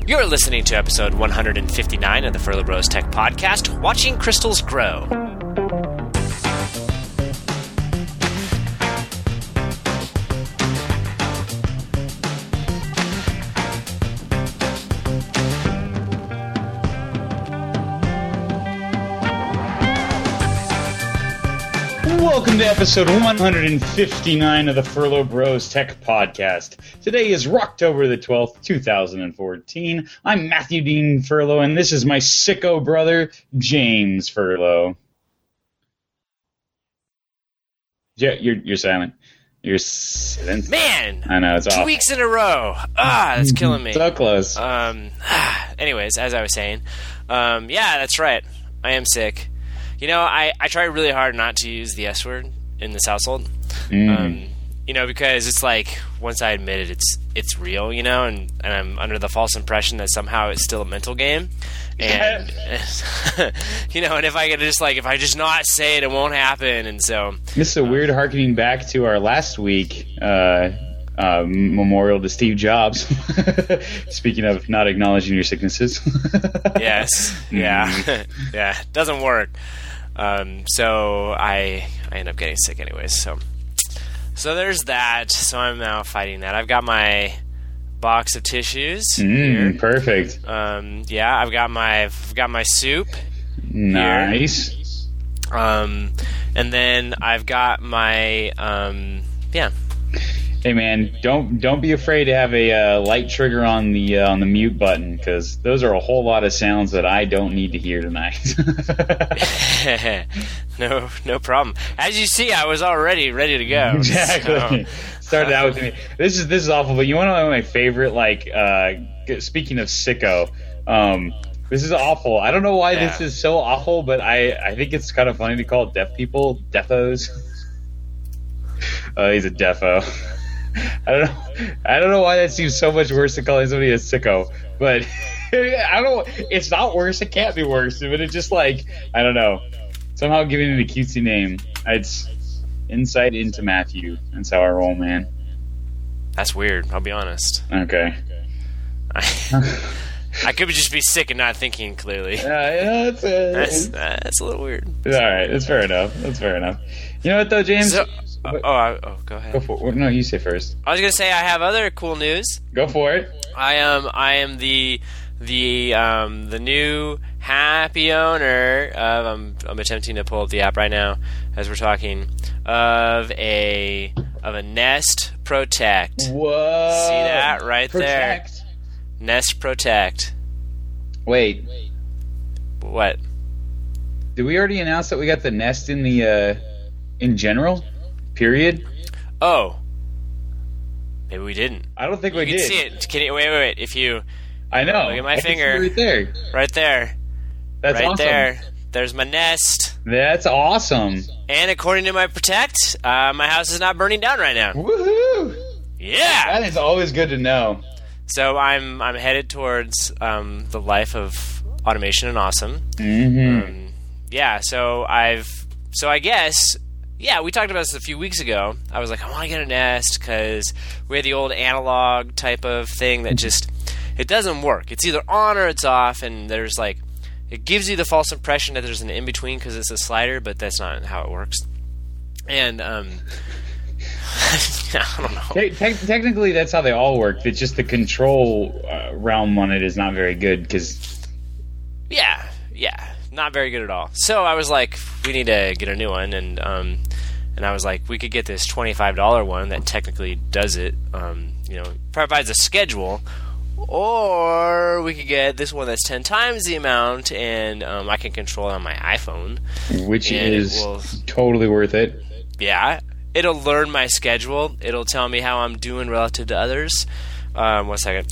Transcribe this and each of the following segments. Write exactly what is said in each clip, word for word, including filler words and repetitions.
You're listening to episode one fifty-nine of the Furlough Bros Tech Podcast, Watching Crystals Grow. Welcome to episode one fifty-nine of the Furlough Bros Tech Podcast. Today is Rocktober the twelfth, two thousand fourteen. I'm Matthew Dean Furlough, and this is my sicko brother, James Furlough. Yeah, you're you're silent. You're silent. Man! I know, it's Two awful. weeks in a row. Ah, that's killing me. So close. Um. Anyways, as I was saying, um, yeah, that's right. I am sick. You know, I, I try really hard not to use the S word in this household. Mm. Um, you know, because it's like, once I admit it, it's it's real, you know, and, and I'm under the false impression that somehow it's still a mental game. And, you know, and if I could just, like, if I just not say it, it won't happen. And so... This is a weird harkening back to our last week, uh, uh, memorial to Steve Jobs. Speaking of not acknowledging your sicknesses. Yes. Yeah. Yeah. Doesn't work. Um, so I I end up getting sick anyways. So so there's that. So I'm now fighting that. I've got my box of tissues here. Mm, perfect. Um, yeah, I've got my I've got my soup. Nice. Here. Um, and then I've got my um, yeah. Hey man, don't don't be afraid to have a uh, light trigger on the uh, on the mute button, because those are a whole lot of sounds that I don't need to hear tonight. no, no problem. As you see, I was already ready to go. Exactly. So. Started out with me. This is this is awful, but you want to know my favorite? Like, uh, speaking of sicko, um, this is awful. I don't know why Yeah. this is so awful, but I I think it's kind of funny to call deaf people defos. uh, he's a defo. I don't know. I don't know why that seems so much worse than calling somebody a sicko, but I don't. It's not worse. It can't be worse. But it's just like, I don't know. Somehow giving it a cutesy name. It's insight into Matthew. That's how I roll, man. That's weird. I'll be honest. Okay. I, I could just be sick and not thinking clearly. Uh, yeah, that's, uh, That's that's a little weird. all right. That's fair enough. That's fair enough. You know what though, James? So, oh, I, oh, go ahead. Go for it. No, you say first. I was gonna say I have other cool news. Go for it. I am I am the the um, the new happy owner of I'm I'm attempting to pull up the app right now as we're talking of a of a Nest Protect. Whoa. See that right Protect. there? Nest Protect. Wait. What? Did we already announce that we got the Nest in the uh, in general? Period. Oh. Maybe we didn't. I don't think You we can did. see it. Can you wait wait wait if you I know. Look at my I can see finger. it right there. right there. That's right awesome. there. There's my Nest. That's awesome. And according to my Protect, uh, my house is not burning down right now. Woohoo! Yeah. That is always good to know. So I'm I'm headed towards um, the life of automation and awesome. Mm-hmm. Um, yeah. So I've so I guess yeah we talked about this a few weeks ago. I was like I want to get a Nest because we had the old analog type of thing that just it doesn't work. It's either on or it's off, and there's like it gives you the false impression that there's an in between because it's a slider, but that's not how it works. And um, I don't know. Te- te- technically, that's how they all work. It's just the control uh, realm on it is not very good because. Yeah, yeah, not very good at all. So I was like, we need to get a new one, and um, and I was like, we could get this twenty-five dollars one that technically does it, um, you know, provides a schedule, or we could get this one that's ten times the amount, and um, I can control it on my iPhone, Which and is it will, totally worth it. yeah, it'll learn my schedule. It'll tell me how I'm doing relative to others. Um, one second.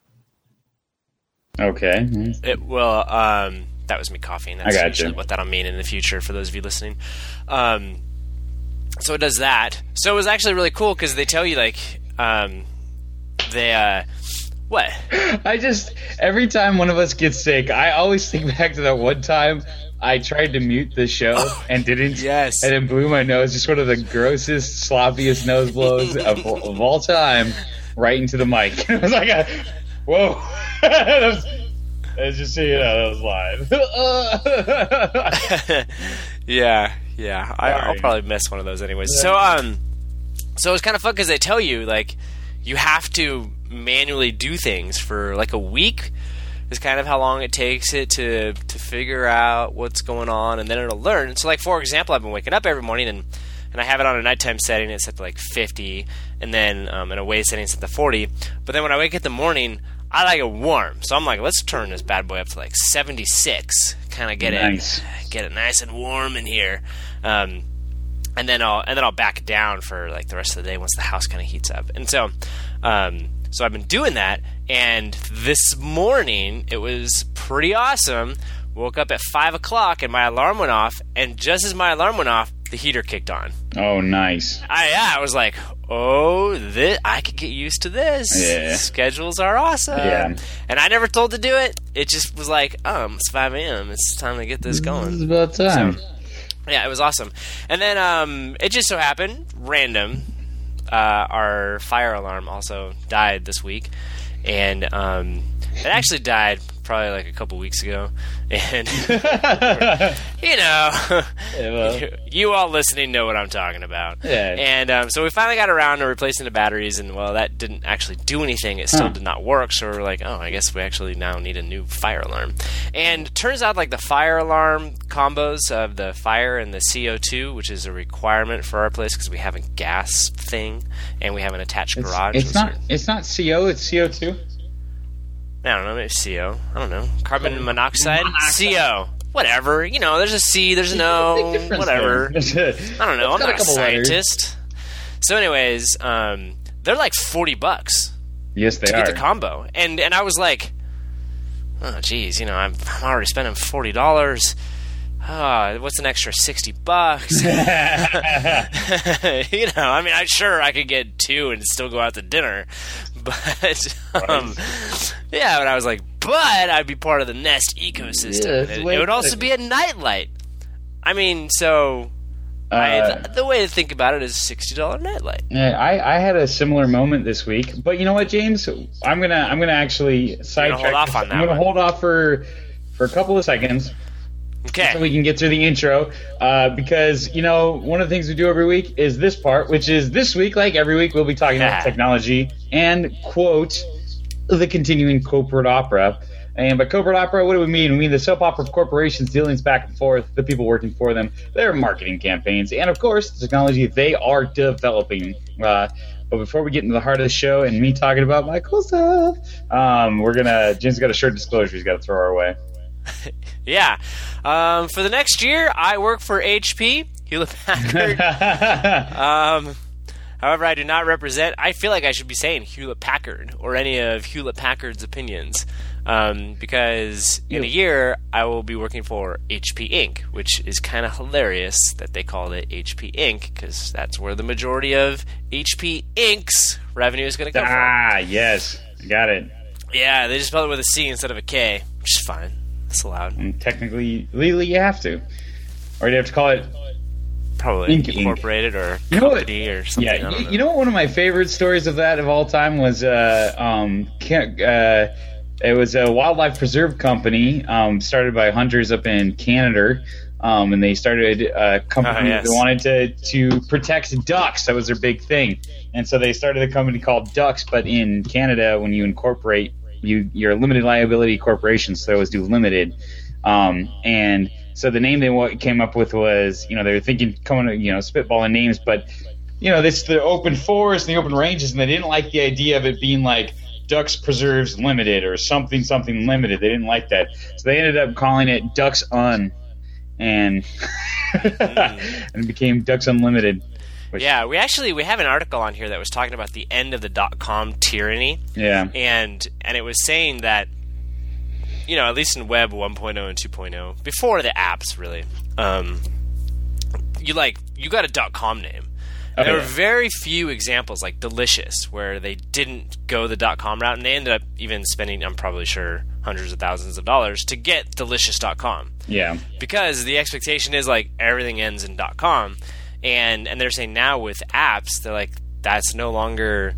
Okay. It will. Um, that was me coughing. That's I gotcha. usually what that'll mean in the future for those of you listening. Um, so it does that. So it was actually really cool because they tell you like um, they uh, what? I just every time one of us gets sick, I always think back to that one time I tried to mute the show and didn't. Yes. And it blew my nose. Just one of the grossest, sloppiest nose blows of, of all time, right into the mic. It was like a whoa. Let's just so you know, that was live. yeah, yeah. I, I'll probably miss one of those anyways. So, um, so it's kind of fun because they tell you like you have to manually do things for like a week. Is kind of how long it takes it to to figure out what's going on, and then it'll learn. So, like for example, I've been waking up every morning and. And I have it on a nighttime setting. It's set to like fifty, and then um, in a way setting it's set to forty. But then when I wake up in the morning, I like it warm. So I'm like, let's turn this bad boy up to like seventy-six. Kind of get nice. it, get it nice and warm in here. Um, and then I'll and then I'll back it down for like the rest of the day once the house kind of heats up. And so, um, so I've been doing that. And this morning it was pretty awesome. Woke up at five o'clock and my alarm went off. And just as my alarm went off, the heater kicked on. Oh, nice. I, yeah, I was like, oh, this, I could get used to this. Yeah. Schedules are awesome. Yeah. And I never told to do it. It just was like, oh, it's five a.m. It's time to get this going. It's about time. So, yeah, it was awesome. And then um, it just so happened, random, uh, our fire alarm also died this week. And um, it actually died probably like a couple weeks ago. And, you know, Yeah, well. you, you all listening know what I'm talking about. Yeah. And um, so we finally got around to replacing the batteries, and, well, that didn't actually do anything. It still Huh. did not work, so we're like, oh, I guess we actually now need a new fire alarm. And turns out, like, the fire alarm combos of the fire and the C O two, which is a requirement for our place because we have a gas thing, and we have an attached It's, garage. it's so not. It's not C O. It's C O two. I don't know, maybe C O. I don't know. Carbon Carbon monoxide? monoxide. C O. Whatever. You know, there's a C, there's an O, Big difference whatever. there. I don't know. It's I'm got not a, couple letters. scientist. So anyways, um, they're like forty bucks Yes, they to are. get the combo. And and I was like, oh, geez, you know, I'm, I'm already spending forty dollars. Oh, what's an extra sixty bucks? You know, I mean, I sure I could get two and still go out to dinner. But, um, yeah, but I was like, but I'd be part of the Nest ecosystem. Yeah, it, it's it way would also better. be a nightlight. I mean, so I, Uh, the, the way to think about it is a sixty dollars nightlight. Yeah, I, I had a similar moment this week, but you know what, James? I'm gonna I'm gonna actually sidetrack. hold off on that I'm gonna one. hold off for for a couple of seconds so Okay. we can get through the intro. Uh, because you know one of the things we do every week is this part, which is this week, like every week, we'll be talking Yeah. about technology and quote the continuing corporate opera. And by corporate opera, what do we mean? We mean the soap opera of corporations' dealings back and forth, the people working for them, their marketing campaigns, and of course, the technology they are developing. Uh, but before we get into the heart of the show and me talking about my cool stuff, um, we're gonna Jim's got a short disclosure he's got to throw our way. Yeah. Um, for the next year, I work for H P, Hewlett Packard. um, however, I do not represent. I feel like I should be saying Hewlett Packard or any of Hewlett Packard's opinions, um, because in a year I will be working for H P Incorporated, which is kind of hilarious that they called it H P Incorporated because that's where the majority of H P Incorporated's revenue is going to come from. Ah, yes, got it. Yeah, they just spelled it with a C instead of a K, which is fine. That's allowed. And technically, legally, you have to, or you have to call it. Probably Inc, Inc. incorporated or You know what- company or something. Yeah, I don't you, know. you know what? One of my favorite stories of that of all time was uh, um, ca- uh, it was a wildlife preserve company um, started by hunters up in Canada, um, and they started a company Oh, yes. that wanted to to protect ducks. That was their big thing, and so they started a company called Ducks. But in Canada, when you incorporate, you you're a limited liability corporation, so they always do limited, um, and. So the name they wa- came up with was, you know, they were thinking, coming, you know, spitballing names, but, you know, this the open forest and the open ranges, and they didn't like the idea of it being like Ducks Preserves Limited or something, something limited. They didn't like that, so they ended up calling it Ducks Un, and and it became Ducks Unlimited. Which, Yeah, we actually we have an article on here that was talking about the end of the dot com tyranny, yeah, and and it was saying that, you know, at least in Web one point oh and two point oh, before the apps really, um, you like you got a .com name. Oh, there yeah. were very few examples like Delicious where they didn't go the .com route, and they ended up even spending, I'm probably sure, hundreds of thousands of dollars to get delicious dot com. yeah, Because the expectation is like everything ends in .com, and and they're saying now with apps, they're like that's no longer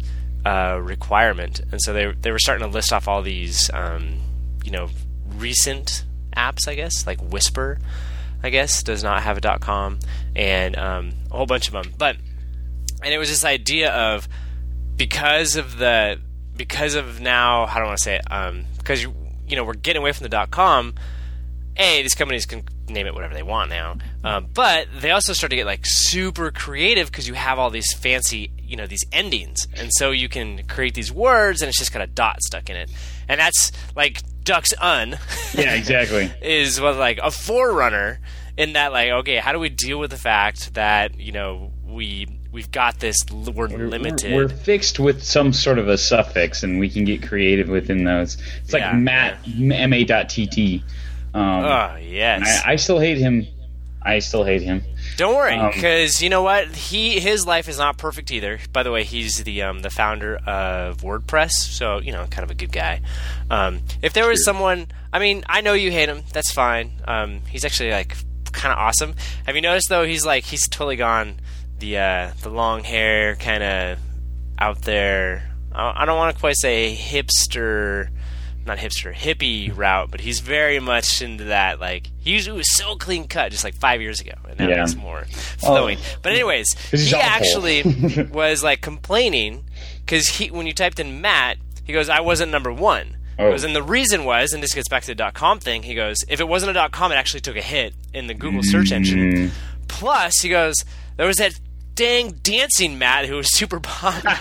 uh, requirement, and so they they were starting to list off all these um, you know recent apps, I guess, like Whisper, I guess, does not have a .com, and um, a whole bunch of them. But and it was this idea of because of the because of now how do I want to say it um, because you you know we're getting away from the .com. A, these companies can name it whatever they want now, um, but they also start to get like super creative because you have all these fancy, you know, these endings, and so you can create these words, and it's just got a dot stuck in it, and that's like Ducks Un. Yeah, exactly. Is what like a forerunner in that, like, okay, how do we deal with the fact that you know we we've got this word we're, limited? We're, we're fixed with some sort of a suffix, and we can get creative within those. It's like yeah, Matt yeah. M A dot T T. Um, oh yes, I, I still hate him. I still hate him. Don't worry, Um, because you know what? He his life is not perfect either. By the way, he's the um, the founder of WordPress, so you know, kind of a good guy. Um, if there was Sure. someone, I mean, I know you hate him. That's fine. Um, he's actually like kind of awesome. Have you noticed though? He's like he's totally gone the uh, the long hair kind of out there. I I don't want to quite say hipster. Not hipster, hippie route, but he's very much into that. Like he was, he was so clean cut just like five years ago, and now Yeah. he's more flowing. Oh. But anyways, 'Cause he's he awful. actually was like complaining because he, when you typed in Matt, he goes, "I wasn't number one." Oh. He goes, and the reason was, and this gets back to the .com thing. He goes, if it wasn't a .com, it actually took a hit in the Google search engine. Mm. Plus, he goes, there was that dang dancing Matt who was super popular.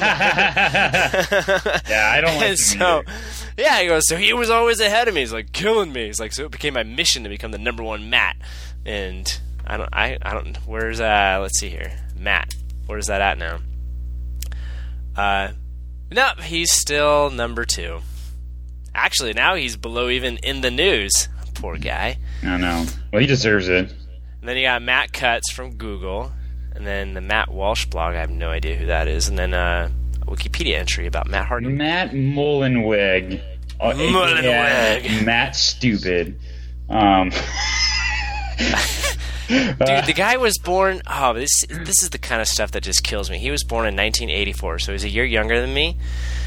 Yeah, I don't like him And so, either. yeah, he goes, so he was always ahead of me. He's like killing me. He's like, so it became my mission to become the number one Matt. And I don't, I, I don't. Where's uh? Let's see here, Matt. Where's that at now? Uh, no, he's still number two. Actually, now he's below even in the news. Poor guy. I know. Well, he deserves it. And then you got Matt Cutts from Google, and then the Matt Walsh blog. I have no idea who that is. And then uh, a Wikipedia entry about Matt Hardy. Matt Mullenweg. Oh, Mullenweg. yeah, Matt Stupid. Um, Dude, the guy was born. Oh, this this is the kind of stuff that just kills me. He was born in nineteen eighty-four, so he's a year younger than me.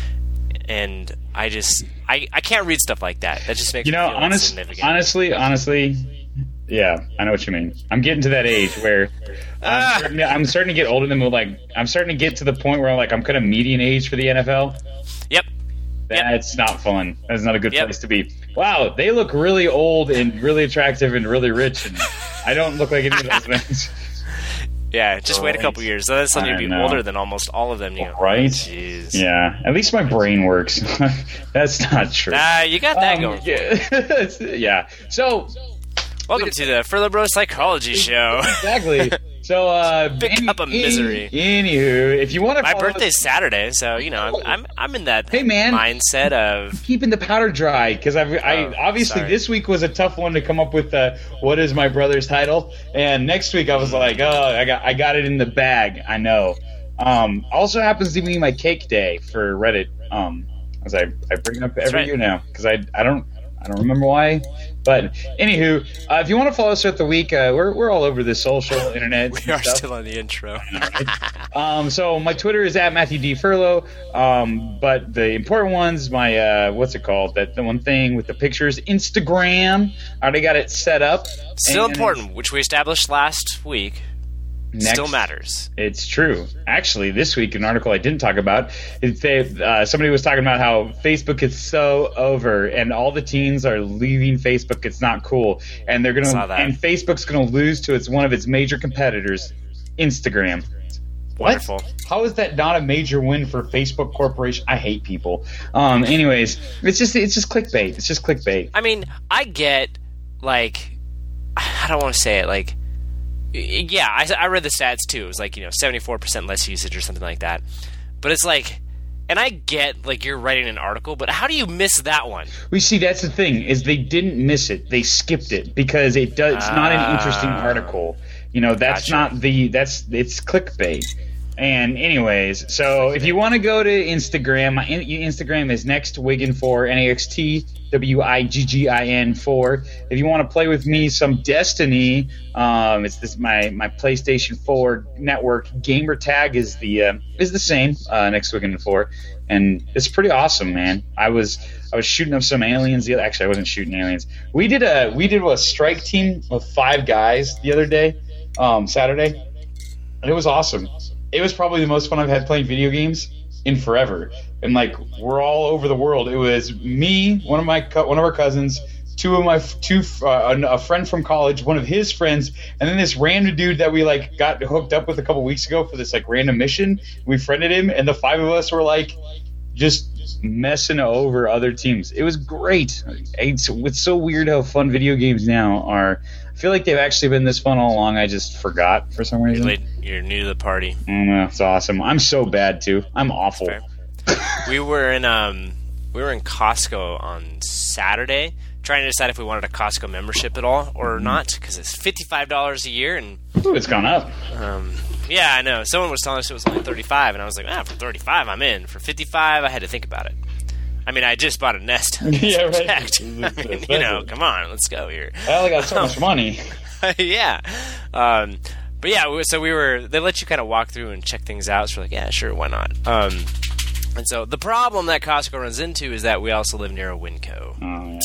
And I just, I, I can't read stuff like that. That just makes you know, me feel honest, insignificant. honestly, honestly, yeah, I know what you mean. I'm getting to that age where Ah. I'm, starting to, I'm starting to get older than like I'm starting to get to the point where like I'm kind of median age for the N F L. Yep. That's not fun. That's not a good Yep. place to be. Wow, they look really old and really attractive and really rich, and I don't look like any of those things. Yeah, just wait a couple years. Then it's suddenly I be know. older than almost all of them. You go, Right? Jeez. Yeah, at least my brain works. That's not true. Ah, you got that Um, going. yeah. yeah. So Welcome to the Furlough Bro Psychology Show. exactly. So uh, Big any- cup of misery. Any, anywho, if you want to, My birthday's Saturday, so you know I'm I'm, I'm in that Hey, man. mindset of keeping the powder dry because I've I Oh, obviously sorry. this week was a tough one to come up with. Uh, what is my brother's title? And next week I was like, oh, I got I got it in the bag. I know. Um, also happens to be my cake day for Reddit. Um, as I, I bring it up every right. year now because I I don't I don't remember why. But anywho, uh, if you want to follow us throughout the week, uh, we're we're all over the social internet. we and are stuff. still on the intro. Um, so my Twitter is at Matthew D Furlow. Um, but the important ones, my uh, what's it called? That the one thing with the pictures, Instagram. I already got it set up. Still And important, which we established last week. next- Still matters. It's true. Actually, this week an article I didn't talk about. It, they, uh, somebody was talking about how Facebook is so over, and all the teens are leaving Facebook. It's not cool, and they're gonna Saw that. and Facebook's gonna lose to its one of its major competitors, Instagram. What? Wonderful. How is that not a major win for Facebook Corporation? I hate people. Um. Anyways, it's just it's just clickbait. It's just clickbait. I mean, I get like I don't want to say it like yeah, I, I read the stats too. It was like, you know, seventy-four percent less usage or something like that. But it's like, and I get like you're writing an article, but how do you miss that one? We see that's the thing is they didn't miss it. They skipped it because it does. It's not an interesting Ah. article. You know, that's Gotcha. not the. That's it's clickbait. And anyways, so if you want to go to Instagram, my in- Instagram is next Wiggin four, N A X T W I G G I N four. If you want to play with me some Destiny, um, it's this my my PlayStation four network gamer tag is the uh, is the same, uh, next Wiggin four, and it's pretty awesome, man. I was I was shooting up some aliens. The other, actually, I wasn't shooting aliens. We did a we did a strike team of five guys the other day, um, Saturday, and it was awesome. It was probably the most fun I've had playing video games in forever. And like we're all over the world. It was me, one of my co- one of our cousins, two of my two uh, a friend from college, one of his friends, and then this random dude that we like got hooked up with a couple weeks ago for this like random mission. We friended him, and the five of us were like just messing over other teams. It was great. It's, it's so weird how fun video games now are. I feel like they've actually been this fun all along. I just forgot for some reason. You're, late, you're new to the party. I don't know. It's awesome. I'm so bad too. I'm awful. we were in um we were in Costco on Saturday trying to decide if we wanted a Costco membership at all or not, because it's fifty-five dollars a year. And ooh, it's gone up. Um, yeah, I know. Someone was telling us it was only thirty-five, and I was like, ah, for thirty-five, I'm in. For fifty-five, I had to think about it. I mean, I just bought a Nest. Yeah, right. I mean, you know, come on, let's go here. I only got so much money. Yeah. Um, but yeah, so we were, they let you kind of walk through and check things out. So we're like, yeah, sure, why not? Um, and so the problem that Costco runs into is that we also live near a Winco.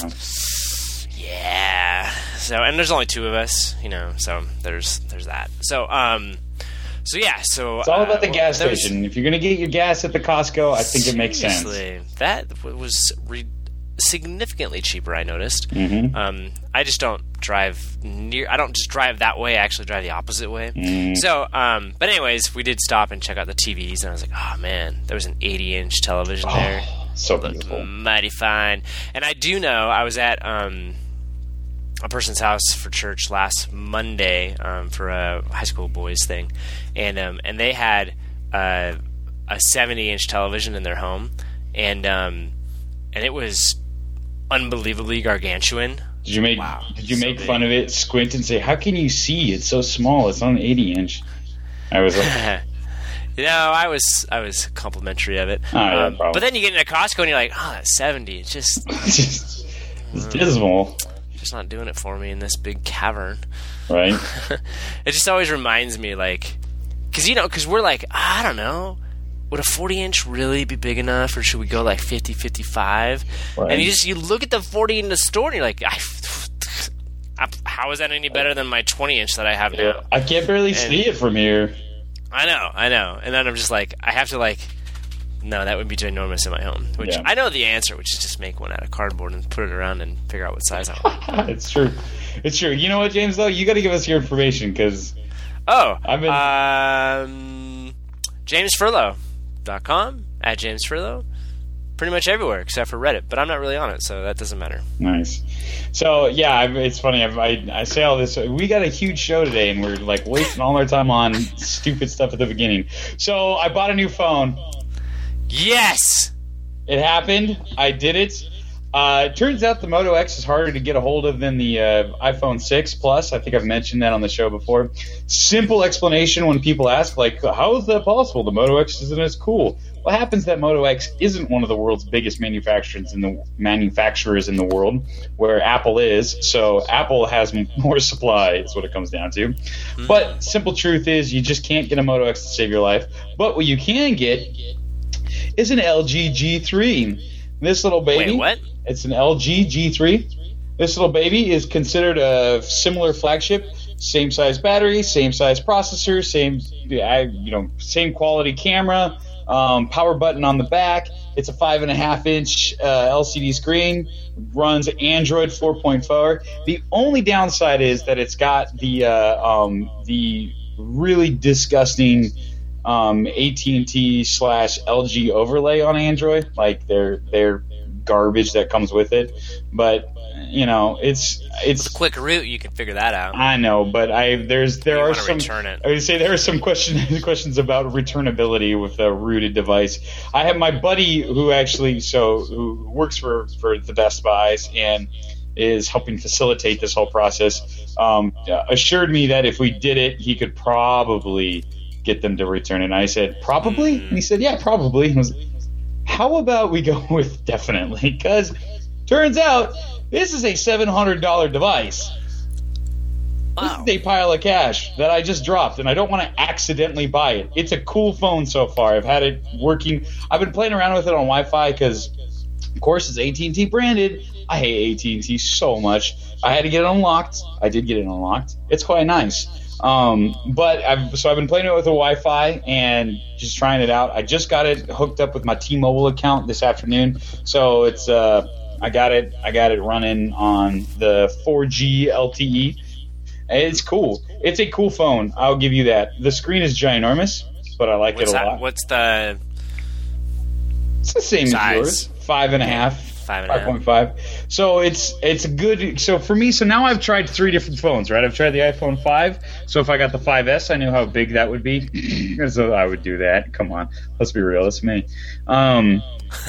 Oh, yeah. Yeah. So, and there's only two of us, you know, so there's there's that. So, um, so yeah, so it's all about the uh, gas well, station. If you're gonna get your gas at the Costco, I think it makes sense. That was re- significantly cheaper, I noticed. Mm-hmm. Um, I just don't drive near. I don't just drive that way. I actually drive the opposite way. Mm. So, um, but anyways, we did stop and check out the T Vs, and I was like, oh man, there was an eighty inch television oh, there. So Looked beautiful, mighty fine. And I do know I was at um, a person's house for church last Monday um, for a high school boys thing, and um, and they had uh, a seventy inch television in their home, and um, and it was unbelievably gargantuan. Did you make wow, Did you so make big. fun of it? Squint and say, "How can you see? It's so small. It's on an eighty inch." I was like, "No, I was I was complimentary of it." Oh, yeah, um, probably. but then you get into Costco and you're like, "Oh, that's seventy. It's just it's, just, it's dismal, just not doing it for me in this big cavern." right? It just always reminds me, like, because you know, because we're like, I don't know. Would a forty inch really be big enough, or should we go like fifty, fifty-five? Right. And you just you look at the forty in the store, and you're like, I, I, how is that any better than my twenty inch that I have now? Yeah. I can't barely And- see it from here. I know, I know. And then I'm just like, I have to like, no, that would be too enormous in my home. Which Yeah. I know the answer, which is just make one out of cardboard and put it around and figure out what size I want. It's true. It's true. You know what, James? Though you got to give us your information because Oh, I've been- um, James Furlow dot com at James Furlow. Pretty much everywhere except for Reddit, but I'm not really on it, so that doesn't matter. nice. So yeah, I've, it's funny. I've, I I say all this. We got a huge show today, and we're like wasting all our time on stupid stuff at the beginning. So I bought a new phone. Yes! It happened. I did it. Uh, it turns out the Moto X is harder to get a hold of than the uh, iPhone six Plus. I think I've mentioned that on the show before. Simple explanation when people ask, like, how is that possible? The Moto X isn't as cool. What happens that Moto X isn't one of the world's biggest manufacturers in the manufacturers in the world, where Apple is. So Apple has more supply, is what it comes down to. Mm-hmm. But simple truth is, you just can't get a Moto X to save your life. But what you can get is an L G G three. This little baby. Wait, what? It's an L G G three. This little baby is considered a similar flagship. Same size battery, same size processor, same you know, same quality camera. Um, power button on the back. It's a five and a half inch uh, L C D screen. Runs Android four point four. The only downside is that it's got the uh, um, the really disgusting um, A T and T slash L G overlay on Android. Like their their garbage that comes with it. But you know, it's it's With a quick route, you can figure that out. I know, but I there's there You are wanna some. return it. I would say there are some question, questions about returnability with a rooted device. I have my buddy who actually so who works for for the Best Buys and is helping facilitate this whole process. Um, assured me that if we did it, he could probably get them to return it. And I said, probably? And he said, yeah, probably. And I was like, how about we go with definitely? Because turns out this is a seven hundred dollars device. Wow. This is a pile of cash that I just dropped, and I don't want to accidentally buy it. It's a cool phone so far. I've had it working. I've been playing around with it on Wi-Fi because, of course, it's A T and T branded. I hate A T and T so much. I had to get it unlocked. I did get it unlocked. It's quite nice. Um, but I've so I've been playing it with a Wi-Fi and just trying it out. I just got it hooked up with my T-Mobile account this afternoon, so it's uh I got it I got it running on the four G L T E. It's cool. It's a cool phone. I'll give you that. The screen is ginormous, but I like What's it a that? lot. What's the It's the same size? as yours. Five and a half. Five and a half. five point five. So it's it's a good. So for me, so now I've tried three different phones, right? I've tried the iPhone five. So if I got the five S, I knew how big that would be. So I would do that. Come on, let's be real. It's me. Um,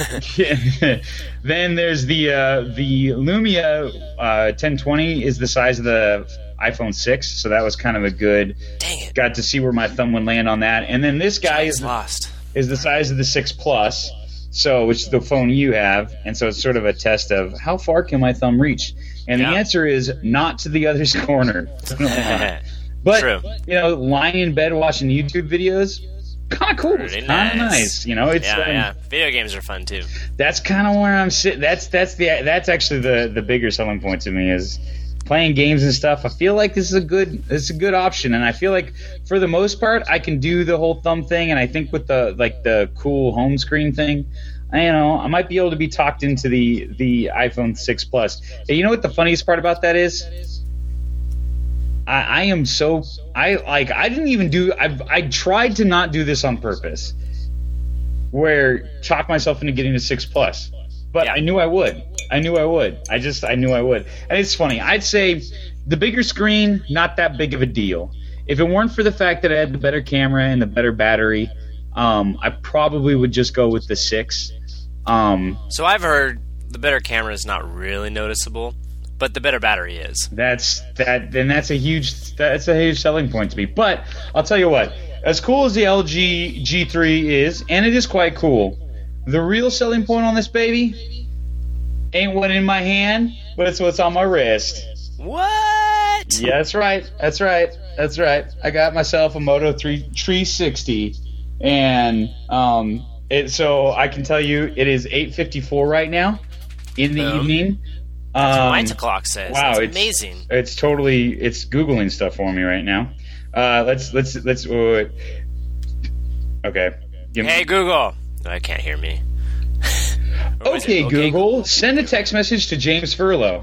then there's the uh, the Lumia uh, ten twenty is the size of the iPhone six. So that was kind of a good. Dang it! Got to see where my thumb would land on that. And then this guy It's is lost. is the size of the six Plus. So, which is the phone you have, and so it's sort of a test of how far can my thumb reach? And Yeah. the answer is not to the other's corner. But, True. you know, lying in bed watching YouTube videos, kind of cool. Pretty It's kind of nice. nice. You know, it's yeah, um, yeah. Video games are fun too. that's kind of where I'm sitting. That's that's the that's actually the the bigger selling point to me is playing games and stuff. I feel like this is a good this is a good option, and I feel like for the most part I can do the whole thumb thing, and I think with the like the cool home screen thing, I, you know, I might be able to be talked into the the iPhone six Plus. And you know what the funniest part about that is? I, I am so I like I didn't even do I I tried to not do this on purpose, where talk myself into getting a six Plus. But Yeah. I knew I would. I knew I would. I just I knew I would. And it's funny. I'd say the bigger screen, not that big of a deal. If it weren't for the fact that I had the better camera and the better battery, um, I probably would just go with the six. Um, So I've heard the better camera is not really noticeable, but the better battery is. that's that. Then that's a huge that's a huge selling point to me. But I'll tell you what. As cool as the L G G three is, and it is quite cool, the real selling point on this baby ain't what in my hand, but it's what's on my wrist. What? Yeah, that's right. That's right. That's right. I got myself a Moto three sixty, and um, it. So I can tell you, it is eight fifty-four right now in the Boom. evening. That's what Um, my clock says. wow, That's it's- amazing. It's totally. It's googling stuff for me right now. Uh, let's let's let's. Wait, wait, wait. Okay. Give me- Hey Google. No, I can't hear me. Or was Okay, it, Google, send a text message to James Furlow.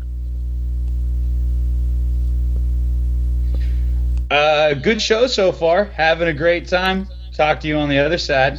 Uh, good show so far. Having a great time. Talk to you on the other side.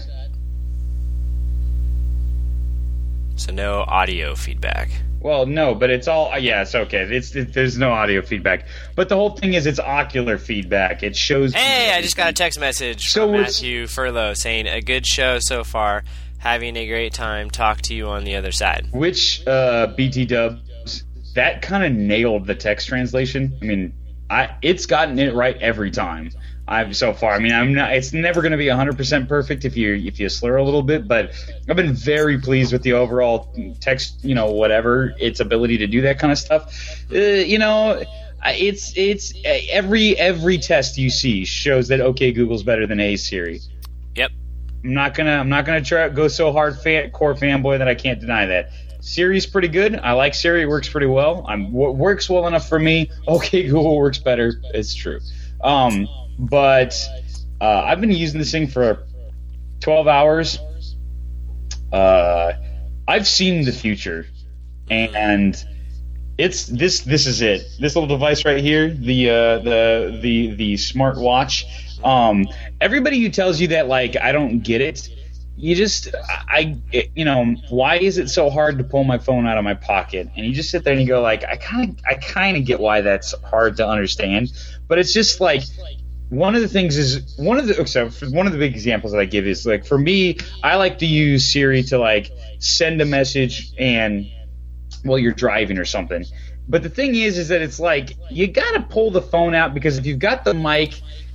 So no audio feedback. Well, no, but it's all yeah, it's okay. It's it, there's no audio feedback, but the whole thing is it's ocular feedback. It shows. Hey, I just got a text message So from we're- Matthew Furlow saying a good show so far. Having a great time. Talk to you on the other side. Which uh, B T Dubs that kind of nailed the text translation. I mean, I it's gotten it right every time. I've so far. I mean, I'm not. It's never going to be one hundred percent perfect if you if you slur a little bit, but I've been very pleased with the overall text. You know, whatever its ability to do that kind of stuff. Uh, you know, I- it's it's every every test you see shows that OK Google's better than A Siri. Yep. I'm not gonna I'm not gonna try go so hard fan, core fanboy that I can't deny that. Siri's pretty good. I like Siri. It works pretty well. I'm w- works well enough for me. OK Google works better. It's true. Um, but uh, I've been using this thing for twelve hours. Uh, I've seen the future, and it's this. This is it. This little device right here, the uh, the the the smart watch. Um, everybody who tells you that, like, I don't get it, you just, I, it, you know, why is it so hard to pull my phone out of my pocket? And you just sit there and you go, like, I kind of, I kind of get why that's hard to understand, but it's just like, one of the things is one of the so one of the big examples that I give is like for me, I like to use Siri to like send a message and while you're driving or something. But the thing is, is that it's like you got to pull the phone out because if you've got the mic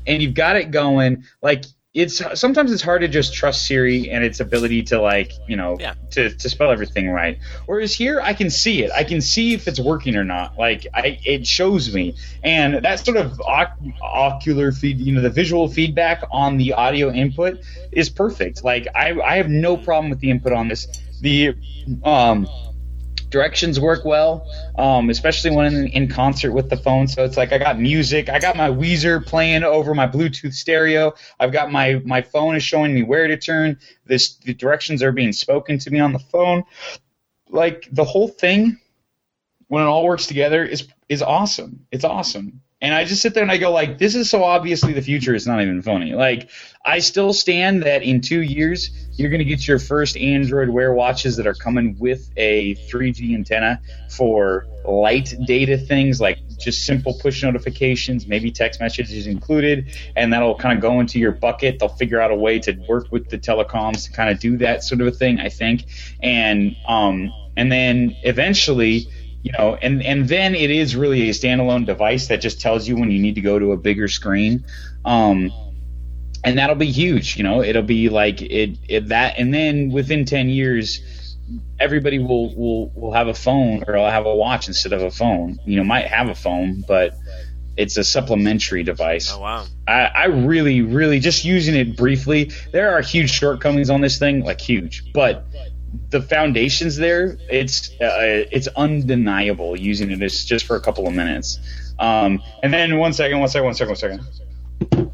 and you've got it going. Like it's sometimes it's hard to just trust Siri and its ability to like you know Yeah. to, to spell everything right. Whereas here I can see it. I can see if it's working or not. Like I, it shows me, and that sort of oc- ocular feed, you know, the visual feedback on the audio input is perfect. Like I, I have no problem with the input on this. The um. directions work well, um, especially when in, in concert with the phone. So it's like I got music, I got my Weezer playing over my Bluetooth stereo. I've got my my phone is showing me where to turn. This the directions are being spoken to me on the phone. Like the whole thing, when it all works together, is is awesome. It's awesome. And I just sit there and I go like, this is so obviously the future. It's not even funny. Like, I still stand that in two years you're going to get your first Android Wear watches that are coming with a three G antenna for light data things like just simple push notifications, maybe text messages included, and that'll kind of go into your bucket. They'll figure out a way to work with the telecoms to kind of do that sort of a thing, I think. And um, and then eventually. You know, and, and then it is really a standalone device that just tells you when you need to go to a bigger screen, um, and that'll be huge. You know, it'll be like it, it that, and then within ten years, everybody will, will, will have a phone or will have a watch instead of a phone. You know, might have a phone, but it's a supplementary device. Oh wow! I, I really, really just using it briefly. There are huge shortcomings on this thing, like huge, but. The foundation's there. It's uh, it's undeniable using it it's just for a couple of minutes. Um, and then one second, one second, one second, one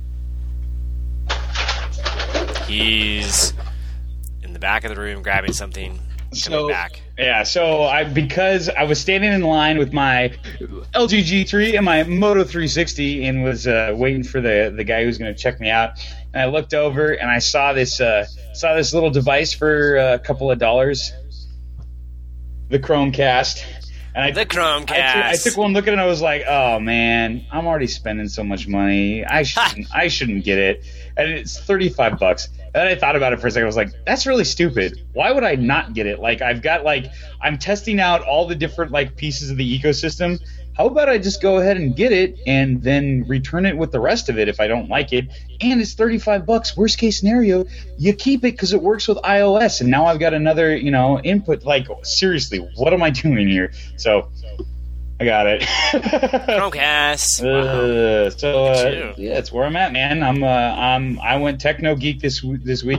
second. He's in the back of the room grabbing something. So Coming back. yeah, so I because I was standing in line with my L G G three and my Moto three sixty and was uh, waiting for the the guy who was going to check me out. And I looked over and I saw this uh, saw this little device for uh, a couple of dollars, the Chromecast. And I, The Chromecast. I took, I took one look at it and I was like, "Oh man, I'm already spending so much money. I shouldn't. I shouldn't get it." And it's thirty-five bucks. And then I thought about it for a second. I was like, "That's really stupid. Why would I not get it? Like, I've got like, I'm testing out all the different like pieces of the ecosystem. How about I just go ahead and get it and then return it with the rest of it if I don't like it? And it's thirty-five bucks. Worst case scenario, you keep it because it works with iOS. And now I've got another, you know, input. Like, seriously, what am I doing here?" So I got it. Chromecast. Wow. Uh, so Look at uh, you. yeah, that's where I'm at, man. I'm uh, I'm I went techno geek this w- this week.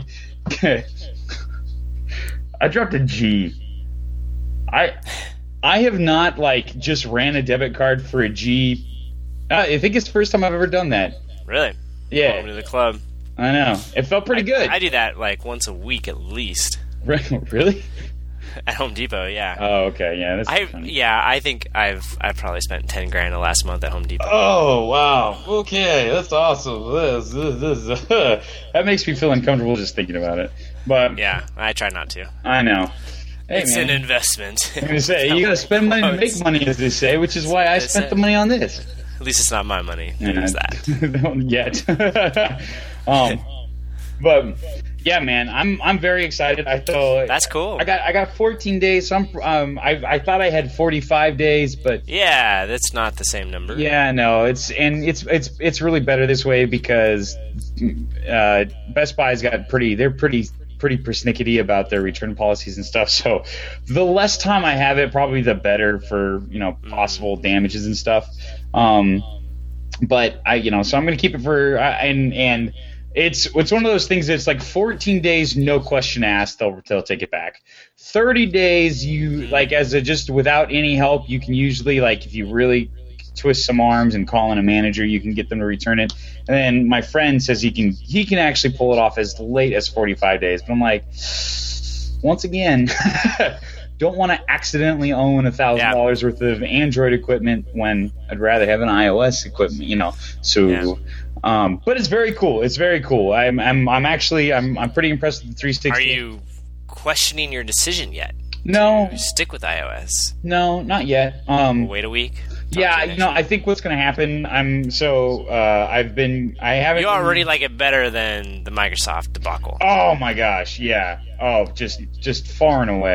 I dropped a G. I I have not like just ran a debit card for a G. Uh, I think it's the first time I've ever done that. Really? Yeah, Welcome to the club. I know. It felt pretty good. I, I do that like once a week at least Really? at Home Depot. Yeah. Oh, okay. Yeah, that's I funny. yeah. I think I've I've probably spent ten grand the last month at Home Depot. Oh wow! Okay, that's awesome. This, this, this, that makes me feel uncomfortable just thinking about it. But Yeah, I try not to. I know. Hey, It's man. an investment. I'm gonna say you gotta spend money to make money, as they say, which is why I That's spent it. the money on this. At least it's not my money. There's that. Don't yet. um, but yeah, man, I'm I'm very excited. I thought That's cool. I got I got fourteen days. Some um, I I thought I had forty-five days, but Yeah, that's not the same number. yeah, no, it's and it's it's it's really better this way because uh, Best Buy's got pretty. They're pretty. pretty persnickety about their return policies and stuff. So the less time I have it, probably the better for, you know, possible damages and stuff. Um, but I, you know, so I'm going to keep it for, uh, and, and it's, it's one of those things that's like fourteen days, no question asked, they'll, they'll take it back. thirty days, you like as a, just without any help, you can usually like, if you really twist some arms and call in a manager, you can get them to return it. And then my friend says he can he can actually pull it off as late as forty-five days. But I'm like, once again, don't want to accidentally own a thousand dollars worth of Android equipment when I'd rather have an iOS equipment, you know. So, Yeah. um, but it's very cool. It's very cool. I'm I'm I'm actually I'm I'm pretty impressed with the three sixty. Are you questioning your decision yet? No, You stick with iOS. no, not yet. Um, Wait a week. Talk yeah, to you next know, week. I think what's going to happen. I'm so uh, I've been I haven't. You already like it better than the Microsoft debacle. Oh my gosh, yeah. Oh, just just far and away.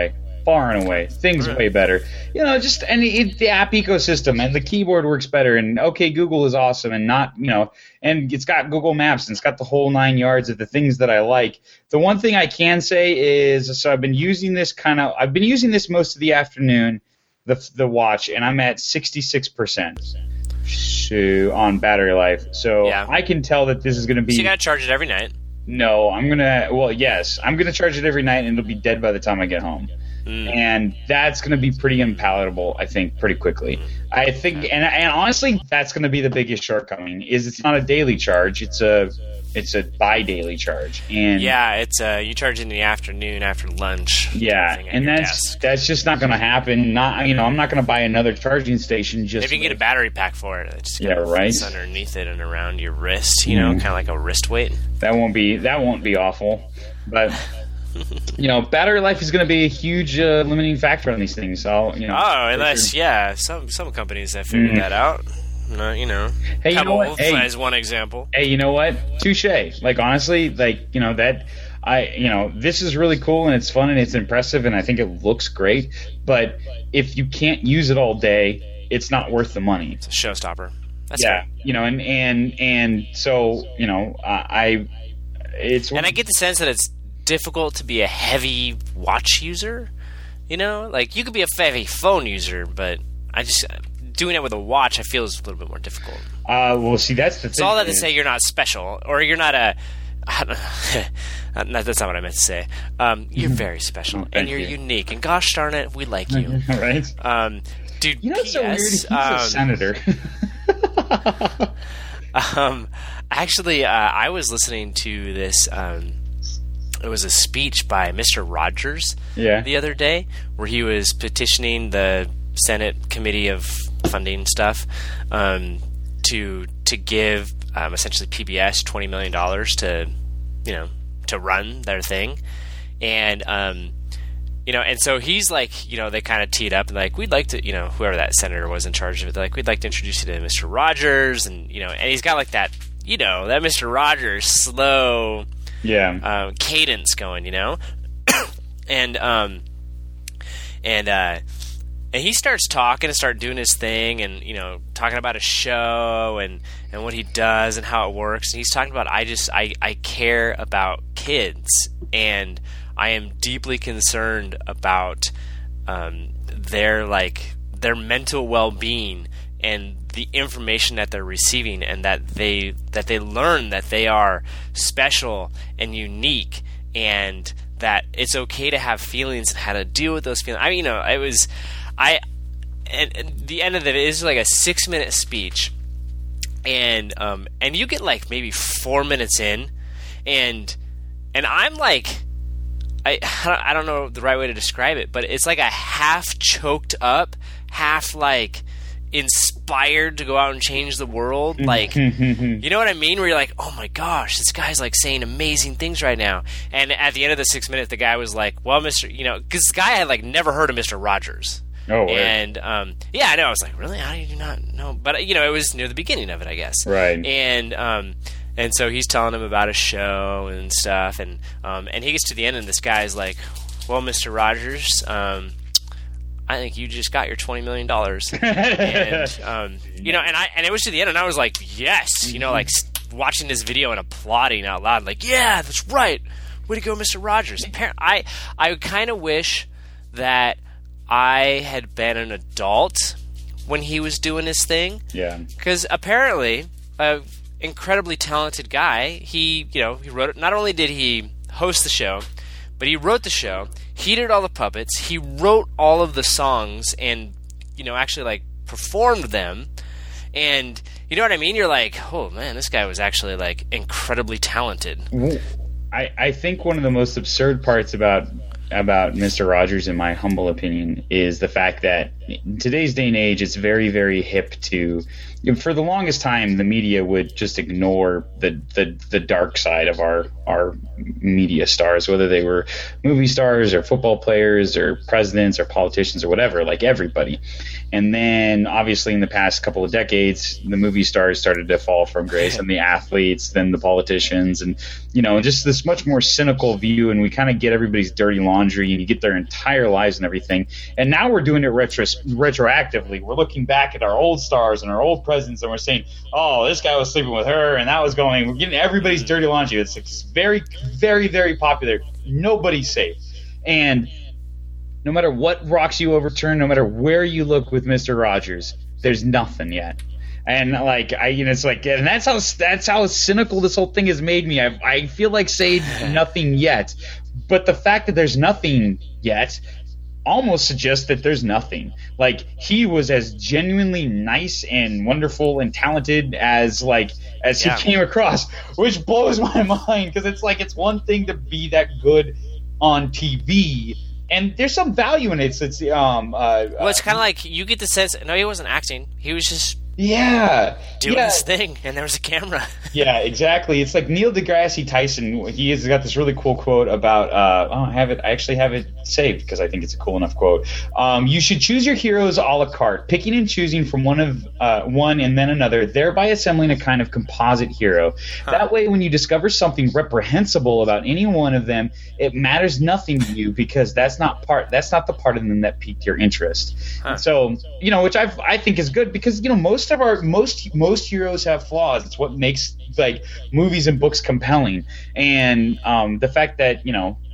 far and away. Things way better. You know, just and it, the app ecosystem and the keyboard works better. And OK Google is awesome, and not you know, and it's got Google Maps and it's got the whole nine yards of the things that I like. The one thing I can say is, so I've been using this kind of, I've been using this most of the afternoon, the the watch, and I'm at sixty-six percent. So, on battery life, so yeah. I can tell that this is going to be. So you got to charge it every night. No, I'm gonna. Well, yes, I'm gonna charge it every night, and it'll be dead by the time I get home. Mm. And that's gonna be pretty unpalatable, I think, pretty quickly. Mm. I think, and and honestly, that's gonna be the biggest shortcoming. Is it's not a daily charge; it's a it's a bi-daily charge. And yeah, it's uh you charge in the afternoon after lunch. Yeah, and that's desk. that's just not gonna happen. Not you know, I'm not gonna buy another charging station. Just maybe you can get a battery pack for it. It's yeah, right. Underneath it and around your wrist, you know, mm. kind of like a wrist weight. That won't be that won't be awful, but you know, battery life is going to be a huge uh, limiting factor on these things. So you know, oh, unless sure. yeah, some some companies have figured mm. that out. Uh, you know, hey, you know what? Hey, as one example. Hey, you know what? Touche. Like honestly, like you know that I you know this is really cool and it's fun and it's impressive and I think it looks great. But if you can't use it all day, it's not worth the money. It's a showstopper. That's yeah, fair. you know, and and and so you know, uh, I it's and I get the sense that it's difficult to be a heavy watch user. You know, like you could be a heavy phone user, but I just doing it with a watch, I feel is a little bit more difficult. Uh, well, see, that's the thing. So all that to say, you're not special, or you're not a. That's not what I meant to say. Um, you're very special, and you're you. unique. And gosh darn it, we like you, right? Um, dude, you know, it's so weird. He's um, a senator. um, actually, uh, I was listening to this. Um, it was a speech by Mister Rogers yeah. the other day, where he was petitioning the Senate Committee of Funding stuff um, to to give um, essentially P B S twenty million dollars to you know to run their thing, and um, you know, and so he's like, you know, they kind of teed up and like, we'd like to, you know, whoever that senator was in charge of it, they're like, we'd like to introduce you to Mister Rogers, and you know, and he's got like that, you know, that Mister Rogers slow, yeah, uh, cadence going, you know, and um, and uh. And he starts talking and start doing his thing and, you know, talking about his show and, and what he does and how it works. And he's talking about, I just, I, I care about kids and I am deeply concerned about um, their, like, their mental well-being and the information that they're receiving and that they, that they learn that they are special and unique and that it's okay to have feelings and how to deal with those feelings. I mean, you know, it was... I and, and the end of it is like a six minute speech, and um and you get like maybe four minutes in, and and I'm like, I I don't know the right way to describe it, but it's like a half choked up, half like inspired to go out and change the world, like you know what I mean? Where you're like, oh my gosh, this guy's like saying amazing things right now. And at the end of the six minutes, the guy was like, well, Mister, you know, because this guy had like never heard of Mister Rogers. Oh, and um, yeah, I know. I was like, really? How do you not know? But you know, it was near the beginning of it, I guess. Right. And um, and so he's telling him about his show and stuff, and um, and he gets to the end, and this guy's like, well, Mister Rogers, um, I think you just got your twenty million dollars. And um, you know, and I and it was to the end, and I was like, yes, you know, like watching this video and applauding out loud, like, yeah, that's right, way to go, Mister Rogers. I I kind of wish that I had been an adult when he was doing his thing. Yeah. Because apparently, a incredibly talented guy. He, you know, he wrote it. Not only did he host the show, but he wrote the show. He did all the puppets. He wrote all of the songs and, you know, actually like performed them. And you know what I mean? You're like, oh man, this guy was actually like incredibly talented. I, I think one of the most absurd parts about about Mister Rogers, in my humble opinion, is the fact that in today's day and age, it's very, very hip to. For the longest time, the media would just ignore the, the, the dark side of our our media stars, whether they were movie stars or football players or presidents or politicians or whatever, like everybody. And then, obviously, in the past couple of decades, the movie stars started to fall from grace, and the athletes, then the politicians, and you know, just this much more cynical view. And we kind of get everybody's dirty laundry, and you get their entire lives and everything. And now we're doing it retro- retroactively. We're looking back at our old stars and our old presidents, and we're saying, "Oh, this guy was sleeping with her, and that was going." We're getting everybody's dirty laundry. It's, it's very, very, very popular. Nobody's safe, and no matter what rocks you overturn, no matter where you look with Mister Rogers, there's nothing yet. And like I, you know, it's like, and that's how that's how cynical this whole thing has made me. I, I feel like saying nothing yet, but the fact that there's nothing yet almost suggests that there's nothing. Like, he was as genuinely nice and wonderful and talented as like as yeah. he came across, which blows my mind, because it's like, it's one thing to be that good on T V, and there's some value in it. So it's um uh, well, it's kind of like you get the sense. No, he wasn't acting. He was just yeah doing yeah. his thing, and there was a camera. Yeah, exactly. It's like Neil deGrasse Tyson. He has got this really cool quote about. Uh, oh, I have it. I actually have it saved because I think it's a cool enough quote. Um, you should choose your heroes a la carte, picking and choosing from one of uh, one and then another, thereby assembling a kind of composite hero. Huh. That way, when you discover something reprehensible about any one of them, it matters nothing to you, because that's not part. That's not the part of them that piqued your interest. Huh. So, you know, which I I think is good, because you know most of our most most heroes have flaws. It's what makes like movies and books compelling, and um, the fact that you know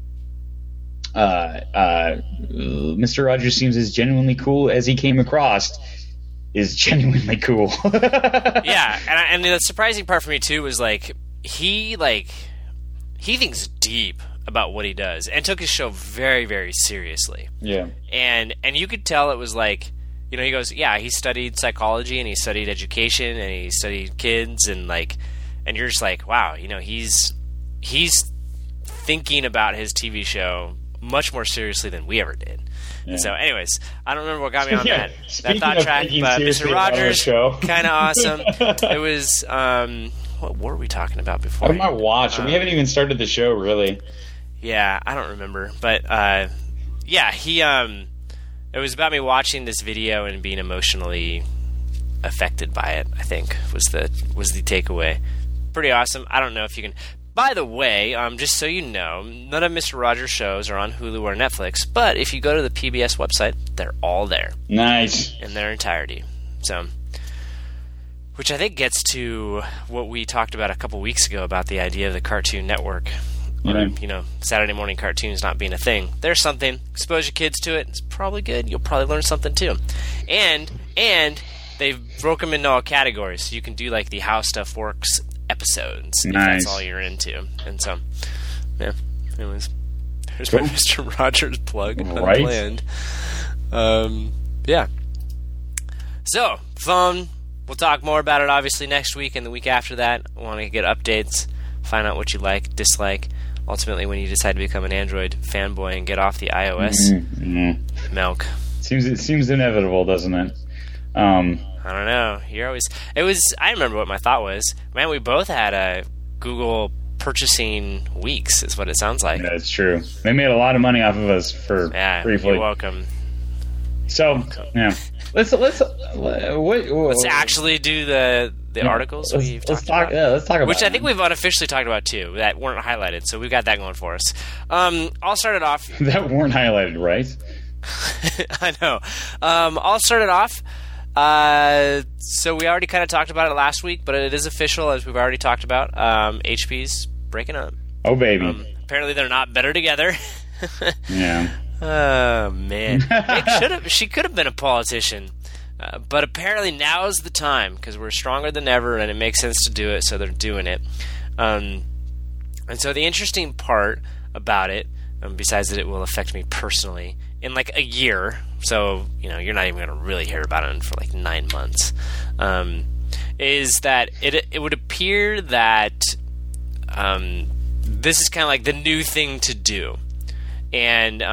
uh, uh, Mister Rogers seems as genuinely cool as he came across is genuinely cool. Yeah, and I, and the surprising part for me too was like he like he thinks deep about what he does and took his show very, very seriously. Yeah, and and you could tell it was like. You know, he goes, yeah, he studied psychology and he studied education and he studied kids, and like, and you're just like, wow, you know, he's he's thinking about his T V show much more seriously than we ever did. Yeah. So, anyways, I don't remember what got me on yeah. that Speaking that thought track, but Mister Rogers, kind of awesome. It was, um, what were we talking about before? I might watch. Um, we haven't even started the show, really. Yeah, I don't remember, but uh, yeah, he. Um, It was about me watching this video and being emotionally affected by it, I think, was the was the takeaway. Pretty awesome. I don't know if you can... By the way, um, just so you know, none of Mister Rogers' shows are on Hulu or Netflix, but if you go to the P B S website, they're all there. Nice. In their entirety. So, which I think gets to what we talked about a couple weeks ago about the idea of the Cartoon Network. Or, mm-hmm. you know, Saturday morning cartoons not being a thing. There's something. Expose your kids to it. It's probably good. You'll probably learn something too. And and they've broken them into all categories. So you can do like the How Stuff Works episodes nice. If that's all you're into. And so, yeah. Anyways, here's cool. my Mister Rogers plug. Right. Unplanned. Um, yeah. So, phone. We'll talk more about it obviously next week and the week after that. I want to get updates. Find out what you like, dislike. Ultimately, when you decide to become an Android fanboy and get off the iOS mm-hmm. milk, seems it seems inevitable, doesn't it? Um, I don't know. You're always. It was. I remember what my thought was. Man, we both had a Google purchasing weeks. Is what it sounds like. That's true. They made a lot of money off of us for yeah, briefly. You're welcome. So welcome. yeah, let's let's uh, what, what, let's actually do the. The yeah, articles let's, we've let's talked talk, about. Yeah, let's talk about Which I them. think we've unofficially talked about, too, that weren't highlighted. So we've got that going for us. Um, I'll start it off. That weren't highlighted, right? I know. Um, I'll start it off. Uh, so we already kind of talked about it last week, but it is official, as we've already talked about. Um, H P's breaking up. Oh, baby. Um, apparently they're not better together. Yeah. Oh, man. Nick should have, she could have been a politician. Uh, but apparently now is the time, because we're stronger than ever, and it makes sense to do it, so they're doing it. Um, and so the interesting part about it, um, besides that it will affect me personally, in like a year, so you know you're not even going to really hear about it for like nine months, um, is that it it would appear that um, this is kind of like the new thing to do. And um,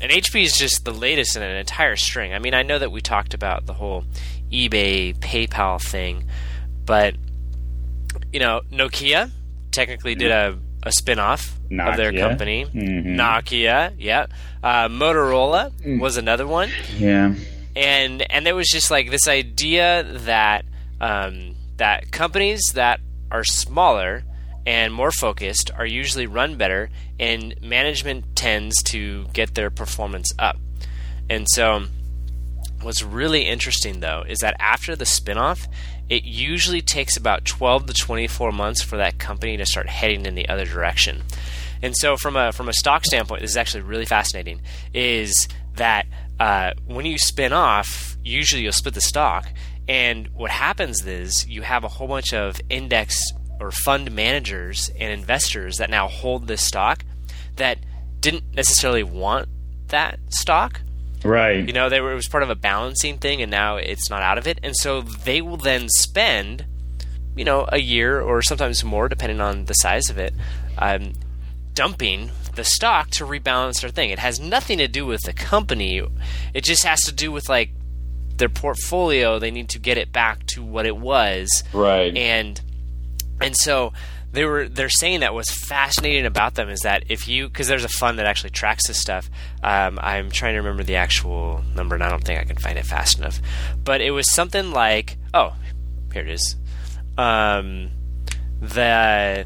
and H P is just the latest in an entire string. I mean, I know that we talked about the whole eBay, PayPal thing, but you know, Nokia technically did a, a spin-off Nokia. Of their company. Mm-hmm. Nokia, yeah. Uh, Motorola mm. was another one. Yeah. And and there was just like this idea that um, that companies that are smaller and more focused are usually run better, and management tends to get their performance up. And so what's really interesting, though, is that after the spinoff, it usually takes about twelve to twenty-four months for that company to start heading in the other direction. And so from a from a stock standpoint, this is actually really fascinating, is that uh, when you spin off, usually you'll split the stock, and what happens is you have a whole bunch of index or fund managers and investors that now hold this stock that didn't necessarily want that stock. Right. You know, they were, it was part of a balancing thing, and now it's not out of it. And so they will then spend, you know, a year or sometimes more, depending on the size of it, um, dumping the stock to rebalance their thing. It has nothing to do with the company. It just has to do with, like, their portfolio. They need to get it back to what it was. Right. And and so they were they're saying that what's fascinating about them is that if you, because there's a fund that actually tracks this stuff. Um, I'm trying to remember the actual number, and I don't think I can find it fast enough. But it was something like, oh, here it is. Um, the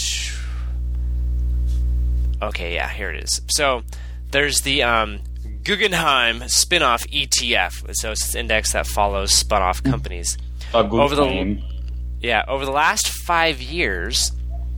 okay, yeah, here it is. So there's the um, Guggenheim spinoff E T F. So it's an index that follows spun-off companies. A good over the name. Yeah, over the last five years,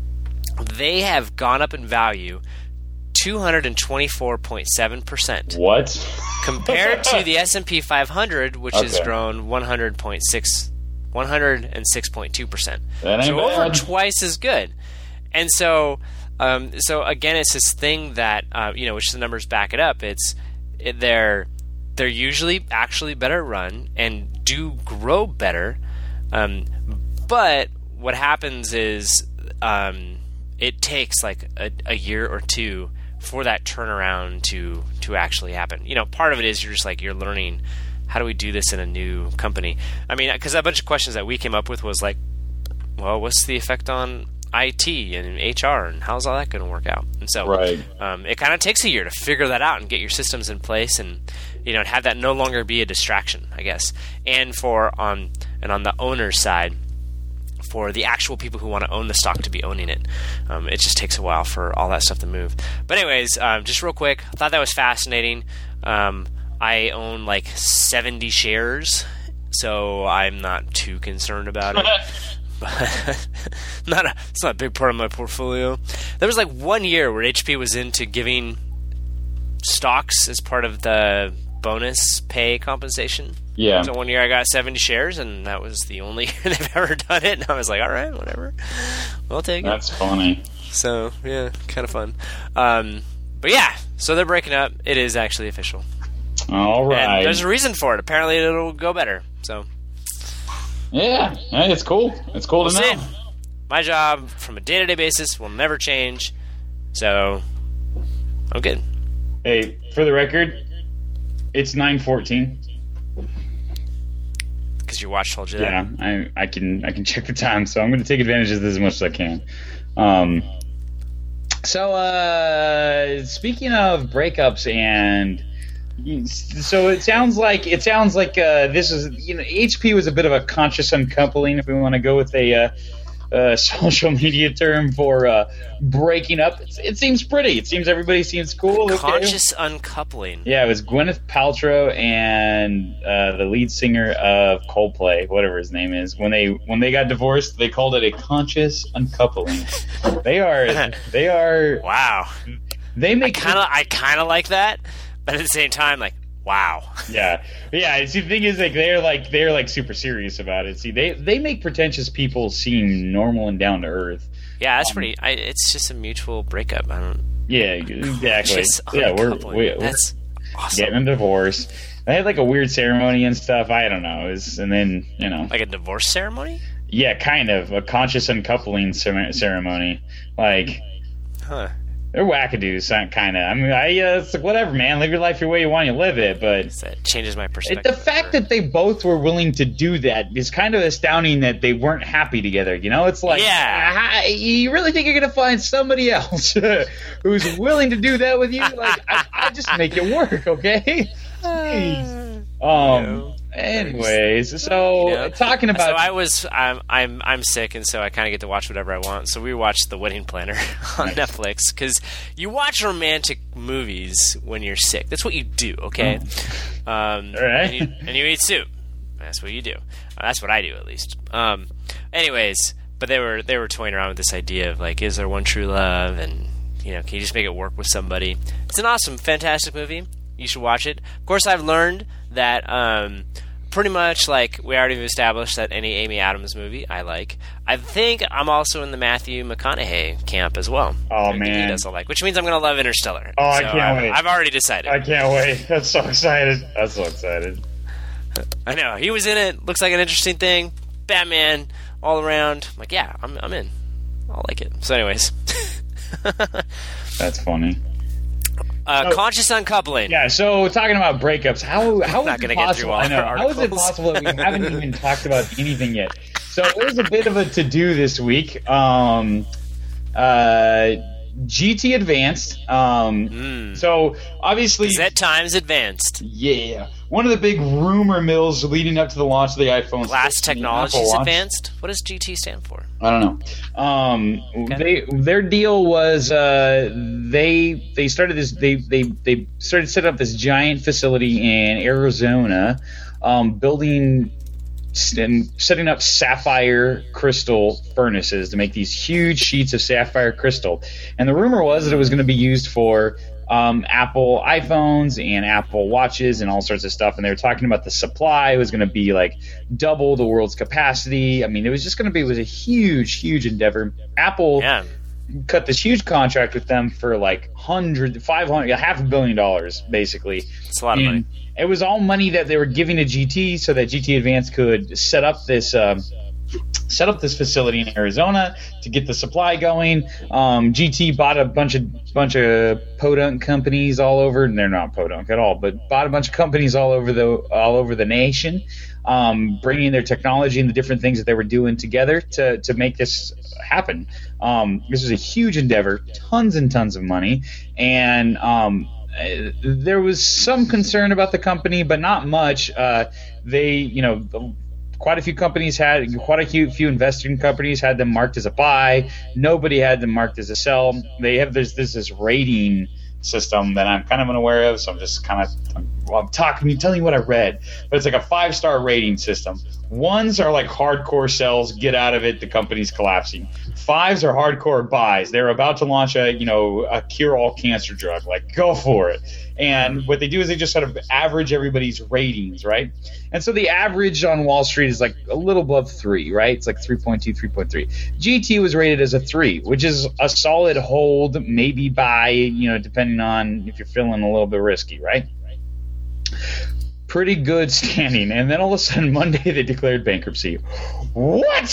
they have gone up in value two hundred twenty-four point seven percent. What? Compared to the S and P five hundred, which okay. has grown one hundred point six, one hundred six point two percent. That ain't so bad. over twice as good. And so, um, so again, it's this thing that, uh, you know, which the numbers back it up. It's it, they're they're usually actually better run and do grow better. Um, But what happens is um, it takes like a, a year or two for that turnaround to to actually happen. You know, part of it is you're just like you're learning how do we do this in a new company. I mean, because a bunch of questions that we came up with was like, well, what's the effect on I T and H R, and how's all that going to work out? And so right. um, it kind of takes a year to figure that out and get your systems in place, and you know, have that no longer be a distraction, I guess. And for on and on the owner's side, for the actual people who want to own the stock to be owning it. Um, it just takes a while for all that stuff to move. But anyways, um, just real quick, I thought that was fascinating. Um, I own like seventy shares, so I'm not too concerned about it. But not a, it's not a big part of my portfolio. There was like one year where H P was into giving stocks as part of the bonus pay compensation. Yeah. So one year I got seventy shares, and that was the only year they've ever done it. And I was like, all right, whatever. We'll take it. That's funny. So, yeah, kind of fun. Um, but yeah, so they're breaking up. It is actually official. All right. And there's a reason for it. Apparently it'll go better. So. Yeah, hey, it's cool. It's cool We'll to see. know. My job, from a day-to-day basis, will never change. So, I'm good. Hey, for the record, it's nine fourteen. Because your watch told you that. Yeah, I, I can I can check the time, so I'm going to take advantage of this as much as I can. Um, so, uh, speaking of breakups, and so it sounds like it sounds like uh, this is you know H P was a bit of a conscious uncoupling, if we want to go with a uh, uh, social media term for uh, breaking up. It's, it seems pretty. It seems everybody seems cool. Conscious okay. uncoupling. Yeah, it was Gwyneth Paltrow and uh, the lead singer of Coldplay, whatever his name is. When they when they got divorced, they called it a conscious uncoupling. they are they are wow. They make kind of I kind of like that, but at the same time, like wow. Yeah, yeah. See, the thing is, like they're like they're like super serious about it. See, they they make pretentious people seem normal and down to earth. Yeah, that's um, pretty. I, it's just a mutual breakup. I don't. Yeah, exactly. Just yeah, we're, we, we're that's awesome. Getting a divorce. They had like a weird ceremony and stuff. I don't know. It was, and then you know, like a divorce ceremony. Yeah, kind of a conscious uncoupling ceremony. Like, huh? They're wackadoos, kind of. I mean, I, uh, it's like, whatever, man. Live your life your way you want, you live it. But that changes my perspective. The fact that they both were willing to do that is kind of astounding. That they weren't happy together. You know, it's like, yeah, I, you really think you're gonna find somebody else who's willing to do that with you? Like, I, I just make it work, okay? Jeez. Um. You know. Anyways, so you know? talking about, so I was, I'm, I'm, I'm sick, and so I kind of get to watch whatever I want. So we watched The Wedding Planner on nice. Netflix because you watch romantic movies when you're sick. That's what you do, okay? Um, All right. and, you, and you eat soup. That's what you do. Uh, that's what I do, at least. Um, anyways, but they were they were toying around with this idea of like, is there one true love, and you know, can you just make it work with somebody? It's an awesome, fantastic movie. You should watch it. Of course, I've learned that um, pretty much like we already established that any Amy Adams movie I like. I think I'm also in the Matthew McConaughey camp as well. Oh, I man. think he does like, which means I'm going to love Interstellar. Oh, I So can't I've, wait. I've already decided. I can't wait. I'm so excited. I'm so excited. I know. He was in it. Looks like an interesting thing. Batman all around. I'm like, yeah, I'm, I'm in. I'll like it. So anyways. That's funny. Uh, so, conscious uncoupling. Yeah, so talking about breakups, how how Not is gonna it get possible? through all I know. our How is it articles. possible that we haven't even talked about anything yet? So it was a bit of a to-do this week. Um, uh, G T Advanced. Um, Mm. So obviously, Set times advanced. yeah, one of the big rumor mills leading up to the launch of the iPhone. Glass sixteen, Technologies Apple launch. advanced. What does G T stand for? I don't know. Um, Okay. they their deal was uh, they they started this they they they started setting up this giant facility in Arizona, um, building and setting up sapphire crystal furnaces to make these huge sheets of sapphire crystal. And the rumor was that it was going to be used for um, Apple iPhones and Apple Watches and all sorts of stuff. And they were talking about the supply. It was going to be like double the world's capacity. I mean, it was just going to be it was a huge, huge endeavor. Apple Yeah. cut this huge contract with them for like hundred, five hundred, half a billion dollars, basically. It's a lot of And money. It was all money that they were giving to G T so that G T Advanced could set up this um, set up this facility in Arizona to get the supply going. Um, G T bought a bunch of bunch of podunk companies all over, and they're not podunk at all, but bought a bunch of companies all over the all over the nation, um, bringing their technology and the different things that they were doing together to to make this happen. Um, this was a huge endeavor, tons and tons of money, and um, uh, there was some concern about the company, but not much. Uh, they, you know, quite a few companies had, quite a few, few investing companies had them marked as a buy. Nobody had them marked as a sell. They have there's, there's this rating system that I'm kind of unaware of, so I'm just kind of I'm, well, I'm talking, telling you what I read. But it's like a five star rating system. Ones are like hardcore sells, get out of it, the company's collapsing. Fives are hardcore buys. They're about to launch a you know a cure all cancer drug, like go for it. And what they do is they just sort of average everybody's ratings, right? And so the average on Wall Street is like a little above three, right? It's like three point two, three point three. G T was rated as a three, which is a solid hold, maybe buy, you know, depending on if you're feeling a little bit risky, right? Pretty good standing. And then all of a sudden, Monday, they declared bankruptcy. What?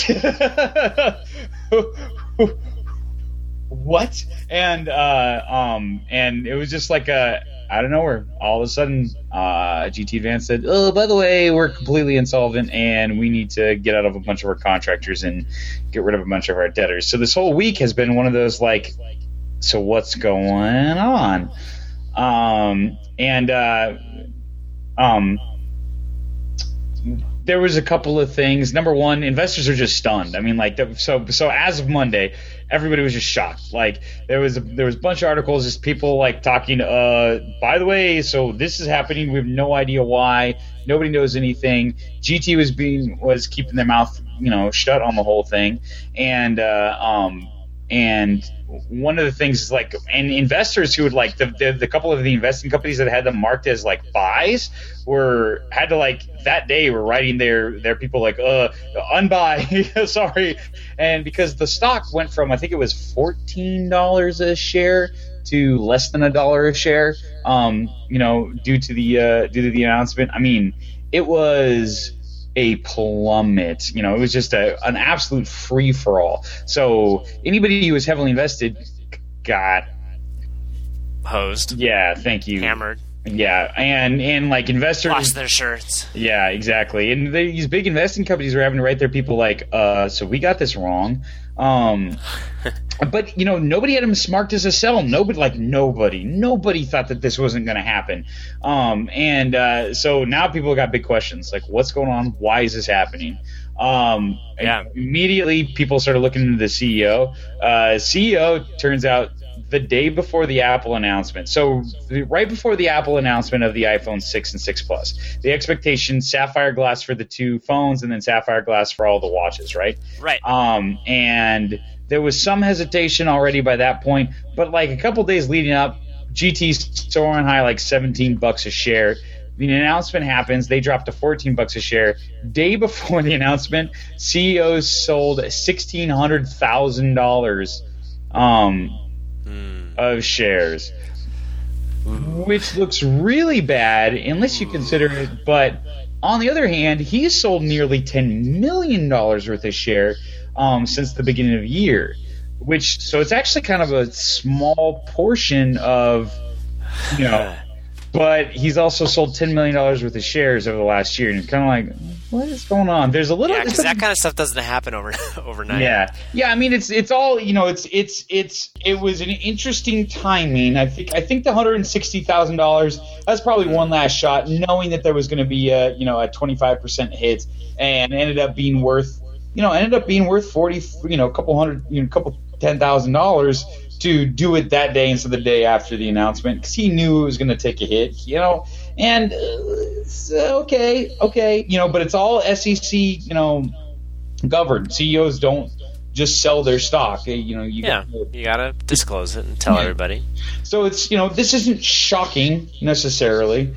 What? And uh, um, and it was just like a out of nowhere. All of a sudden, uh, G T Advanced said, "Oh, by the way, we're completely insolvent, and we need to get out of a bunch of our contractors and get rid of a bunch of our debtors." So this whole week has been one of those like, so what's going on? Um, and uh, um. There was a couple of things. Number one, investors are just stunned. I mean, like, so so as of Monday, everybody was just shocked. Like, there was a, there was a bunch of articles, just people like talking. Uh, by the way, so this is happening. We have no idea why. Nobody knows anything. G T was being was keeping their mouth, you know, shut on the whole thing, and uh, um and one of the things is like, and investors who would like the, the the couple of the investing companies that had them marked as like buys were had to like that day were writing their their people like uh unbuy sorry, and because the stock went from I think it was fourteen dollars a share to less than a dollar a share, um you know due to the uh, due to the announcement. I mean, it was a plummet. You know, it was just a an absolute free for all. So anybody who was heavily invested got hosed. Yeah, thank you. Hammered. Yeah, and and like investors lost their shirts. Yeah, exactly. And they, these big investing companies are having to write their people like, uh, so we got this wrong. Um, but you know, nobody had them marked as a sell. Nobody, like nobody, nobody thought that this wasn't going to happen. Um, and uh, so now people got big questions like, what's going on? Why is this happening? Um, yeah. Immediately, people started looking into the C E O. Uh, C E O turns out the day before the Apple announcement. So right before the Apple announcement of the iPhone six and six Plus, the expectation sapphire glass for the two phones and then sapphire glass for all the watches, right? Right. Um, and there was some hesitation already by that point, but like a couple days leading up, G T's soaring high like seventeen bucks a share. The announcement happens. They dropped to fourteen bucks a share. Day before the announcement, C E Os sold sixteen hundred thousand dollars um, mm. of shares, which looks really bad unless you consider it. But on the other hand, he's sold nearly ten million dollars worth of share um, since the beginning of the year, which so it's actually kind of a small portion of, you know. But he's also sold ten million dollars worth of shares over the last year. And it's kind of like, what is going on? There's a little... Yeah, because that kind of stuff doesn't happen over, overnight. Yeah. Yeah, I mean, it's it's all, you know, it's, it's, it's, it was an interesting timing. I think I think the one hundred sixty thousand dollars, that's probably one last shot, knowing that there was going to be a, you know, a twenty-five percent hit, and ended up being worth, you know, ended up being worth forty, you know, a couple hundred, you know, a couple ten thousand dollars to do it that day instead of the day after the announcement, because he knew it was going to take a hit, you know, and uh, so, okay, okay, you know, but it's all S E C, you know, governed. C E Os don't just sell their stock, you know. You yeah, gotta, you got to disclose it and tell yeah. everybody. So it's, you know, this isn't shocking necessarily,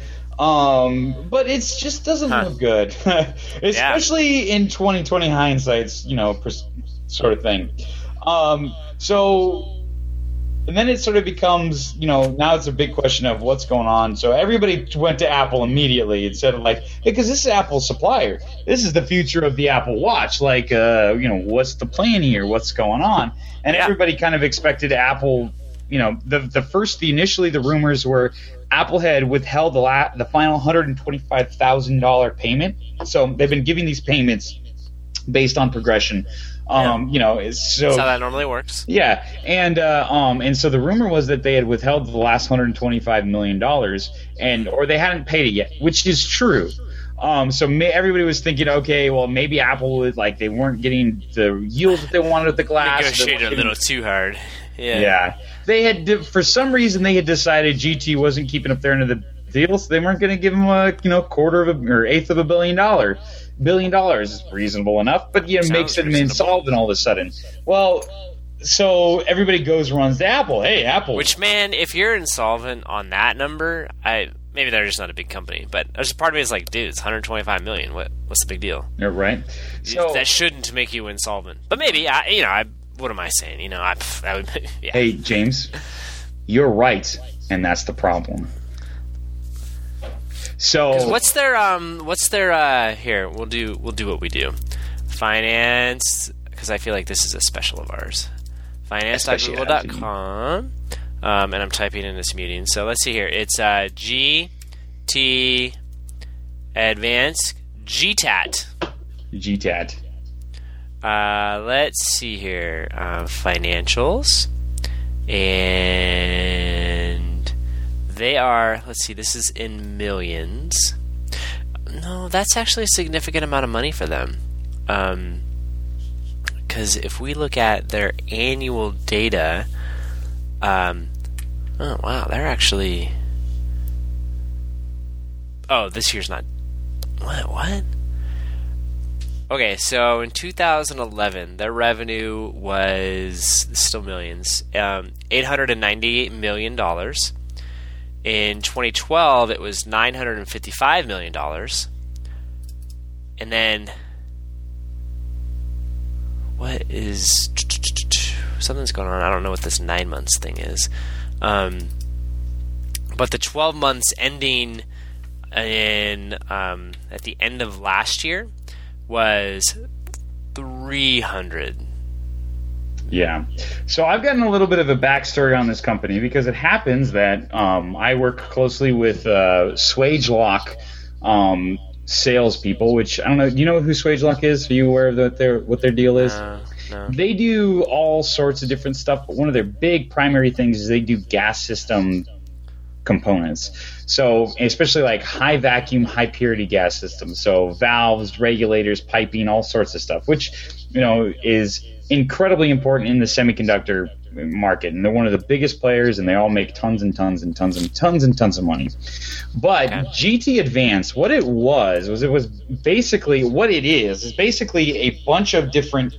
um, but it just doesn't huh. look good, especially yeah. in twenty twenty hindsight's, you know, pers- sort of thing. Um, so... And then it sort of becomes, you know, now it's a big question of what's going on. So everybody went to Apple immediately instead of like, hey, because this is Apple's supplier. This is the future of the Apple Watch. Like, uh, you know, what's the plan here? What's going on? And yeah. everybody kind of expected Apple, you know, the the first, the initially the rumors were Apple had withheld the la- the final one hundred twenty-five thousand dollars payment. So they've been giving these payments based on progression. Um, yeah. You know, so that's how that normally works. Yeah, and uh, um, and so the rumor was that they had withheld the last one hundred twenty-five million dollars, and or they hadn't paid it yet, which is true. Um, so may, everybody was thinking, okay, well, maybe Apple would, like, they weren't getting the yield that they wanted with the glass. Negotiated a little too hard. Yeah. Yeah, they had for some reason they had decided G T wasn't keeping up their end of the deal, so they weren't going to give them a you know quarter of a, or eighth of a billion dollar. Billion dollars is reasonable enough, but you know, makes them insolvent all of a sudden. Well, so everybody goes runs to Apple. Hey, Apple. Which, man, if you're insolvent on that number, I maybe they're just not a big company. But there's a part of me is like, dude, it's one hundred twenty-five million. What what's the big deal? Yeah, right. So that shouldn't make you insolvent. But maybe I, you know, I what am I saying? You know, I that would. Yeah. Hey, James, you're right, and that's the problem. So what's their um what's their uh here we'll do we'll do what we do finance, because I feel like this is a special of ours, finance dot google dot com, um and I'm typing in this meeting, so let's see here, it's uh G T Advanced G T A T G T A T uh let's see here, uh, financials, and they are, let's see, this is in millions. No, that's actually a significant amount of money for them. Um, because if we look at their annual data, um, oh, wow, they're actually... Oh, this year's not... What? What? Okay, so in two thousand eleven, their revenue was, still millions, um, eight hundred ninety-eight million dollars. In twenty twelve, it was nine hundred fifty-five million dollars. And then, what is... Something's going on. I don't know what this nine months thing is. Um, but the twelve months ending in um, at the end of last year was three hundred Yeah. So I've gotten a little bit of a backstory on this company because it happens that um, I work closely with uh, SwageLock um, salespeople, which I don't know. Do you know who SwageLock is? Are you aware of what their what their deal is? Uh, no. They do all sorts of different stuff, but one of their big primary things is they do gas system components. So especially like high vacuum, high purity gas systems. So valves, regulators, piping, all sorts of stuff, which you know is incredibly important in the semiconductor market, and they're one of the biggest players, and they all make tons and tons and tons and tons and tons of money. But okay. G T Advanced, what it was was it was basically what it is is basically a bunch of different.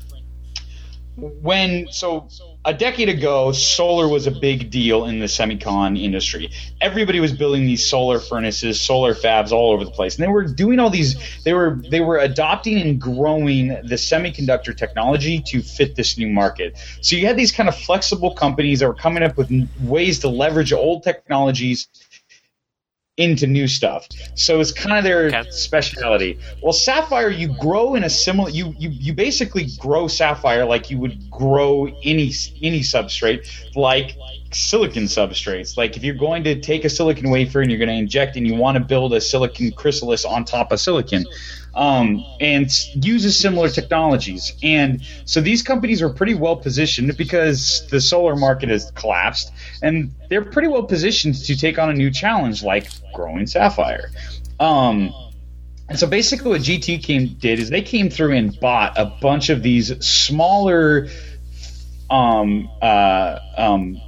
When so a decade ago, solar was a big deal in the semicon industry. Everybody was building these solar furnaces, solar fabs all over the place, and they were doing all these. They were they were adopting and growing the semiconductor technology to fit this new market. So you had these kind of flexible companies that were coming up with ways to leverage old technologies into new stuff. So it's kind of their okay. specialty. Well, Sapphire, you grow in a similar you, you you basically grow Sapphire like you would grow any any substrate, like silicon substrates. Like if you're going to take a silicon wafer and you're going to inject and you want to build a silicon chrysalis on top of silicon, um, and uses similar technologies. And so these companies are pretty well positioned because the solar market has collapsed, and they're pretty well positioned to take on a new challenge like growing Sapphire. Um, and so basically what G T came did is they came through and bought a bunch of these smaller um, uh, um,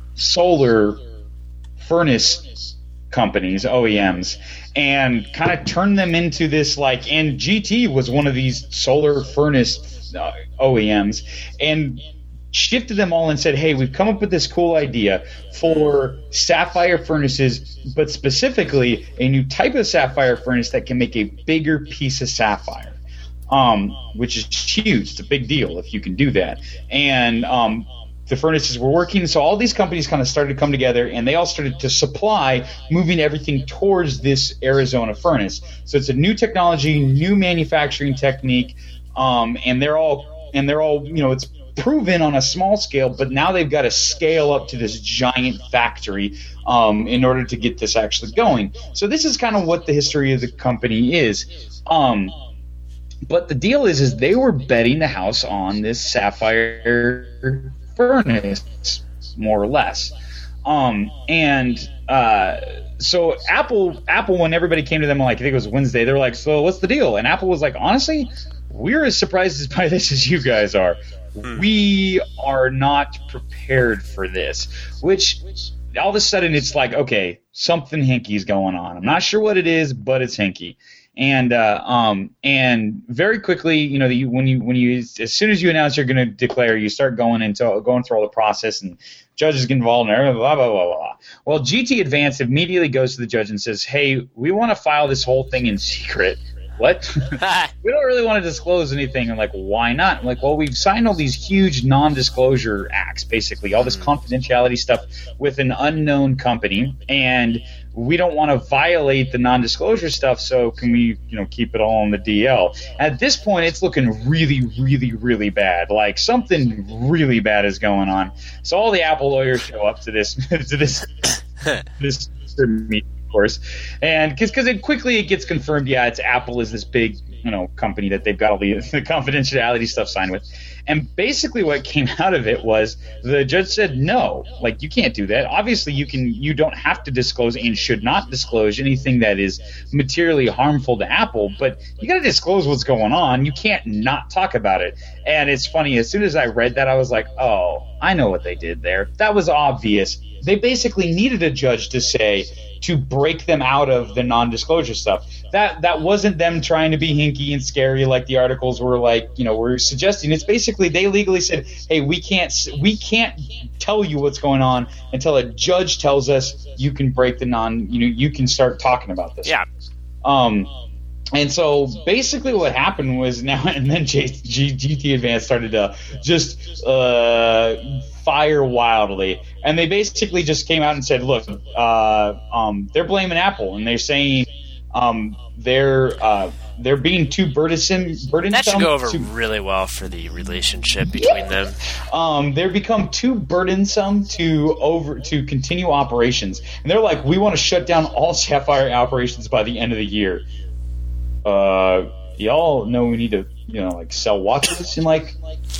solar furnace companies, O E Ms, and kind of turned them into this like, and G T was one of these solar furnace uh, O E Ms, and shifted them all and said, hey, we've come up with this cool idea for sapphire furnaces, but specifically a new type of sapphire furnace that can make a bigger piece of sapphire, um, which is huge. It's a big deal if you can do that. And um, the furnaces were working, so all these companies kind of started to come together, and they all started to supply, moving everything towards this Arizona furnace. So it's a new technology, new manufacturing technique, um, and they're all and they're all you know it's proven on a small scale, but now they've got to scale up to this giant factory um, in order to get this actually going. So this is kind of what the history of the company is. Um, but the deal is, is they were betting the house on this sapphire furnace, more or less. Um, and uh, so Apple, Apple, when everybody came to them, like I think it was Wednesday, they were like, "So what's the deal?" And Apple was like, "Honestly, we're as surprised by this as you guys are. Hmm. We are not prepared for this." Which all of a sudden it's like, okay, something hinky's going on. I'm not sure what it is, but it's hinky. And uh, um, and very quickly, you know, the, when you when you as soon as you announce you're going to declare, you start going into going through all the process, and judges get involved, and blah blah blah blah blah. Well, G T Advanced immediately goes to the judge and says, "Hey, we want to file this whole thing in secret." What? We don't really want to disclose anything. I'm like, why not? I'm like, well, we've signed all these huge non-disclosure acts, basically, all this confidentiality stuff with an unknown company, and we don't want to violate the non-disclosure stuff, so can we, you know, keep it all on the D L? At this point, it's looking really, really, really bad. Like something really bad is going on. So all the Apple lawyers show up to this to this this meeting. Course, and because because it quickly it gets confirmed, yeah, it's Apple is this big you know company that they've got all the, the confidentiality stuff signed with, and basically what came out of it was the judge said no, like you can't do that. Obviously, you can you don't have to disclose and should not disclose anything that is materially harmful to Apple, but you got to disclose what's going on. You can't not talk about it. And it's funny, as soon as I read that, I was like, oh, I know what they did there. That was obvious. They basically needed a judge to say, to break them out of the non-disclosure stuff. That that wasn't them trying to be hinky and scary like the articles were like, you know, were suggesting. It's basically they legally said, hey, we can't we can't tell you what's going on until a judge tells us you can break the non, you know, you can start talking about this. Yeah. Um. And so basically what happened was now and then G T Advanced started to just uh, fire wildly. And they basically just came out and said, look, uh, um, they're blaming Apple. And they're saying um, they're uh, they're being too burdensome. burdensome that should go over to, really well for the relationship between yeah. them. Um, they're become too burdensome to over to continue operations, and they're like, we want to shut down all Sapphire operations by the end of the year. Uh, y'all know we need to, you know, like sell watches in like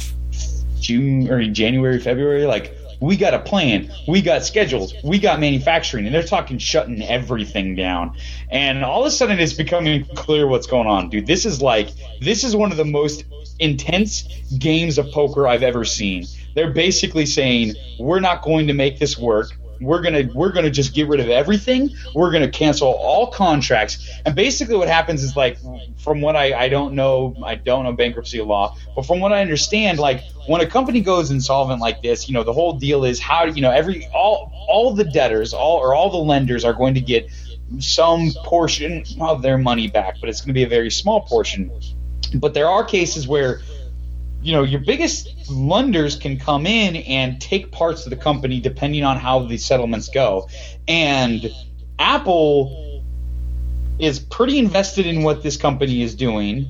June or January, February, like. We got a plan. We got schedules. We got manufacturing. And they're talking shutting everything down. And all of a sudden it's becoming clear what's going on, dude. This is like this is one of the most intense games of poker I've ever seen. They're basically saying, we're not going to make this work. We're gonna we're gonna just get rid of everything. We're gonna cancel all contracts. And basically what happens is, like, from what I, I don't know I don't know bankruptcy law, but from what I understand, like when a company goes insolvent like this, you know, the whole deal is how you know every all all the debtors, all or all the lenders are going to get some portion of their money back, but it's going to be a very small portion. But there are cases where, you know, your biggest lenders can come in and take parts of the company depending on how the settlements go. And Apple is pretty invested in what this company is doing.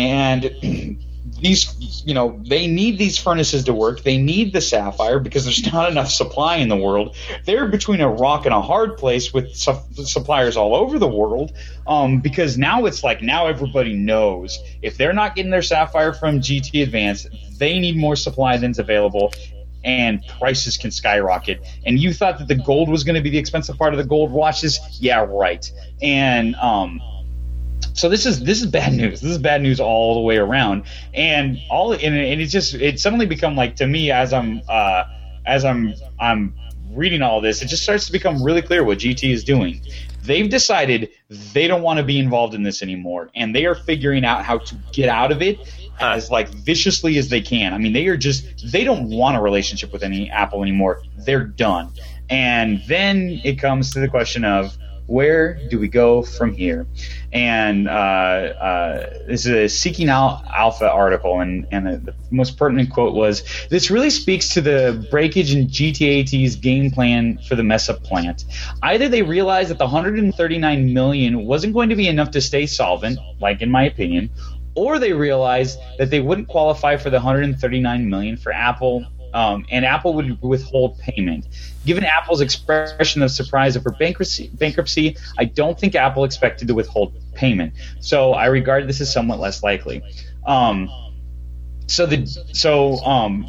And these, you know, they need these furnaces to work. They need the Sapphire because there's not enough supply in the world. They're between a rock and a hard place with su- suppliers all over the world, um, because now it's like now everybody knows if they're not getting their Sapphire from G T Advanced, they need more supply than's available, and prices can skyrocket. And you thought that the gold was going to be the expensive part of the gold watches? Yeah, right. And um, so this is this is bad news. This is bad news all the way around. And all and it just it suddenly become like, to me, as I'm uh, as I'm I'm reading all this, it just starts to become really clear what G T is doing. They've decided they don't want to be involved in this anymore, and they are figuring out how to get out of it as like viciously as they can. I mean, they are just they don't want a relationship with any Apple anymore. They're done. And then it comes to the question of, where do we go from here? And uh, uh, this is a Seeking Al- Alpha article, and, and the, the most pertinent quote was, "This really speaks to the breakage in G T A T's game plan for the mess-up plant. Either they realized that the one hundred thirty-nine million dollars wasn't going to be enough to stay solvent, like in my opinion, or they realized that they wouldn't qualify for the one hundred thirty-nine million dollars for Apple, um, and Apple would withhold payment. Given Apple's expression of surprise over bankruptcy, bankruptcy, I don't think Apple expected to withhold payment. So I regard this as somewhat less likely." Um, so the so um,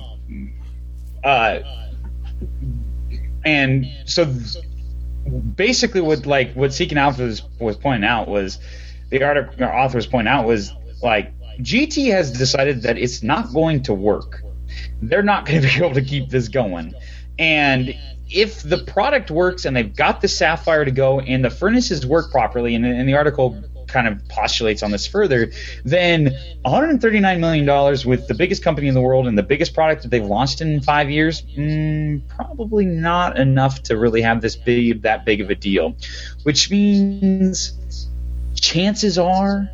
uh, and so basically, what like what Seeking Alpha was, was pointing out was the article our author was pointing out was like G T has decided that it's not going to work. They're not going to be able to keep this going, and if the product works and they've got the Sapphire to go and the furnaces work properly, and, and the article kind of postulates on this further, then one hundred thirty-nine million dollars with the biggest company in the world and the biggest product that they've launched in five years, mm, probably not enough to really have this big, that big of a deal. Which means chances are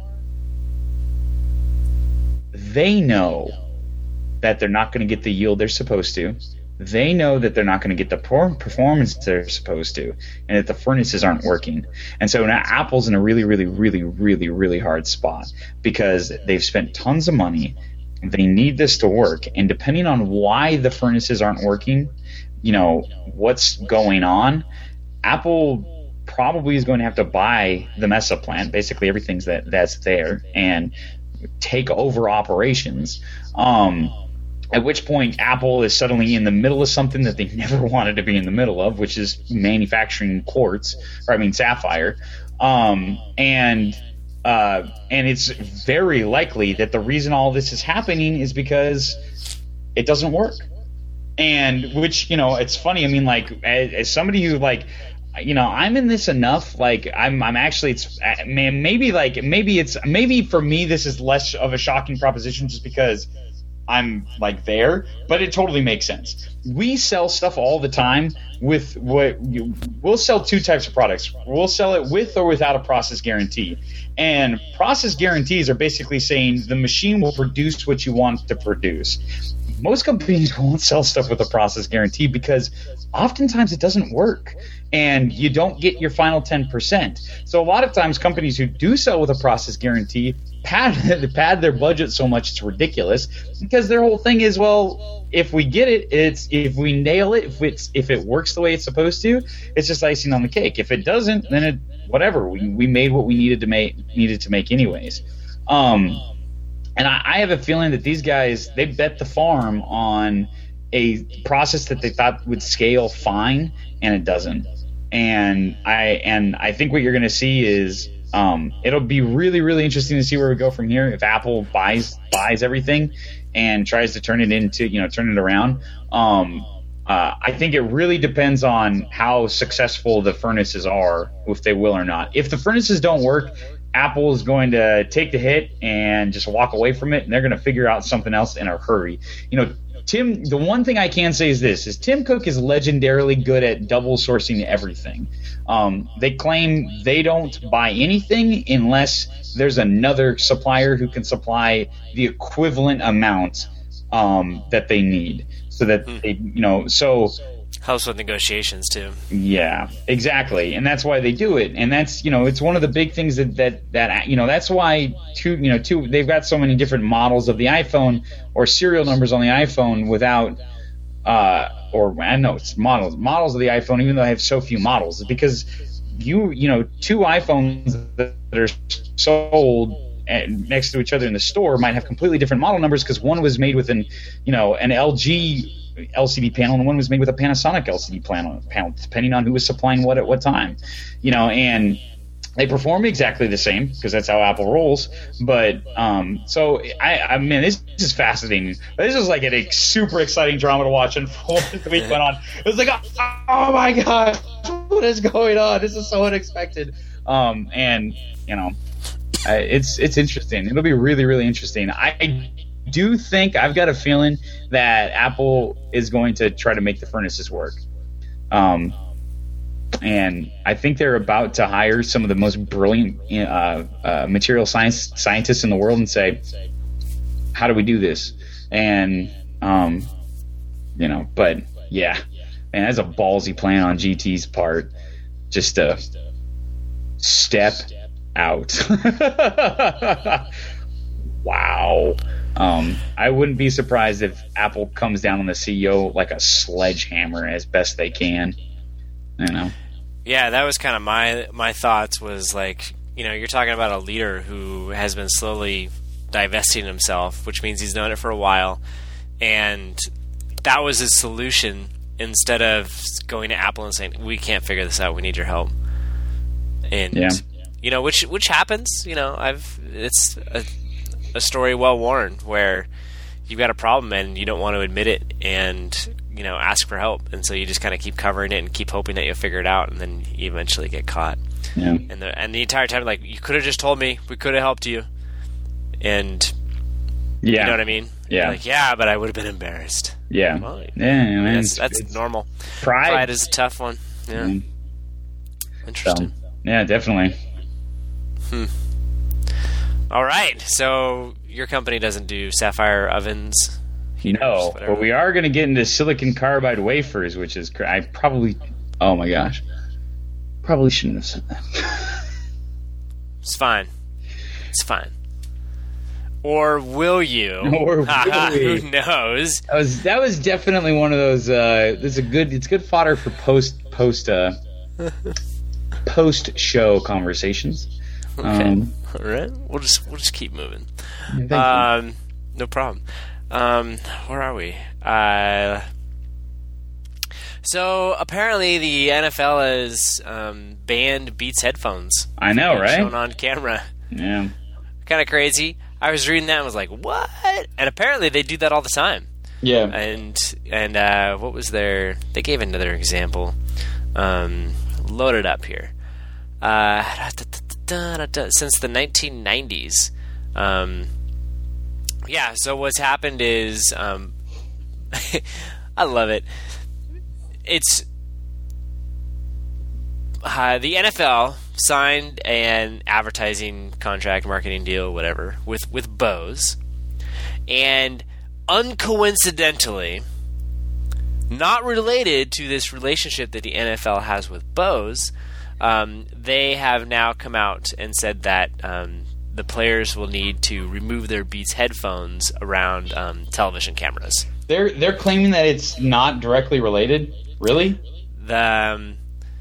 they know that they're not going to get the yield they're supposed to. They know that they're not going to get the performance they're supposed to, and that the furnaces aren't working. And so now Apple's in a really, really, really, really, really hard spot because they've spent tons of money. They need this to work. And depending on why the furnaces aren't working, you know, what's going on, Apple probably is going to have to buy the Mesa plant, basically everything's that, that's there, and take over operations. Um At which point Apple is suddenly in the middle of something that they never wanted to be in the middle of, which is manufacturing quartz, or I mean sapphire. Um, and uh, and it's very likely that the reason all this is happening is because it doesn't work. And which, you know, it's funny. I mean, like as, as somebody who like, you know, I'm in this enough. Like I'm, I'm actually, it's man, maybe like maybe it's maybe for me this is less of a shocking proposition just because I'm like there, but it totally makes sense. We sell stuff all the time with what we'll sell two types of products. We'll sell it with or without a process guarantee. And process guarantees are basically saying the machine will produce what you want to produce. Most companies won't sell stuff with a process guarantee because oftentimes it doesn't work. and you don't get your final ten percent. So a lot of times companies who do sell with a process guarantee pad pad their budget so much it's ridiculous, because their whole thing is, well, if we get it, it's if we nail it, if it's if it works the way it's supposed to, it's just icing on the cake. If it doesn't, then it whatever. We we made what we needed to make needed to make anyways. Um, and I, I have a feeling that these guys, they bet the farm on a process that they thought would scale fine, and it doesn't. And I and I think what you're going to see is um, it'll be really really interesting to see where we go from here if Apple buys buys everything and tries to turn it into you know turn it around. Um, uh, I think it really depends on how successful the furnaces are, if they will or not. If the furnaces don't work, Apple is going to take the hit and just walk away from it, and they're going to figure out something else in a hurry. You know, Tim, the one thing I can say is this, is Tim Cook is legendarily good at double sourcing everything. Um, they claim they don't buy anything unless there's another supplier who can supply the equivalent amount um, that they need. So that they, you know, so helps with negotiations too. Yeah, exactly, and that's why they do it. And that's you know, it's one of the big things that that that you know, that's why two you know two they've got so many different models of the iPhone or serial numbers on the iPhone without uh or I know it's models models of the iPhone, even though I have so few models, because you you know two iPhones that are sold next to each other in the store might have completely different model numbers, because one was made with an you know an L G L C D panel and one was made with a Panasonic L C D panel, panel depending on who was supplying what at what time, you know, and they perform exactly the same because that's how Apple rolls. But um, so I, I mean, this, this is fascinating. This is like a super exciting drama to watch unfold as the week went on. It was like, oh, oh my god, what is going on? This is so unexpected. Um, and you know, I, it's it's interesting. It'll be really really interesting. I do think I've got a feeling that Apple is going to try to make the furnaces work. Um, and I think they're about to hire some of the most brilliant uh, uh, material science scientists in the world and say, how do we do this? And, um, you know, but yeah, man, that's a ballsy plan on G T's part, just to step out. Wow. Um, I wouldn't be surprised if Apple comes down on the C E O like a sledgehammer as best they can. You know. Yeah, that was kind of my my thoughts. Was like, you know, you're talking about a leader who has been slowly divesting himself, which means he's known it for a while, and that was his solution. Instead of going to Apple and saying, "We can't figure this out. We need your help," and yeah. you know, which which happens. You know, I've it's. A, a story well worn where you've got a problem and you don't want to admit it and you know ask for help, and so you just kind of keep covering it and keep hoping that you'll figure it out, and then you eventually get caught. Yeah. And the and the entire time, like, you could have just told me, we could have helped you, and yeah, you know what I mean? Yeah. Like, yeah, but I would have been embarrassed. Yeah. Well, yeah, man, that's that's it's normal. Pride. Pride is a tough one. Yeah. Mm. Interesting. So, yeah, definitely. Hmm. All right, so your company doesn't do sapphire ovens? Heaters, no, whatever. But we are going to get into silicon carbide wafers, which is I probably, oh my gosh, probably shouldn't have said that. It's fine. It's fine. Or will you? Or will we? Who knows? That was that was definitely one of those. Uh, it's a good. It's good fodder for post post uh, post show conversations. Okay. Um, All right. We'll just we'll just keep moving. Thank um, you. No problem. Um, where are we? Uh, so apparently the N F L has um, banned Beats headphones. I know, right? Shown on camera. Yeah. Kind of crazy. I was reading that and was like, what? And apparently they do that all the time. Yeah. And and uh, what was their? They gave another example. Um, load it up here. Uh, since the nineteen nineties. Um, yeah, so what's happened is, um, I love it. It's uh, the N F L signed an advertising contract, marketing deal, whatever, with, with Bose, and uncoincidentally, not related to this relationship that the N F L has with Bose, um, they have now come out and said that um, the players will need to remove their Beats headphones around um, television cameras. They're they're claiming that it's not directly related. Really? The um,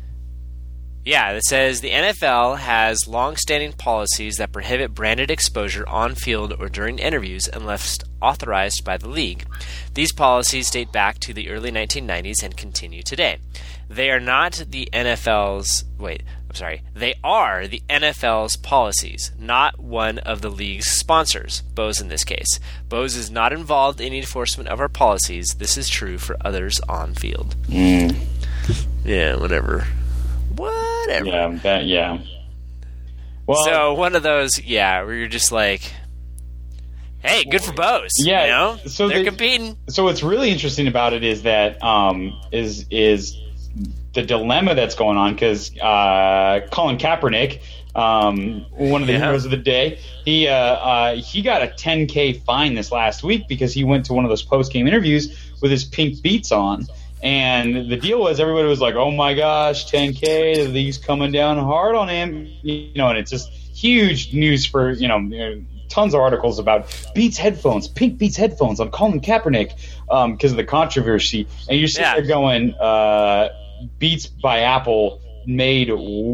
yeah, it says the N F L has long-standing policies that prohibit branded exposure on field or during interviews unless authorized by the league. These policies date back to the early nineteen nineties and continue today. They are not the N F L's wait, I'm sorry. They are the N F L's policies, not one of the league's sponsors, Bose in this case. Bose is not involved in the enforcement of our policies. This is true for others on field. Mm. Yeah, whatever. Whatever. Yeah, that, yeah. Well, so one of those, yeah, where you're just like, hey, good for Bose. Yeah, you know? so they're the, competing. So what's really interesting about it is that um, is is the dilemma that's going on because uh, Colin Kaepernick, um, one of the yeah. heroes of the day, he uh, uh, he got a ten K fine this last week because he went to one of those post game interviews with his pink Beats on. And the deal was everybody was like, oh, my gosh, ten K, the league's coming down hard on him. You know, and it's just huge news for, you know, tons of articles about Beats headphones, pink Beats headphones on Colin Kaepernick um, because of the controversy. And you're sitting yeah. there going, uh, Beats by Apple made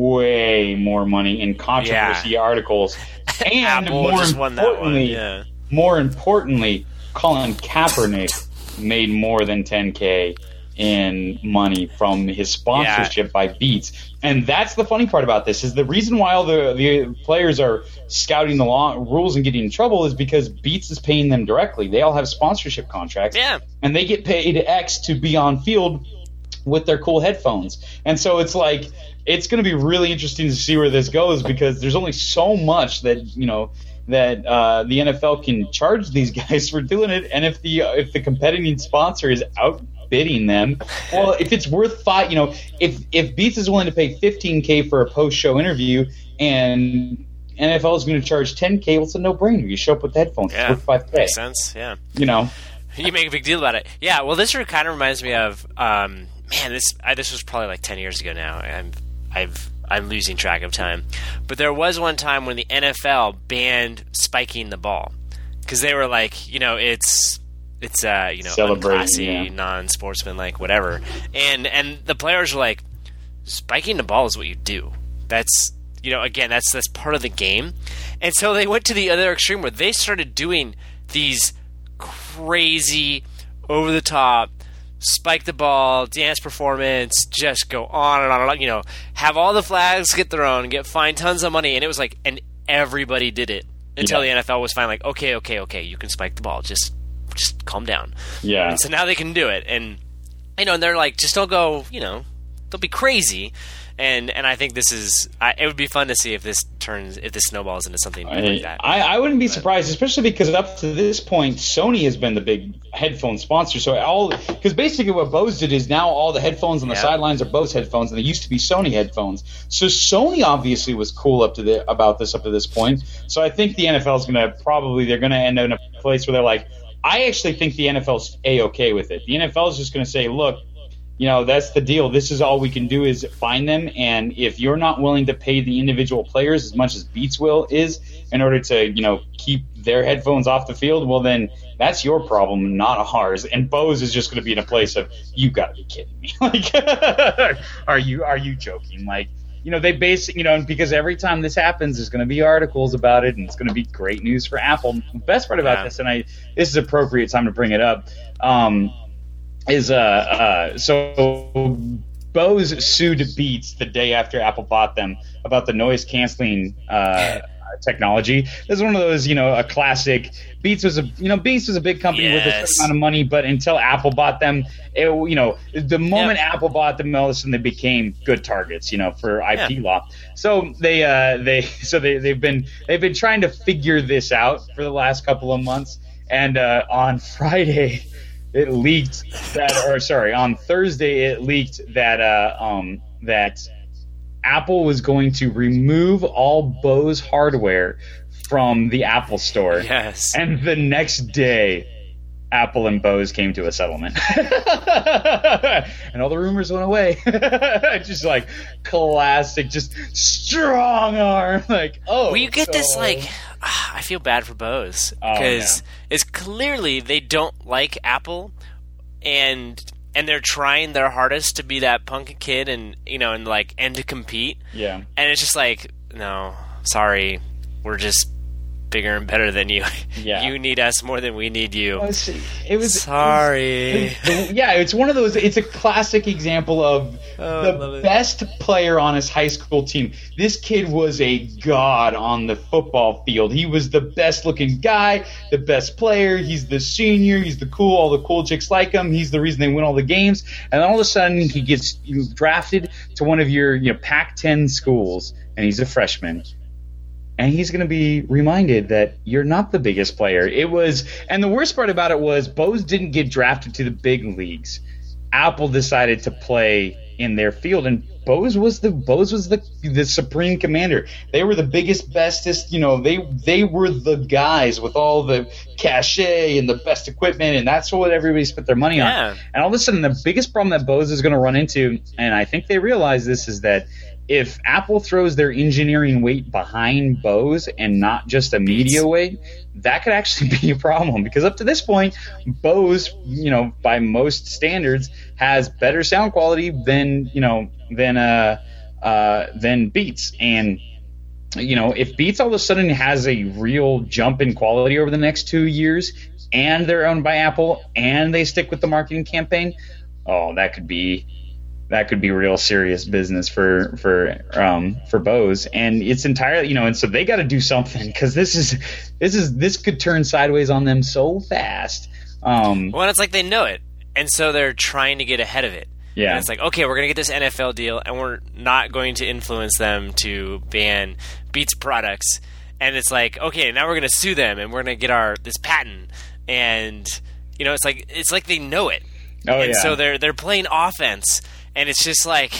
way more money in controversy yeah. articles. And Apple more just won that one. importantly, Yeah. more importantly, Colin Kaepernick made more than ten K in money from his sponsorship yeah. by Beats. And that's the funny part about this is the reason why all the, the players are scouting the law, rules and getting in trouble is because Beats is paying them directly. They all have sponsorship contracts. Yeah. And they get paid X to be on field with their cool headphones. And so it's like it's going to be really interesting to see where this goes because there's only so much that, you know, that uh, the N F L can charge these guys for doing it. And if the if the competing sponsor is out bidding them, well, if it's worth five, you know, if if Beats is willing to pay fifteen K for a post show interview and N F L is going to charge ten K, well, it's a no brainer. You show up with the headphones, yeah, it's worth five K. Makes sense. Yeah, you know, you make a big deal about it. Yeah, well, this kind of reminds me of um, man. This I, this was probably like ten years ago now. I'm I've I'm losing track of time, but there was one time when the N F L banned spiking the ball because they were like, you know, it's. It's uh you know unclassy, yeah. non-sportsmanlike, whatever, and and the players were like, spiking the ball is what you do. That's you know again that's that's part of the game, and so they went to the other extreme where they started doing these crazy, over the top, spike the ball, dance performance, just go on and on and on. You know, have all the flags get thrown, get fined tons of money, and it was like, and everybody did it until yeah. the N F L was finally like, okay, okay, okay, you can spike the ball, just. Just calm down. Yeah. And so now they can do it, and you know, and they're like, just don't go. You know, don't be crazy. And and I think this is. I, it would be fun to see if this turns, if this snowballs into something I, like that. I, I wouldn't be but, surprised, especially because up to this point, Sony has been the big headphone sponsor. So all because basically what Bose did is now all the headphones on the yeah. sidelines are Bose headphones, and they used to be Sony headphones. So Sony obviously was cool up to the about this up to this point. So I think the N F L is going to probably they're going to end up in a place where they're like. I actually think the N F L's A-okay with it. The N F L is just going to say, look, you know, that's the deal. This is all we can do is fine them. And if you're not willing to pay the individual players as much as Beats will is in order to, you know, keep their headphones off the field, well, then that's your problem, not ours. And Bose is just going to be in a place of, you got to be kidding me. Like, are you are you joking? Like, you know, they base, you know, because every time this happens, there's going to be articles about it, and it's going to be great news for Apple. The best part about yeah. this, and I, this is appropriate time to bring it up, um, is uh, uh, so Bose sued Beats the day after Apple bought them about the noise canceling uh, technology. This is one of those, you know, a classic. Beats was a, you know, Beats was a big company yes. with a certain amount of money, but until Apple bought them, it, you know, the moment yep. Apple bought them, all of a sudden they became good targets, you know, for I P yeah. law. So they, uh, they, so they, they've been, they've been trying to figure this out for the last couple of months, and uh, on Friday. It leaked that, or sorry, on Thursday it leaked that uh, um, that Apple was going to remove all Bose hardware from the Apple Store. Yes. And the next day, Apple and Bose came to a settlement. And all the rumors went away. Just like classic, just strong arm. Like, oh. Well, you get so... this, like, I feel bad for Bose. Because oh, yeah. it's clearly they don't like Apple, and and they're trying their hardest to be that punk kid and, you know, and like, and to compete. Yeah. And it's just like, no, sorry, we're just bigger and better than you. Yeah. You need us more than we need you. It was, it was sorry. It was, yeah, it's one of those. It's a classic example of oh, the best player on his high school team. This kid was a god on the football field. He was the best looking guy, the best player. He's the senior. He's the cool. All the cool chicks like him. He's the reason they win all the games. And all of a sudden, he gets drafted to one of your, you know, Pac ten schools, and he's a freshman. And he's going to be reminded that you're not the biggest player. It was, and the worst part about it was, Bose didn't get drafted to the big leagues. Apple decided to play in their field, and Bose was the Bose was the the supreme commander. They were the biggest, bestest. You know, they they were the guys with all the cachet and the best equipment, and that's what everybody spent their money yeah. on. And all of a sudden, the biggest problem that Bose is going to run into, and I think they realize this, is that if Apple throws their engineering weight behind Bose and not just a media weight, that could actually be a problem. Because up to this point, Bose, you know, by most standards, has better sound quality than, you know, than uh, uh, than Beats. And, you know, if Beats all of a sudden has a real jump in quality over the next two years, and they're owned by Apple, and they stick with the marketing campaign, oh, that could be. That could be real serious business for for um, for Bose, and it's entirely, you know, and so they got to do something, because this is this is this could turn sideways on them so fast. Um, well, it's like they know it, and so they're trying to get ahead of it. Yeah, and it's like, okay, we're gonna get this N F L deal, and we're not going to influence them to ban Beats products. And it's like, okay, now we're gonna sue them, and we're gonna get our this patent, and you know, it's like it's like they know it, oh, and yeah. so they're they're playing offense. And it's just like,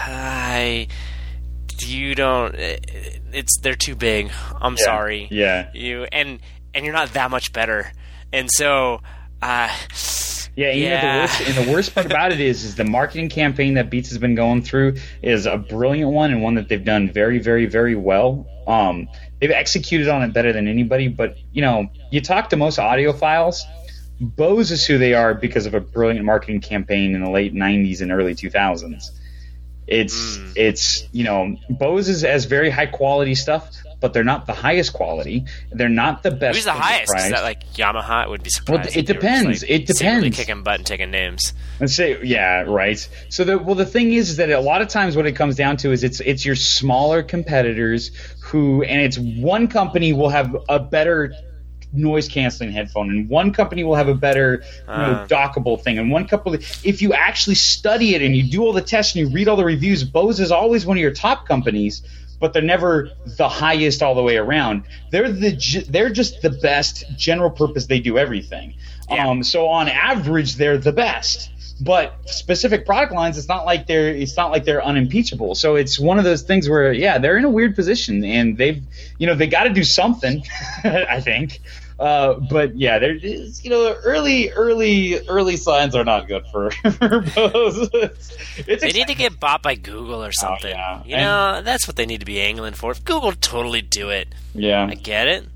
I, you don't. It's they're too big. I'm yeah, sorry. Yeah. You and and you're not that much better. And so, uh, yeah. You yeah. know, the worst, and the worst part about it is, is the marketing campaign that Beats has been going through is a brilliant one, and one that they've done very, very, very well. Um, they've executed on it better than anybody. But you know, you talk to most audiophiles, Bose is who they are because of a brilliant marketing campaign in the late nineties and early two thousands. It's mm. it's you know, Bose is has very high quality stuff, but they're not the highest quality. They're not the best. Who's the highest? Is that like Yamaha? It would be surprised. Well, it depends. Like it depends. Kicking butt and taking names. Let's say, yeah, right. So the well, the thing is, is that a lot of times what it comes down to is it's it's your smaller competitors who, and it's one company will have a better noise canceling headphone, and one company will have a better, you know, uh, dockable thing, and one company, if you actually study it and you do all the tests and you read all the reviews, Bose is always one of your top companies, but they're never the highest all the way around. They're the they're just the best general purpose. They do everything. Yeah. Um, so on average, they're the best. But specific product lines, it's not like they're it's not like they're unimpeachable. So it's one of those things where, yeah, they're in a weird position, and they've, you know, they got to do something. I think. Uh, but yeah, there is, you know, early, early, early signs are not good for, for Bose. It's, it's they need to get bought by Google or something. Oh, yeah. You and, know, that's what they need to be angling for. If Google would totally do it. Yeah, I get it.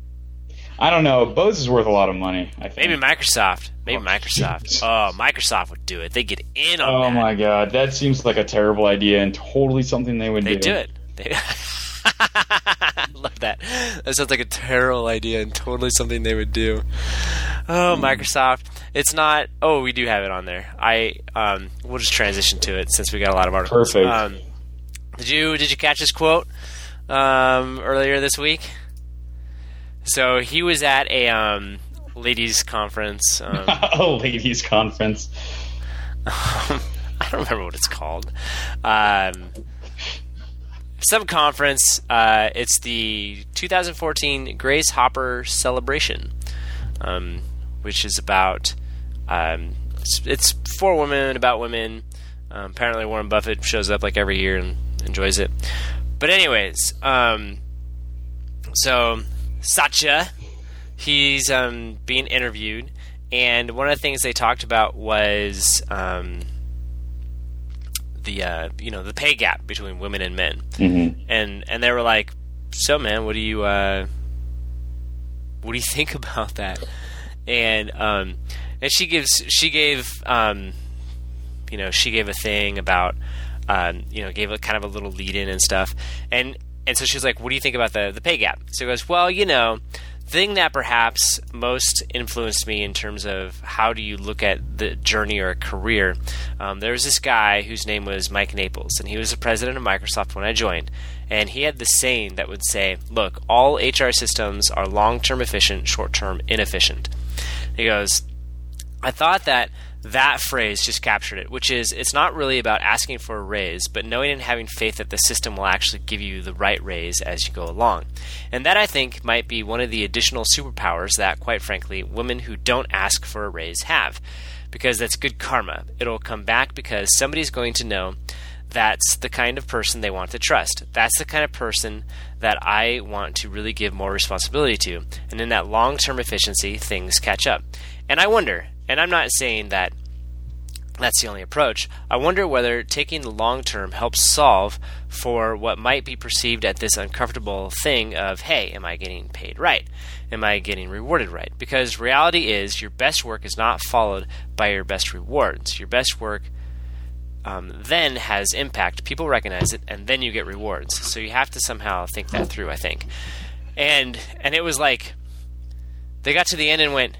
I don't know. Bose is worth a lot of money, I think. Maybe Microsoft. Maybe oh, Microsoft. Geez. Oh, Microsoft would do it. They get in on oh, that. Oh my god, that seems like a terrible idea and totally something they would they do. They do it. They I love that. That sounds like a terrible idea and totally something they would do. Oh, Microsoft. It's not. Oh, we do have it on there. I um, we'll just transition to it since we got a lot of articles. Perfect. Um, did you did you catch this quote um, earlier this week? So he was at a um, ladies' conference. Um, oh, ladies' conference. I don't remember what it's called. Um, some conference. Uh, it's the two thousand fourteen Grace Hopper Celebration, um, which is about. Um, it's, it's for women, about women. Um, apparently, Warren Buffett shows up like every year and enjoys it. But anyways, um, so Satya, he's um, being interviewed, and one of the things they talked about was um, the uh, you know the pay gap between women and men, mm-hmm. and and they were like, so man, what do you uh, what do you think about that? And um, and she gives she gave um, you know she gave a thing about um, you know gave a kind of a little lead in and stuff, and and so she was like, what do you think about the the pay gap? So he goes, well, you know. The thing that perhaps most influenced me in terms of how do you look at the journey or a career, um, there was this guy whose name was Mike Naples, and he was the president of Microsoft when I joined. And he had this saying that would say, look, all H R systems are long-term efficient, short-term inefficient. He goes, I thought that that phrase just captured it, which is it's not really about asking for a raise, but knowing and having faith that the system will actually give you the right raise as you go along. And that, I think, might be one of the additional superpowers that, quite frankly, women who don't ask for a raise have, because that's good karma. It'll come back because somebody's going to know that's the kind of person they want to trust. That's the kind of person that I want to really give more responsibility to. And in that long-term efficiency, things catch up. And I wonder, and I'm not saying that that's the only approach, I wonder whether taking the long term helps solve for what might be perceived as this uncomfortable thing of, hey, am I getting paid right? Am I getting rewarded right? Because reality is your best work is not followed by your best rewards. Your best work um, then has impact. People recognize it, and then you get rewards. So you have to somehow think that through, I think. And and it was like, they got to the end and went,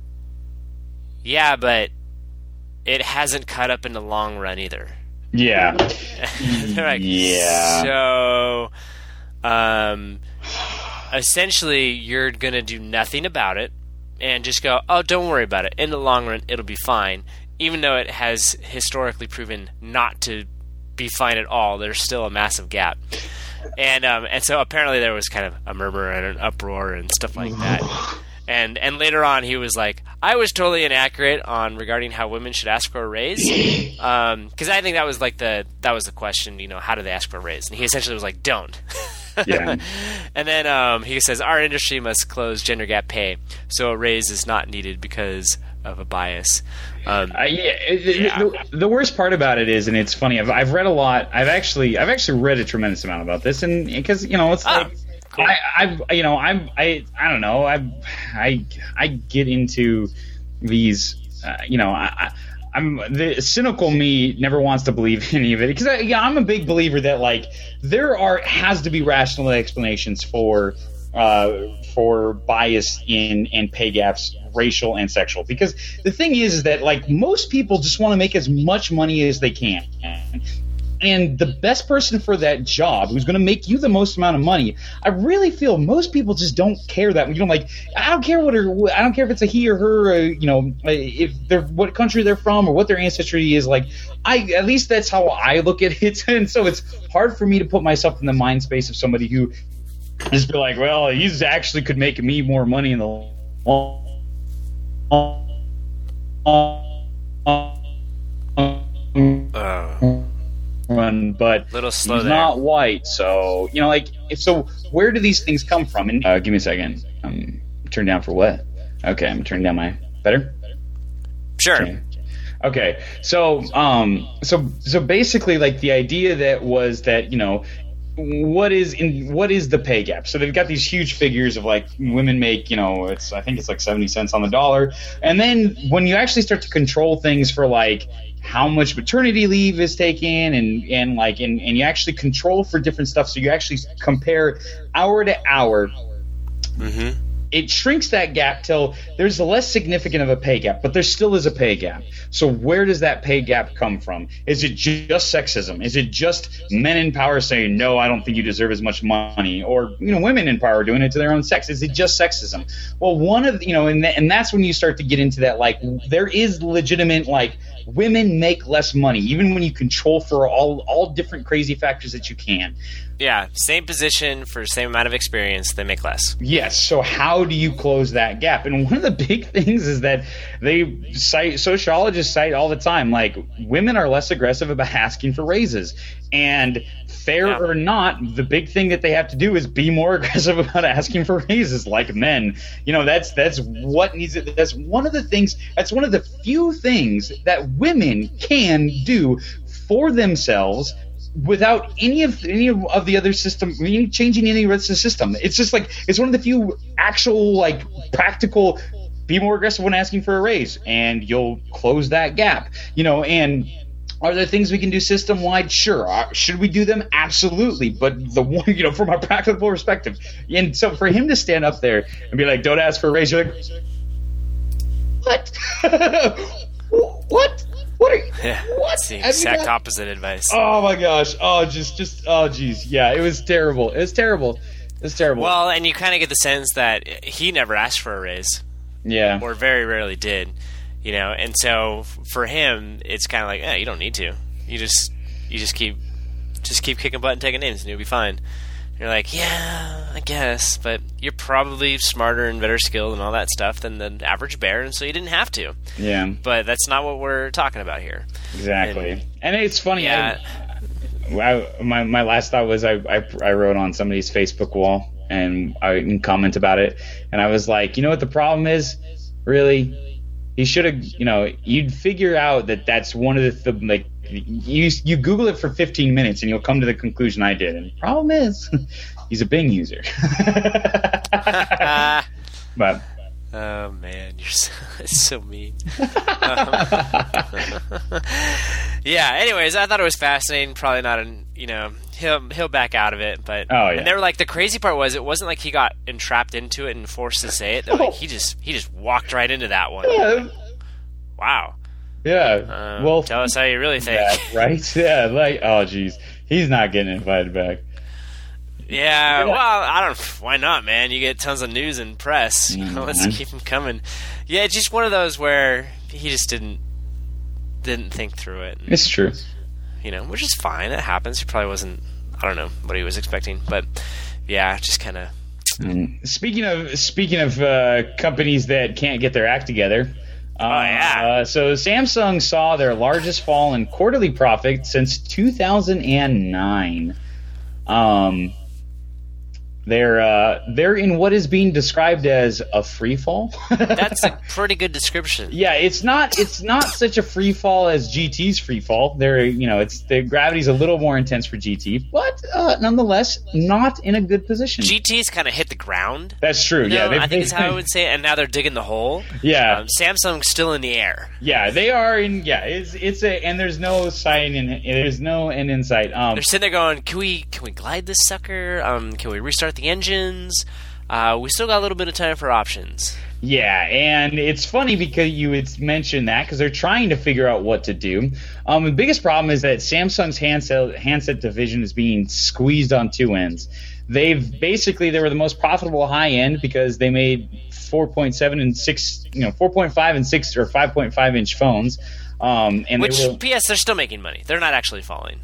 yeah, but it hasn't caught up in the long run either. Yeah. They're like, yeah. So, um, essentially, you're going to do nothing about it and just go, oh, don't worry about it. In the long run, it'll be fine. Even though it has historically proven not to be fine at all, there's still a massive gap. And um, and so apparently there was kind of a murmur and an uproar and stuff like that. And and later on, he was like, I was totally inaccurate on regarding how women should ask for a raise, because um, I think that was like the that was the question, you know, how do they ask for a raise? And he essentially was like, don't. Yeah. And then um, he says, our industry must close gender gap pay, so a raise is not needed because of a bias. Um, uh, yeah, it, yeah. The, the worst part about it is, and it's funny, I've I've read a lot. I've actually I've actually read a tremendous amount about this, and because you know it's oh. like. Cool. I, I, you know, I'm, I, I don't know. I, I, I get into these, uh, you know, I, I'm the cynical me never wants to believe any of it because I, yeah, I'm a big believer that like there are has to be rational explanations for, uh, for bias in and pay gaps, racial and sexual. Because the thing is, is that like most people just want to make as much money as they can. And the best person for that job, who's going to make you the most amount of money, I really feel most people just don't care that. You know, like I don't care what her, I don't care if it's a he or her, or, you know, if they're what country they're from or what their ancestry is. Like, I at least that's how I look at it. And so it's hard for me to put myself in the mind space of somebody who just be like, well, he's actually could make me more money in the long. Uh. Run, but little slow he's there. Not white, so you know, like, if so, where do these things come from? And uh, give me a second. Um, turn down for what? Okay, I'm turning down my better. Sure. Okay. Okay, so um, so so basically, like the idea that was that you know. What is in what is the pay gap? So they've got these huge figures of like women make, you know, it's I think it's like seventy cents on the dollar. And then when you actually start to control things for like how much maternity leave is taken and, and like and, and you actually control for different stuff, so you actually compare hour to hour. Mm-hmm. It shrinks that gap till there's a less significant of a pay gap, but there still is a pay gap. So where does that pay gap come from? Is it just sexism? Is it just men in power saying, no, I don't think you deserve as much money? Or, you know, women in power doing it to their own sex? Is it just sexism? Well, one of, you know, and, th- and that's when you start to get into that, like, there is legitimate, like, women make less money, even when you control for all all different crazy factors that you can. Yeah, same position for the same amount of experience, they make less. Yes. So how do you close that gap? And one of the big things is that they cite, sociologists cite all the time, like women are less aggressive about asking for raises. And fair yeah. or not, the big thing that they have to do is be more aggressive about asking for raises, like men. You know, that's that's what needs it. That's one of the things. That's one of the few things that women can do for themselves without any of any of the other system, changing any of the system. It's just like it's one of the few actual like practical. Be more aggressive when asking for a raise, and you'll close that gap. You know, and. Are there things we can do system-wide? Sure. Should we do them? Absolutely. But the one, you know, from a practical perspective. And so for him to stand up there and be like, don't ask for a raise, you're like, what? what? What are you? Yeah, what? It's the exact I mean, opposite advice. Oh, my gosh. Oh, just, just, oh, geez. Yeah, it was terrible. It was terrible. It was terrible. Well, and you kind of get the sense that he never asked for a raise. Yeah. Or very rarely did. You know, and so for him, it's kind of like, eh, you don't need to. You just, you just keep, just keep kicking butt and taking names, and you'll be fine. And you're like, yeah, I guess, but you're probably smarter and better skilled and all that stuff than the average bear, and so you didn't have to. Yeah. But that's not what we're talking about here. Exactly. And, and it's funny. Yeah. I, I, my my last thought was I, I I wrote on somebody's Facebook wall and I didn't comment about it, and I was like, you know what the problem is, really. He should have, you know, you'd figure out that that's one of the, the like, you you Google it for fifteen minutes and you'll come to the conclusion I did. And the problem is, he's a Bing user. But oh man, you're so, it's so mean. um, yeah. Anyways, I thought it was fascinating. Probably not, an, you know, he'll he'll back out of it. But oh yeah. And they were like, the crazy part was it wasn't like he got entrapped into it and forced to say it. They're like, he just he just walked right into that one. Yeah. Wow. Yeah. Um, well, tell us how you really think. That, right? Yeah. Like, oh geez, he's not getting invited back. Yeah, well, I don't. Why not, man? You get tons of news and press. You know, let's keep him coming. Yeah, it's just one of those where he just didn't didn't think through it. And, it's true. You know, which is fine. It happens. He probably wasn't. I don't know what he was expecting, but yeah, just kind of. Mm. Speaking of speaking of uh, companies that can't get their act together. Uh, oh yeah. Uh, so Samsung saw their largest fall in quarterly profit since two thousand nine. Um. They're uh, they're in what is being described as a free fall. That's a pretty good description. Yeah, it's not it's not such a free fall as G T's free fall. They're you know it's the gravity's a little more intense for G T, but uh, nonetheless not in a good position. G T's kind of hit the ground. That's true. You know, yeah, I think is how I would say it. And now they're digging the hole. Yeah, um, Samsung's still in the air. Yeah, they are in. Yeah, it's it's a and there's no sign in there's no end in sight. Um, they're sitting there going, can we can we glide this sucker? Um, can we restart the engines? Uh, we still got a little bit of time for options. Yeah, and it's funny because you had mentioned that because they're trying to figure out what to do. Um, the biggest problem is that Samsung's handset handset division is being squeezed on two ends. They've basically they were the most profitable high end because they made four point seven and six, you know, four point five and six or five point five inch phones. Um, and Which, they were, P S, they're still making money. They're not actually falling.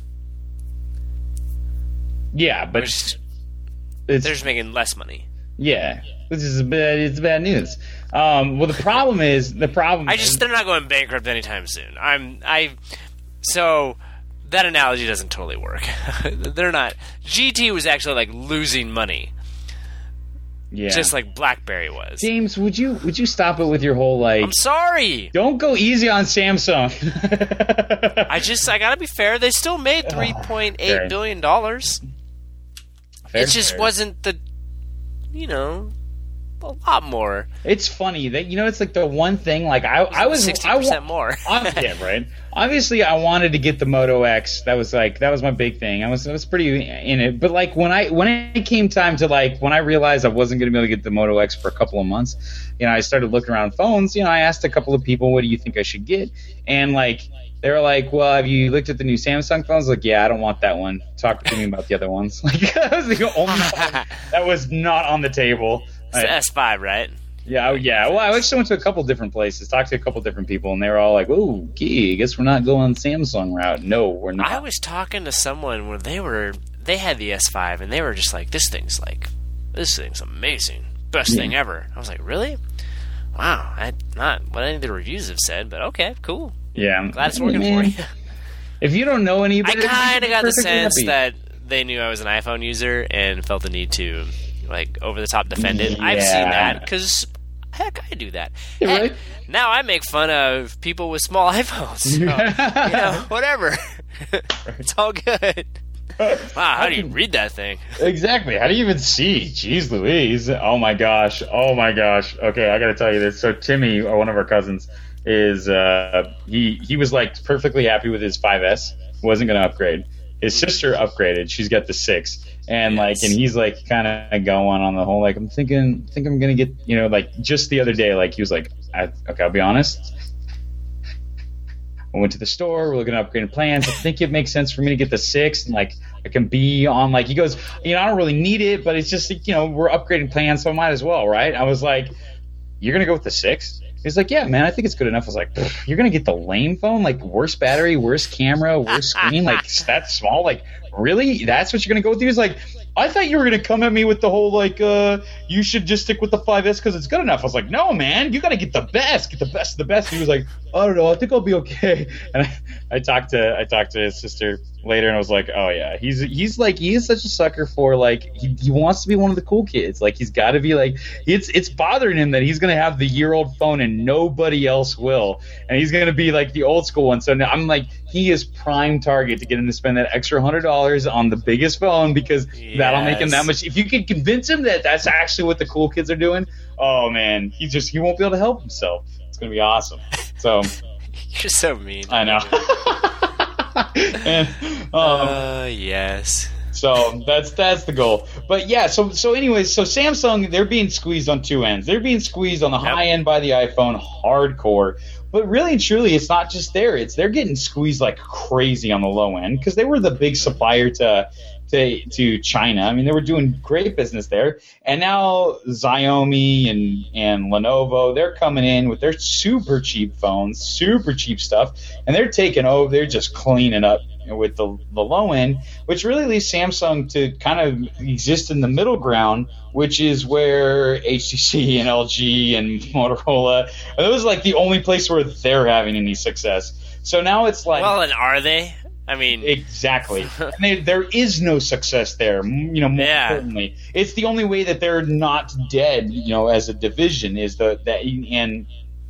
Yeah, but Which, it's, they're just making less money. Yeah, which is bad. It's bad news. Um, well, the problem is the problem. I just is, they're not going bankrupt anytime soon. I'm I so that analogy doesn't totally work. They're not. G T was actually like losing money. Yeah, just like BlackBerry was. James, would you would you stop it with your whole like? I'm sorry. Don't go easy on Samsung. I just I gotta be fair. They still made three point eight billion dollars. It just fair. wasn't the. You know, a lot more. It's funny that you know it's like the one thing like I I was sixty percent more. Yeah, right. Obviously, I wanted to get the Moto X. That was like that was my big thing. I was I was pretty in it. But like when I when it came time to like when I realized I wasn't going to be able to get the Moto X for a couple of months, you know, I started looking around phones. You know, I asked a couple of people, "What do you think I should get?" And like. They were like, well, have you looked at the new Samsung phones? Like, yeah, I don't want that one. Talk to me about the other ones. Like, that was the only phone that was not on the table. It's the S five, right? Yeah, oh, yeah. Well, I actually went to a couple different places, talked to a couple different people, and they were all like, "Oh, gee, I guess we're not going Samsung route." No, we're not. I was talking to someone where they were, they had the S five, and they were just like, "This thing's like, this thing's amazing, best Yeah. thing ever." I was like, "Really? Wow, I, not what any of the reviews have said, but okay, cool. Yeah, I'm Glad it's working Man, for you." If you don't know any, I kind of got the sense happy. that they knew I was an iPhone user and felt the need to, like, over the top defend it. I've Yeah. seen that because, heck, I do that. Yeah, Heck, right? now I make fun of people with small iPhones. So, you know, whatever. It's all good. Wow, how do you read that thing? Exactly. How do you even see? Jeez Louise. Oh my gosh. Oh my gosh. Okay, I gotta tell you this. So Timmy, or one of our cousins, is uh he he was like perfectly happy with his five S. Wasn't gonna upgrade. His sister upgraded. She's got the six. And like Yes. and he's like kinda going on the whole like I'm thinking think I'm gonna get you know, like just the other day, like he was like I, okay, I'll be honest. I went to the store. We're looking at upgrading plans. I think it makes sense for me to get the six, and like I can be on. Like he goes, you know, I don't really need it, but it's just you know we're upgrading plans, so I might as well, right? I was like, you're gonna go with the six? He's like, yeah, man, I think it's good enough. I was like, you're gonna get the lame phone, like worse battery, worse camera, worse screen, like that small, like really? That's what you're gonna go with? He was like, I thought you were gonna come at me with the whole like, uh, you should just stick with the five S because it's good enough. I was like, no, man, you gotta get the best, get the best of the best. He was like, I don't know, I think I'll be okay. And I, I talked to I talked to his sister later, and I was like, oh yeah, he's he's like he is such a sucker for like he, he wants to be one of the cool kids. Like he's got to be like it's it's bothering him that he's gonna have the year old phone and nobody else will, and he's gonna be like the old school one. So now I'm like he is prime target to get him to spend that extra hundred dollars on the biggest phone because that'll make him that much. If you can convince him that that's actually what the cool kids are doing, oh man, he just he won't be able to help himself. It's gonna be awesome. So You're so mean. I know. and, um, uh, yes. so that's that's the goal. But yeah, so so anyways, so Samsung, they're being squeezed on two ends. They're being squeezed on the Yep. high end by the iPhone, hardcore. But really and truly, it's not just there. It's they're getting squeezed like crazy on the low end because they were the big supplier to to to China. I mean, they were doing great business there. And now Xiaomi and and Lenovo, they're coming in with their super cheap phones, super cheap stuff, and they're taking over. They're just cleaning up with the, the low end, which really leaves Samsung to kind of exist in the middle ground, which is where H T C and L G and Motorola, those are like the only place where they're having any success. So now it's like, Well, and are they? I mean, exactly. And they, there is no success there. m- You know, more Yeah. importantly, it's the only way that they're not dead. You know, as a division is the that and.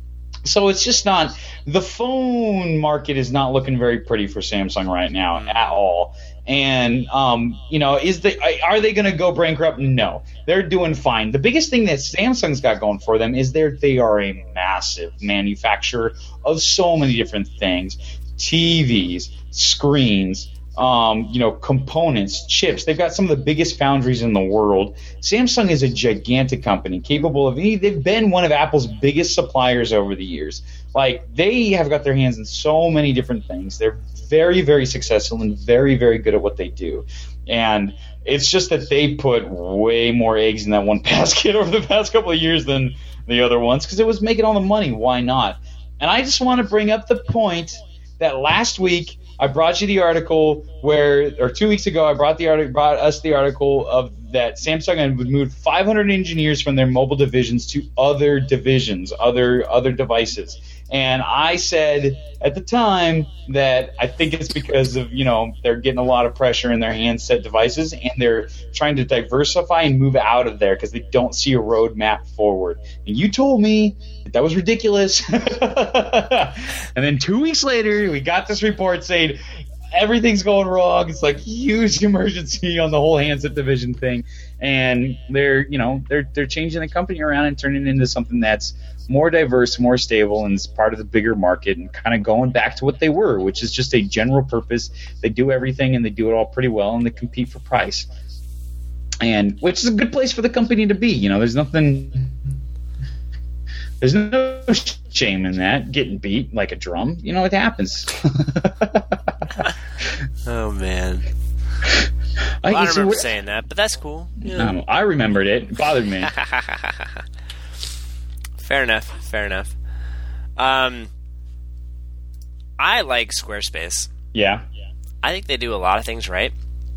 So it's just not the phone market is not looking very pretty for Samsung right now at all. And um, you know, is the are they going to go bankrupt? No, they're doing fine. The biggest thing that Samsung's got going for them is they they are a massive manufacturer of so many different things: T Vs, screens. Um, you know, components, chips. They've got some of the biggest foundries in the world. Samsung is a gigantic company capable of, they've been one of Apple's biggest suppliers over the years. Like, they have got their hands in so many different things. They're very, very successful and very, very good at what they do. And it's just that they put way more eggs in that one basket over the past couple of years than the other ones because it was making all the money. Why not? And I just want to bring up the point that last week I brought you the article where, or two weeks ago, I brought the article, brought us the article of that Samsung had moved five hundred engineers from their mobile divisions to other divisions, other other devices. And I said at the time that I think it's because of, you know, they're getting a lot of pressure in their handset devices and they're trying to diversify and move out of there because they don't see a roadmap forward. And you told me that, that was ridiculous. And then two weeks later, we got this report saying everything's going wrong. It's like huge emergency on the whole handset division thing. And they're, you know, they're they're changing the company around and turning it into something that's more diverse, more stable, and is part of the bigger market and kind of going back to what they were, which is just a general purpose. They do everything and they do it all pretty well and they compete for price. And which is a good place for the company to be. You know, there's nothing there's no shame in that, getting beat like a drum. You know, it happens. oh man. I, Well, I don't see, remember we're- saying that, but that's cool. Yeah. Um, I remembered it. It bothered me. Fair enough. Fair enough. Um, I like Squarespace. Yeah. I think they do a lot of things right.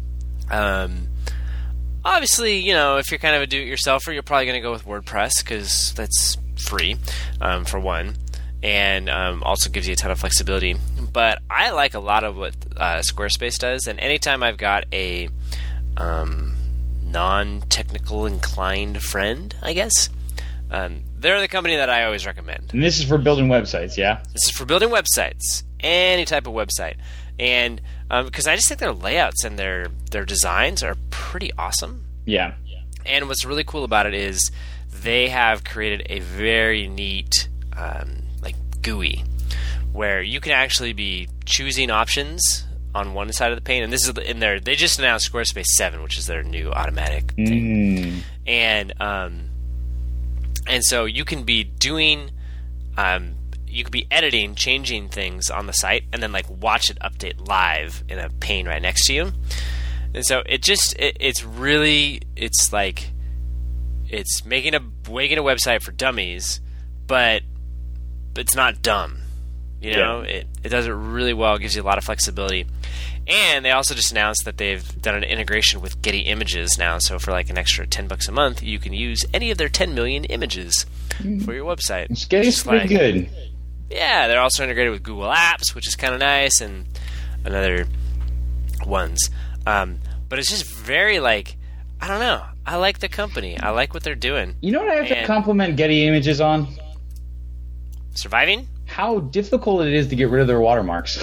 Um, obviously, you know, if you're kind of a do-it-yourselfer, you're probably going to go with WordPress because that's free, um, for one, and um, also gives you a ton of flexibility. But I like a lot of what uh, Squarespace does, and anytime I've got a um, non-technical inclined friend, I guess, um, they're the company that I always recommend. And this is for building websites, yeah? This is for building websites, any type of website. And because um, I just think their layouts and their, their designs are pretty awesome. Yeah. And what's really cool about it is they have created a very neat um, like G U I where you can actually be choosing options on one side of the pane. And this is in their, they just announced Squarespace seven, which is their new automatic thing. Mm. And um, and so you can be doing, um, you could be editing, changing things on the site, and then like watch it update live in a pane right next to you. And so it just, it, it's really, it's like, it's making a making a website for dummies, but, but it's not dumb. You know, yeah. it it does it really well. It gives you a lot of flexibility. And they also just announced that they've done an integration with Getty Images now. So for like an extra ten bucks a month, you can use any of their ten million images for your website. Getty's pretty like, good. Yeah, they're also integrated with Google Apps, which is kind of nice, and another ones. Um, but it's just very like, I don't know. I like the company. I like what they're doing. You know what I have and to compliment Getty Images on? Surviving? How difficult it is to get rid of their watermarks.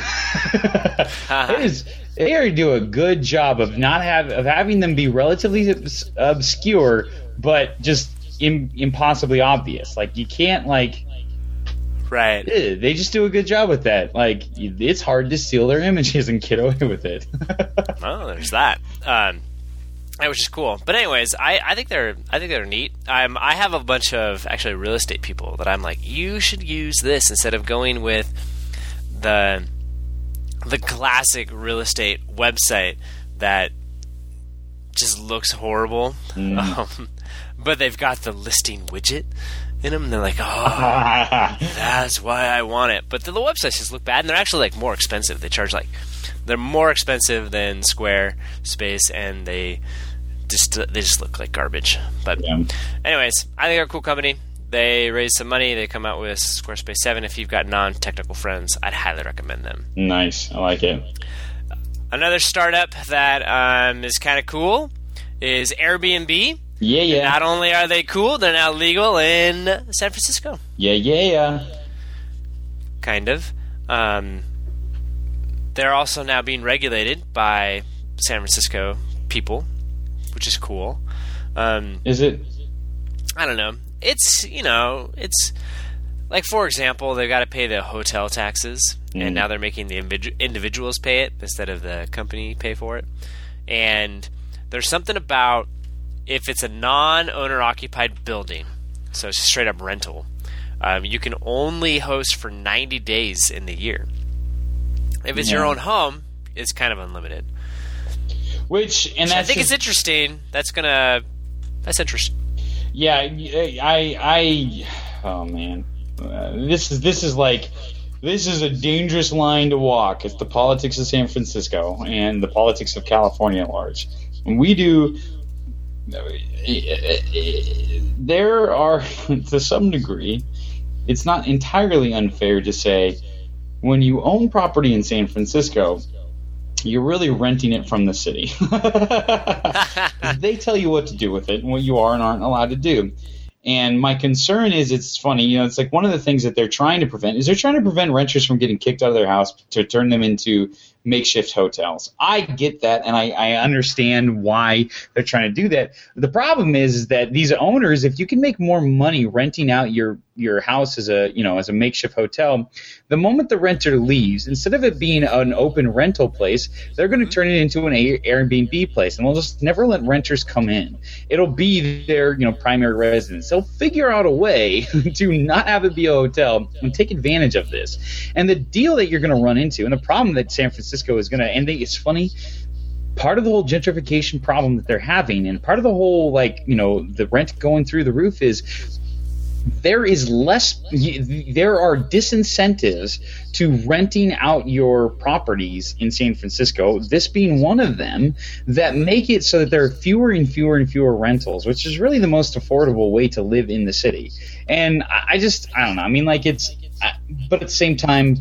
It is, they already do a good job of not have of having them be relatively obs- obscure, but just im- impossibly obvious. Like you can't like. Right. Eh, they just do a good job with that. Like it's hard to steal their images and get away with it. Oh, there's that. Um, which is cool. But anyways, I, I think they're I think they're neat. Um, I have a bunch of actually real estate people that I'm like, you should use this instead of going with the the classic real estate website that just looks horrible. Mm. Um, but they've got the listing widget in them. And they're like, oh, that's why I want it. But the, the websites just look bad, and they're actually like more expensive. They charge like they're more expensive than Squarespace, and they just they just look like garbage. But yeah. Anyways, I think they're a cool company. They raised some money. They come out with Squarespace seven. If you've got non-technical friends, I'd highly recommend them. Nice. I like it. Another startup that um, is kind of cool is Airbnb. Yeah, yeah. And not only are they cool, they're now legal in San Francisco. Yeah, yeah. Kind of. Um, they're also now being regulated by San Francisco people, which is cool. Um, is it? I don't know. It's, you know, it's like, for example, they've got to pay the hotel taxes, mm. and now they're making the individuals pay it instead of the company pay for it. And there's something about if it's a non-owner-occupied building, so it's straight up rental, um, you can only host for ninety days in the year. If it's yeah. your own home, it's kind of unlimited. Which, and Which that's I think just, is interesting. That's gonna, that's interesting. Yeah, I, I, oh man, uh, this is this is like, this is a dangerous line to walk. It's the politics of San Francisco and the politics of California at large. And we do. There are, to some degree, it's not entirely unfair to say when you own property in San Francisco, you're really renting it from the city. They tell you what to do with it and what you are and aren't allowed to do. And my concern is, it's funny, you know, it's like one of the things that they're trying to prevent is they're trying to prevent renters from getting kicked out of their house to turn them into makeshift hotels. I get that, and I, I understand why they're trying to do that. The problem is, is that these owners, if you can make more money renting out your your house as a, you know, as a makeshift hotel, the moment the renter leaves, instead of it being an open rental place, they're going to turn it into an Airbnb place, and they'll just never let renters come in. It'll be their, you know, primary residence. They'll figure out a way to not have it be a hotel and take advantage of this. And the deal that you're going to run into, and the problem that San Francisco is going to, and they, it's funny, part of the whole gentrification problem that they're having, and part of the whole, like, you know, the rent going through the roof is there is less, there are disincentives to renting out your properties in San Francisco, this being one of them, that make it so that there are fewer and fewer and fewer rentals, which is really the most affordable way to live in the city. And I just, I don't know. I mean, like it's, but at the same time,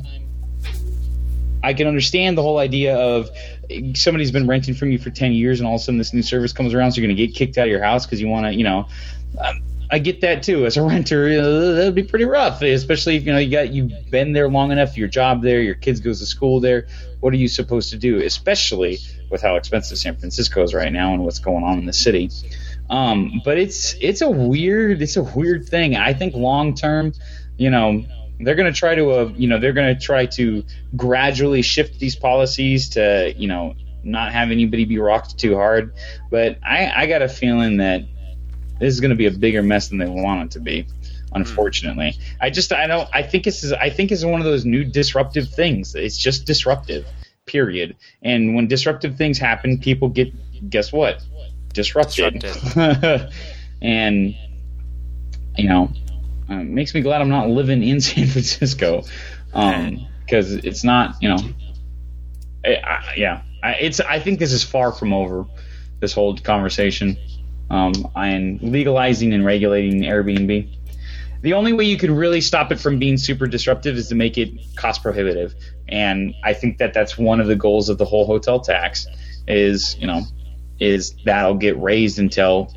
I can understand the whole idea of somebody's been renting from you for ten years and all of a sudden this new service comes around, so you're going to get kicked out of your house because you want to, you know, um, I get that too. As a renter, uh, that'd be pretty rough, especially if, you know, you got, you've been there long enough, your job there, your kids goes to school there. What are you supposed to do, especially with how expensive San Francisco is right now and what's going on in the city? Um, but it's, it's a weird, it's a weird thing. I think long term, you know, they're going to try to, uh, you know, they're going to try to gradually shift these policies to, you know, not have anybody be rocked too hard. But I, I got a feeling that this is going to be a bigger mess than they want it to be, unfortunately. I just, I don't, I think this is, I think it's one of those new disruptive things. It's just disruptive, period. And when disruptive things happen, people get, guess what? Disrupted. Disrupted. And, you know, Uh, makes me glad I'm not living in San Francisco, um, because it's not, you know, I, I, yeah, I, it's. I think this is far from over. This whole conversation, um, and legalizing and regulating Airbnb. The only way you could really stop it from being super disruptive is to make it cost prohibitive, and I think that that's one of the goals of the whole hotel tax. Is you know, is that'll get raised until.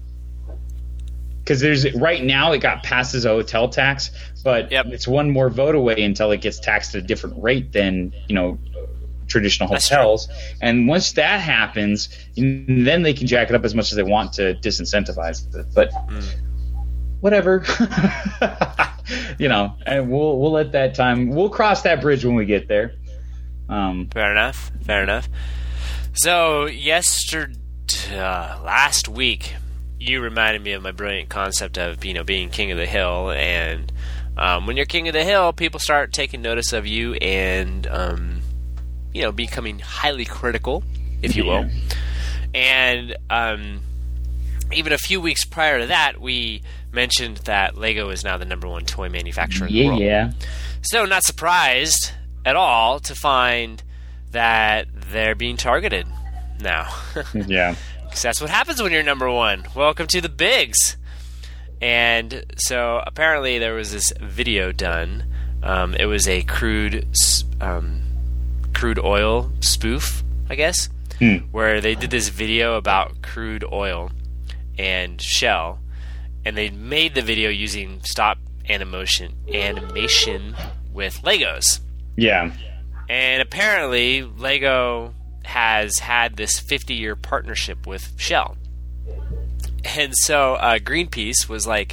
Because there's right now it got passed as a hotel tax, but yep. It's one more vote away until it gets taxed at a different rate than, you know, traditional hotels. And once that happens, then they can jack it up as much as they want to disincentivize it. But mm. whatever, you know, and we'll we'll let that time. We'll cross that bridge when we get there. Um, fair enough. Fair enough. So yesterday, uh, last week. You reminded me of my brilliant concept of, you know, being king of the hill, and um, when you're king of the hill, people start taking notice of you and, um, you know, becoming highly critical, if you will. And um, even a few weeks prior to that, we mentioned that Lego is now the number one toy manufacturer in yeah, the world. Yeah. So not surprised at all to find that they're being targeted now. Yeah. Because that's what happens when you're number one. Welcome to the bigs. And so apparently there was this video done. Um, it was a crude um, crude oil spoof, I guess, hmm. where they did this video about crude oil and Shell, and they made the video using stop animation animation with Legos. Yeah. And apparently Lego has had this fifty-year partnership with Shell. And so uh, Greenpeace was like,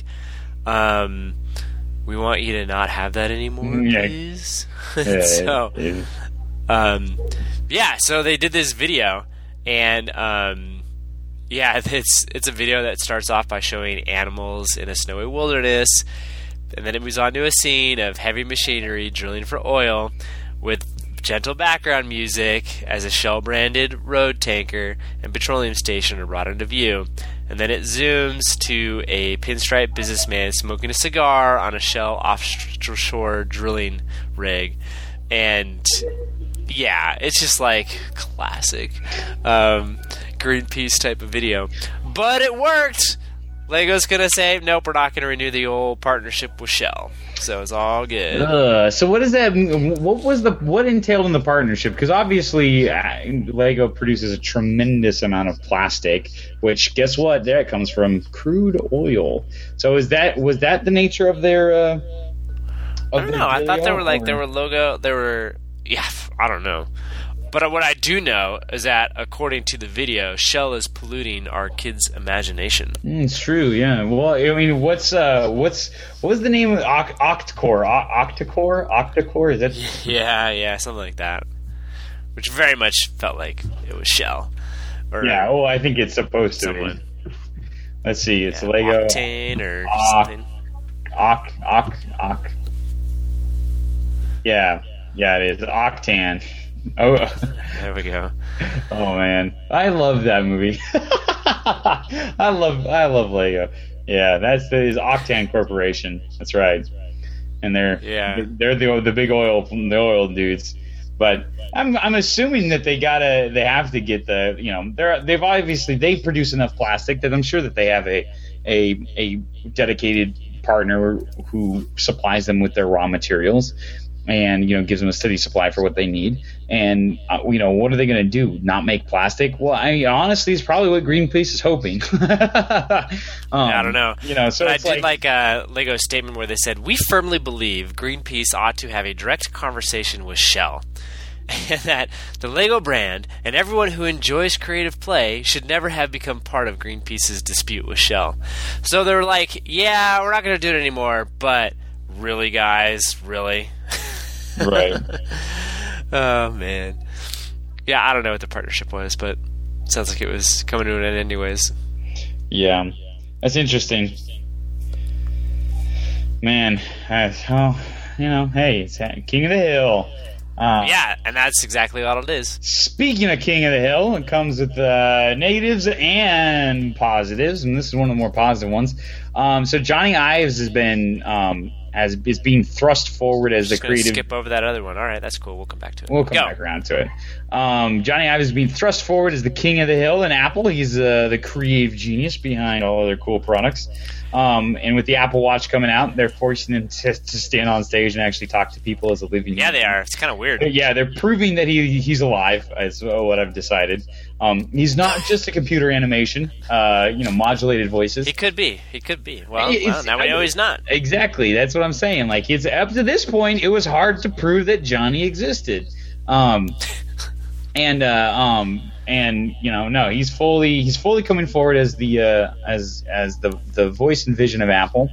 um, we want you to not have that anymore, yeah. please. Yeah, so, yeah. Um, yeah, so they did this video, and um, yeah, it's it's a video that starts off by showing animals in a snowy wilderness, and then it moves on to a scene of heavy machinery drilling for oil with gentle background music as a Shell-branded road tanker and petroleum station are brought into view. And then it zooms to a pinstripe businessman smoking a cigar on a Shell offshore drilling rig. And yeah, it's just like classic um, Greenpeace type of video. But it worked! Lego's going to say, nope, we're not going to renew the old partnership with Shell. So it's all good. Uh, so what does that mean? What was the what entailed in the partnership? Because obviously uh, Lego produces a tremendous amount of plastic, which guess what? That comes from crude oil. So is that was that the nature of their? Uh, of I don't know. I thought they were like there were logo. There were yeah. I don't know. But what I do know is that, according to the video, Shell is polluting our kids' imagination. Mm, it's true, yeah. Well, I mean, what's uh, what's what was the name of Oct- Octocore? O- Octocore? Octocore? Is that? Yeah, yeah, something like that. Which very much felt like it was Shell. Or yeah, well, I think it's supposed to be. Let's see, it's yeah, Lego. Octane or Oc- something. Oc, Oc, Oc. Yeah, yeah, it is Octane. Oh, there we go. Oh man, I love that movie. I love, I love Lego. Yeah, that's the is Octane Corporation. That's right. And they're yeah. they're the the big oil the oil dudes. But I'm I'm assuming that they gotta they have to get the you know they're they've obviously they produce enough plastic that I'm sure that they have a a a dedicated partner who supplies them with their raw materials and you know gives them a steady supply for what they need. And uh, you know what are they going to do? Not make plastic? Well, I honestly, it's probably what Greenpeace is hoping. um, yeah, I don't know. You know, so but it's I did like, like a Lego statement where they said, "We firmly believe Greenpeace ought to have a direct conversation with Shell." And that the Lego brand and everyone who enjoys creative play should never have become part of Greenpeace's dispute with Shell. So they were like, yeah, we're not going to do it anymore, but really, guys, really? Right. Oh, man. Yeah, I don't know what the partnership was, but it sounds like it was coming to an end anyways. Yeah, that's interesting. Man, I, oh, you know, hey, it's King of the Hill. Uh, yeah, and that's exactly what it is. Speaking of King of the Hill, it comes with uh, negatives and positives, and this is one of the more positive ones. Um, so Johnny Ives has been um, has is being thrust forward as Just the creative. Skip over that other one. All right, that's cool. We'll come back to it. We'll come Go. back around to it. Um, Johnny Ives is being thrust forward as the King of the Hill in Apple. He's uh, the creative genius behind all other cool products. Um, and with the Apple Watch coming out, they're forcing him to, to stand on stage and actually talk to people as a living. Yeah, they are. It's kind of weird. Yeah, they're proving that he he's alive. Is what I've decided. Um, he's not just a computer animation. Uh, you know, modulated voices. He could be. He could be. Well, It's- well now we know he's not. Exactly. That's what I'm saying. Like, it's up to this point, it was hard to prove that Johnny existed. Um, and uh, um, and you know, no, he's fully he's fully coming forward as the uh, as as the the voice and vision of Apple,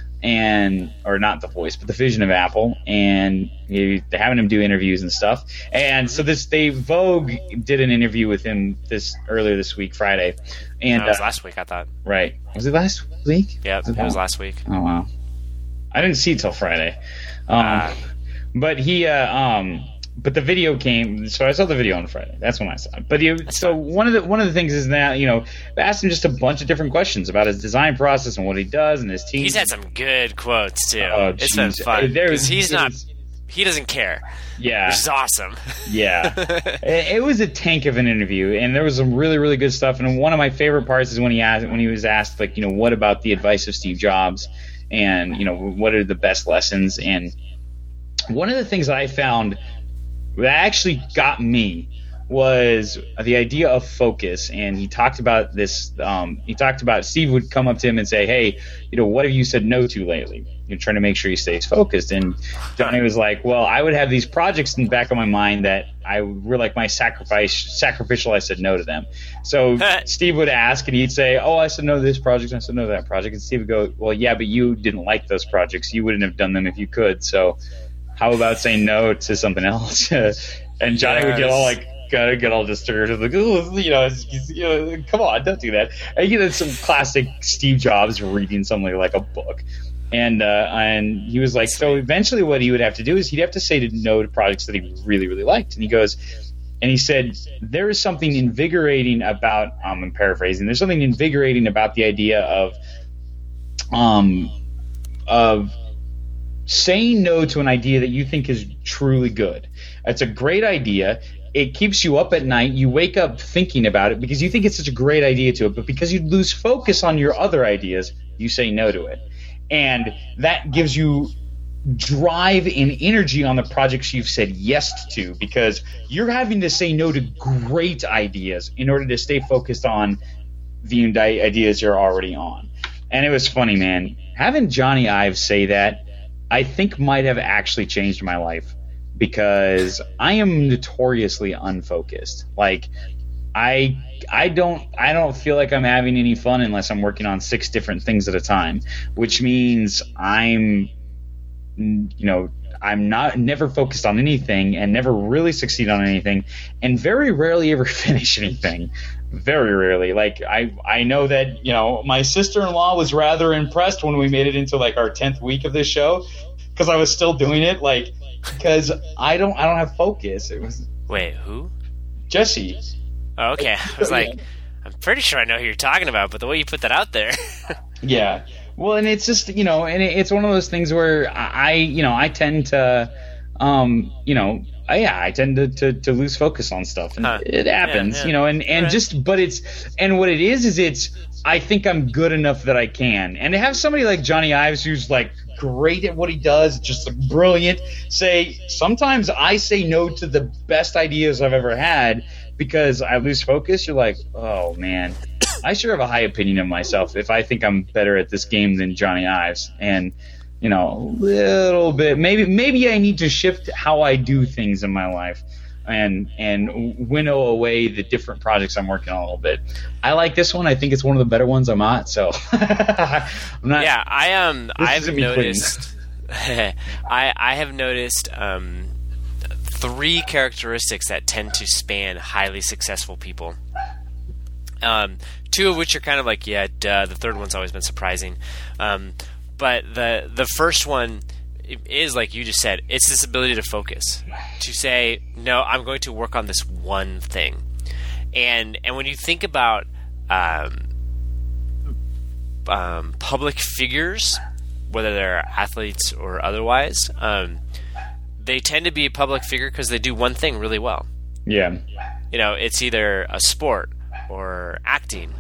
and or not the voice, but the vision of Apple, and he, they're having him do interviews and stuff. And so this, they Vogue did an interview with him this earlier this week, Friday, and No, it was uh, last week, I thought. right, was it last week? Yeah, Was it was last week. Oh wow, I didn't see it till Friday. Um, Ah. but he, uh, um, but the video came. So I saw the video on Friday. That's when I saw it. But he, so fine. one of the one of the things is that you know, I asked him just a bunch of different questions about his design process and what he does and his team. He's had some good quotes too. Oh, It's been geez. fun There because was- he's it not. was- He doesn't care, yeah, which is awesome. yeah. it, it was a tank of an interview, and there was some really, really good stuff. And one of my favorite parts is when he asked, when he was asked, like, you know, what about the advice of Steve Jobs, and you know, what are the best lessons? And one of the things that I found that actually got me was the idea of focus. And he talked about this. Um, he talked about Steve would come up to him and say, "Hey, you know, what have you said no to lately? You're trying to make sure he stays focused." And Johnny was like, "Well, I would have these projects in the back of my mind that I were like my sacrifice, sacrificial. I said no to them." So Steve would ask, and he'd say, "Oh, I said no to this project. I said no to that project." And Steve would go, "Well, yeah, but you didn't like those projects. You wouldn't have done them if you could. So how about saying no to something else?" And Johnny would get all like. Gotta get all disturbed, like, oh, you know, you know, come on, don't do that. And you know, some classic Steve Jobs reading something like a book, and uh, and he was like, so eventually, what he would have to do is he'd have to say to no to projects that he really, really liked. And he goes, and he said, there is something invigorating about, um, I'm paraphrasing, there's something invigorating about the idea of, um, of saying no to an idea that you think is truly good. It's a great idea. It keeps you up at night. You wake up thinking about it because you think it's such a great idea to it, but because you lose focus on your other ideas, you say no to it. And that gives you drive and energy on the projects you've said yes to, because you're having to say no to great ideas in order to stay focused on the ideas you're already on. And it was funny, man. Having Johnny Ives say that, I think might have actually changed my life. Because I am notoriously unfocused. Like, I I don't I don't feel like I'm having any fun unless I'm working on six different things at a time, which means I'm, you know, I'm not never focused on anything and never really succeed on anything, and very rarely ever finish anything. Very rarely. Like, I I know that, you know, my sister-in-law was rather impressed when we made it into like our tenth week of this show, because I was still doing it. Like. Because I don't, I don't have focus. It was Wait, who? Jesse. Oh, okay. I was like, I'm pretty sure I know who you're talking about, but the way you put that out there. Yeah. Well, and it's just, you know, and it's one of those things where I, you know, I tend to, um, you know, I, yeah, I tend to, to, to lose focus on stuff, and huh. it happens, yeah, yeah. you know, and, and right. just, but it's, and what it is, is it's, I think I'm good enough that I can. And to have somebody like Johnny Ives, who's like great at what he does, just like brilliant, say, sometimes I say no to the best ideas I've ever had because I lose focus. You're like, oh man, I sure have a high opinion of myself if I think I'm better at this game than Johnny Ives. And, you know, a little bit, maybe, maybe I need to shift how I do things in my life. And and winnow away the different projects I'm working on a little bit. I like this one. I think it's one of the better ones I'm at. So I'm not. Yeah, I um I've noticed. I I have noticed um three characteristics that tend to span highly successful people. Um, two of which are kind of like yeah, duh. The third one's always been surprising. Um, but the the first one is, like you just said, it's this ability to focus, to say, no, I'm going to work on this one thing. And and when you think about um, um, public figures, whether they're athletes or otherwise, um, they tend to be a public figure because they do one thing really well. Yeah. You know, it's either a sport or acting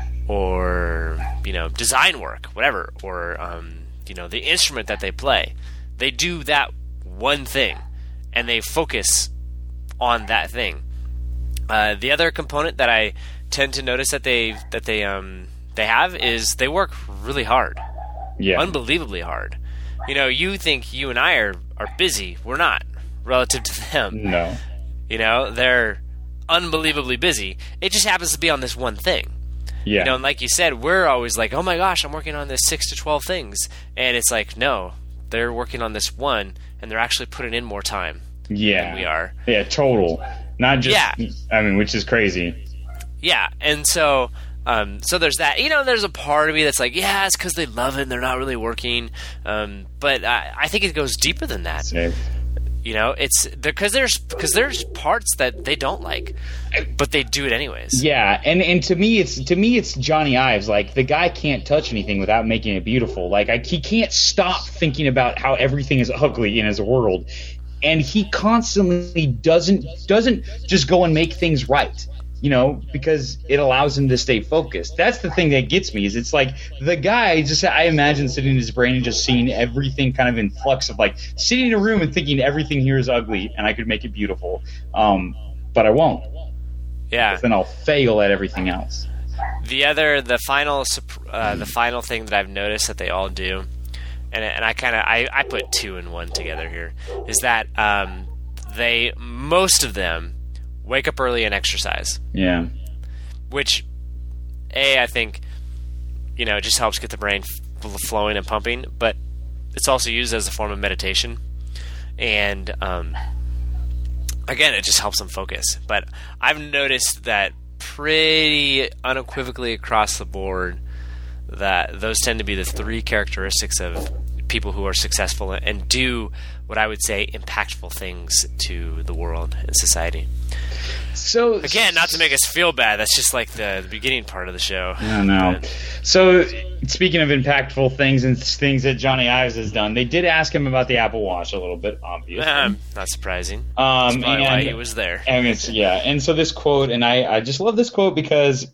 or, you know, design work, whatever, or, um, you know, the instrument that they play. They do that one thing, and they focus on that thing. Uh, the other component that I tend to notice that they that they um they have is they work really hard, yeah, unbelievably hard. You know, you think you and I are are busy. We're not relative to them. No, you know, they're unbelievably busy. It just happens to be on this one thing. Yeah, you know, and like you said, we're always like, oh my gosh, I'm working on this six to twelve things, and it's like, no. They're working on this one, and they're actually putting in more time yeah. than we are. Yeah, total. Not just, yeah. I mean, which is crazy. Yeah, and so um, so there's that. You know, there's a part of me that's like, yeah, it's because they love it and they're not really working. Um, but I, I think it goes deeper than that. Same. You know, it's because there's because there's parts that they don't like, but they do it anyways. Yeah, and, and to me, it's to me, it's Johnny Ives. Like the guy can't touch anything without making it beautiful. Like I, he can't stop thinking about how everything is ugly in his world, and he constantly doesn't doesn't just go and make things right. You know, because it allows him to stay focused. That's the thing that gets me. Is it's like the guy just I imagine sitting in his brain and just seeing everything kind of in flux of like sitting in a room and thinking everything here is ugly and I could make it beautiful, um, but I won't. Yeah. Then I'll fail at everything else. The other, the final, uh, the final thing that I've noticed that they all do, and and I kind of I, I put two and one together here, is that um, they most of them. Wake up early and exercise. Yeah. Which, A, I think, you know, just helps get the brain f- flowing and pumping, but it's also used as a form of meditation. And, um, again, it just helps them focus. But I've noticed that pretty unequivocally across the board that those tend to be the three characteristics of people who are successful and do what I would say impactful things to the world and society. So again, not to make us feel bad, that's just like the, the beginning part of the show. I know. But, so speaking of impactful things and things that Johnny Ives has done, they did ask him about the Apple Watch a little bit, obviously. Um, not surprising. Um, that's probably and, why he was there. And it's, yeah, and so this quote, and I, I just love this quote because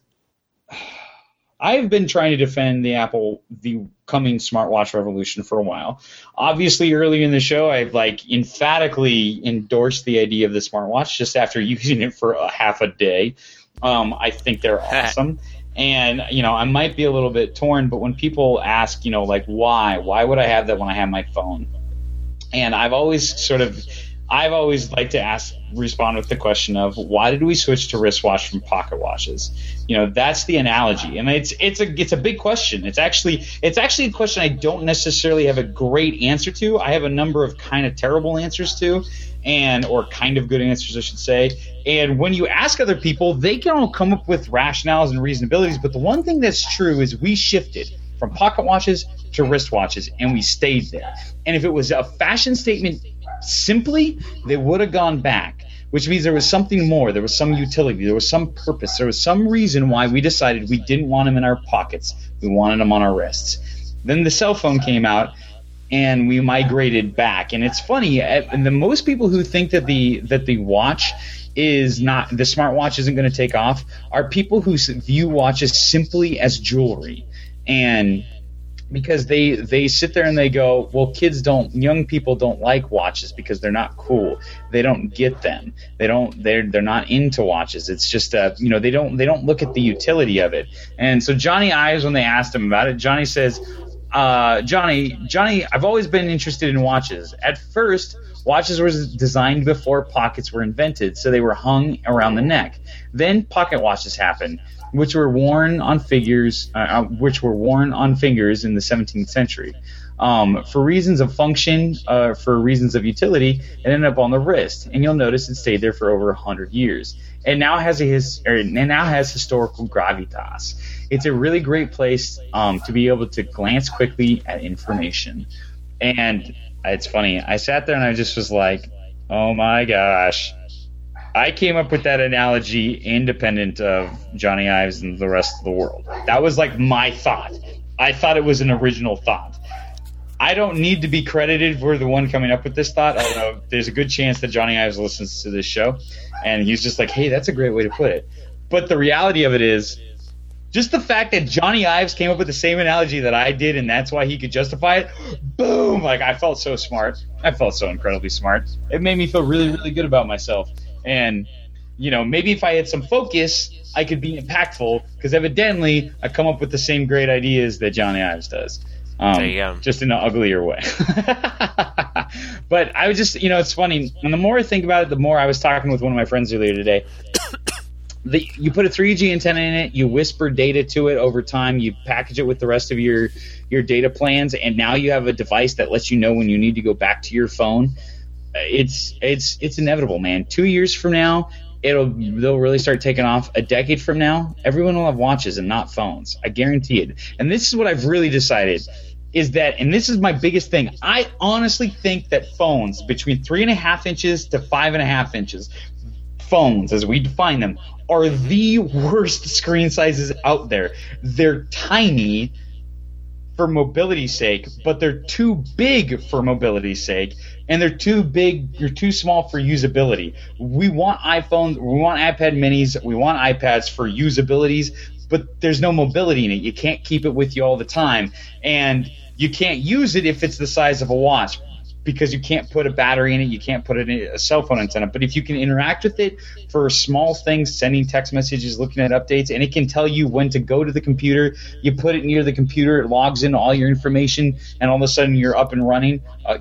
I've been trying to defend the Apple, the coming smartwatch revolution for a while. Obviously, early in the show, I've like emphatically endorsed the idea of the smartwatch just after using it for a half a day. Um, I think they're awesome. And, you know, I might be a little bit torn, but when people ask, you know, like, why? Why would I have that when I have my phone? And I've always sort of, I've always liked to ask, respond with the question of, why did we switch to wristwatch from pocket watches? You know, that's the analogy. And it's it's a it's a big question. It's actually it's actually a question I don't necessarily have a great answer to. I have a number of kind of terrible answers to, and or kind of good answers, I should say. And when you ask other people, they can all come up with rationales and reasonabilities. But the one thing that's true is we shifted from pocket watches to wristwatches, and we stayed there. And if it was a fashion statement simply, they would have gone back, which means there was something more. There was some utility. There was some purpose. There was some reason why we decided we didn't want them in our pockets We wanted them on our wrists. Then the cell phone came out, and we migrated back. And it's funny, and the most people who think that the that the watch is not the smartwatch isn't going to take off are people who view watches simply as jewelry, and because they they sit there and they go, well, kids don't, young people don't like watches because they're not cool. They don't get them. They don't. They're they're not into watches. It's just uh, you know, they don't they don't look at the utility of it. And so Johnny Ives, when they asked him about it, Johnny says, uh, Johnny Johnny, I've always been interested in watches. At first, watches were designed before pockets were invented, so they were hung around the neck. Then pocket watches happened, which were worn on figures, uh, which were worn on fingers in the seventeenth century. Um, for reasons of function, uh, for reasons of utility, it ended up on the wrist, and you'll notice it stayed there for over a hundred years. It now has a his, or it now has historical gravitas. It's a really great place um, to be able to glance quickly at information. And it's funny, I sat there and I just was like, oh my gosh. I came up with that analogy independent of Johnny Ives and the rest of the world. That was like my thought. I thought it was an original thought. I don't need to be credited for the one coming up with this thought, although there's a good chance that Johnny Ives listens to this show, and he's just like, hey, that's a great way to put it. But the reality of it is, just the fact that Johnny Ives came up with the same analogy that I did, and that's why he could justify it, boom! Like, I felt so smart. I felt so incredibly smart. It made me feel really, really good about myself. And, you know, maybe if I had some focus, I could be impactful, because evidently I come up with the same great ideas that Johnny Ives does. Um, there you go. Just in an uglier way. But I was just, you know, it's funny. And the more I think about it, the more I was talking with one of my friends earlier today. The, you put a three G antenna in it, you whisper data to it over time, you package it with the rest of your, your data plans, and now you have a device that lets you know when you need to go back to your phone. It's it's it's inevitable, man. Two years from now, it'll they'll really start taking off. A decade from now, everyone will have watches and not phones. I guarantee it. And this is what I've really decided is that, and this is my biggest thing. I honestly think that phones between three and a half inches to five and a half inches, phones as we define them, are the worst screen sizes out there. They're tiny for mobility's sake, but they're too big for mobility's sake, and they're too big, you're too small for usability. We want iPhones, we want iPad minis, we want iPads for usabilities, but there's no mobility in it. You can't keep it with you all the time, and you can't use it if it's the size of a watch, because you can't put a battery in it, you can't put it in a cell phone antenna. But if you can interact with it for small things, sending text messages, looking at updates, and it can tell you when to go to the computer, you put it near the computer, it logs in all your information, and all of a sudden you're up and running. Uh,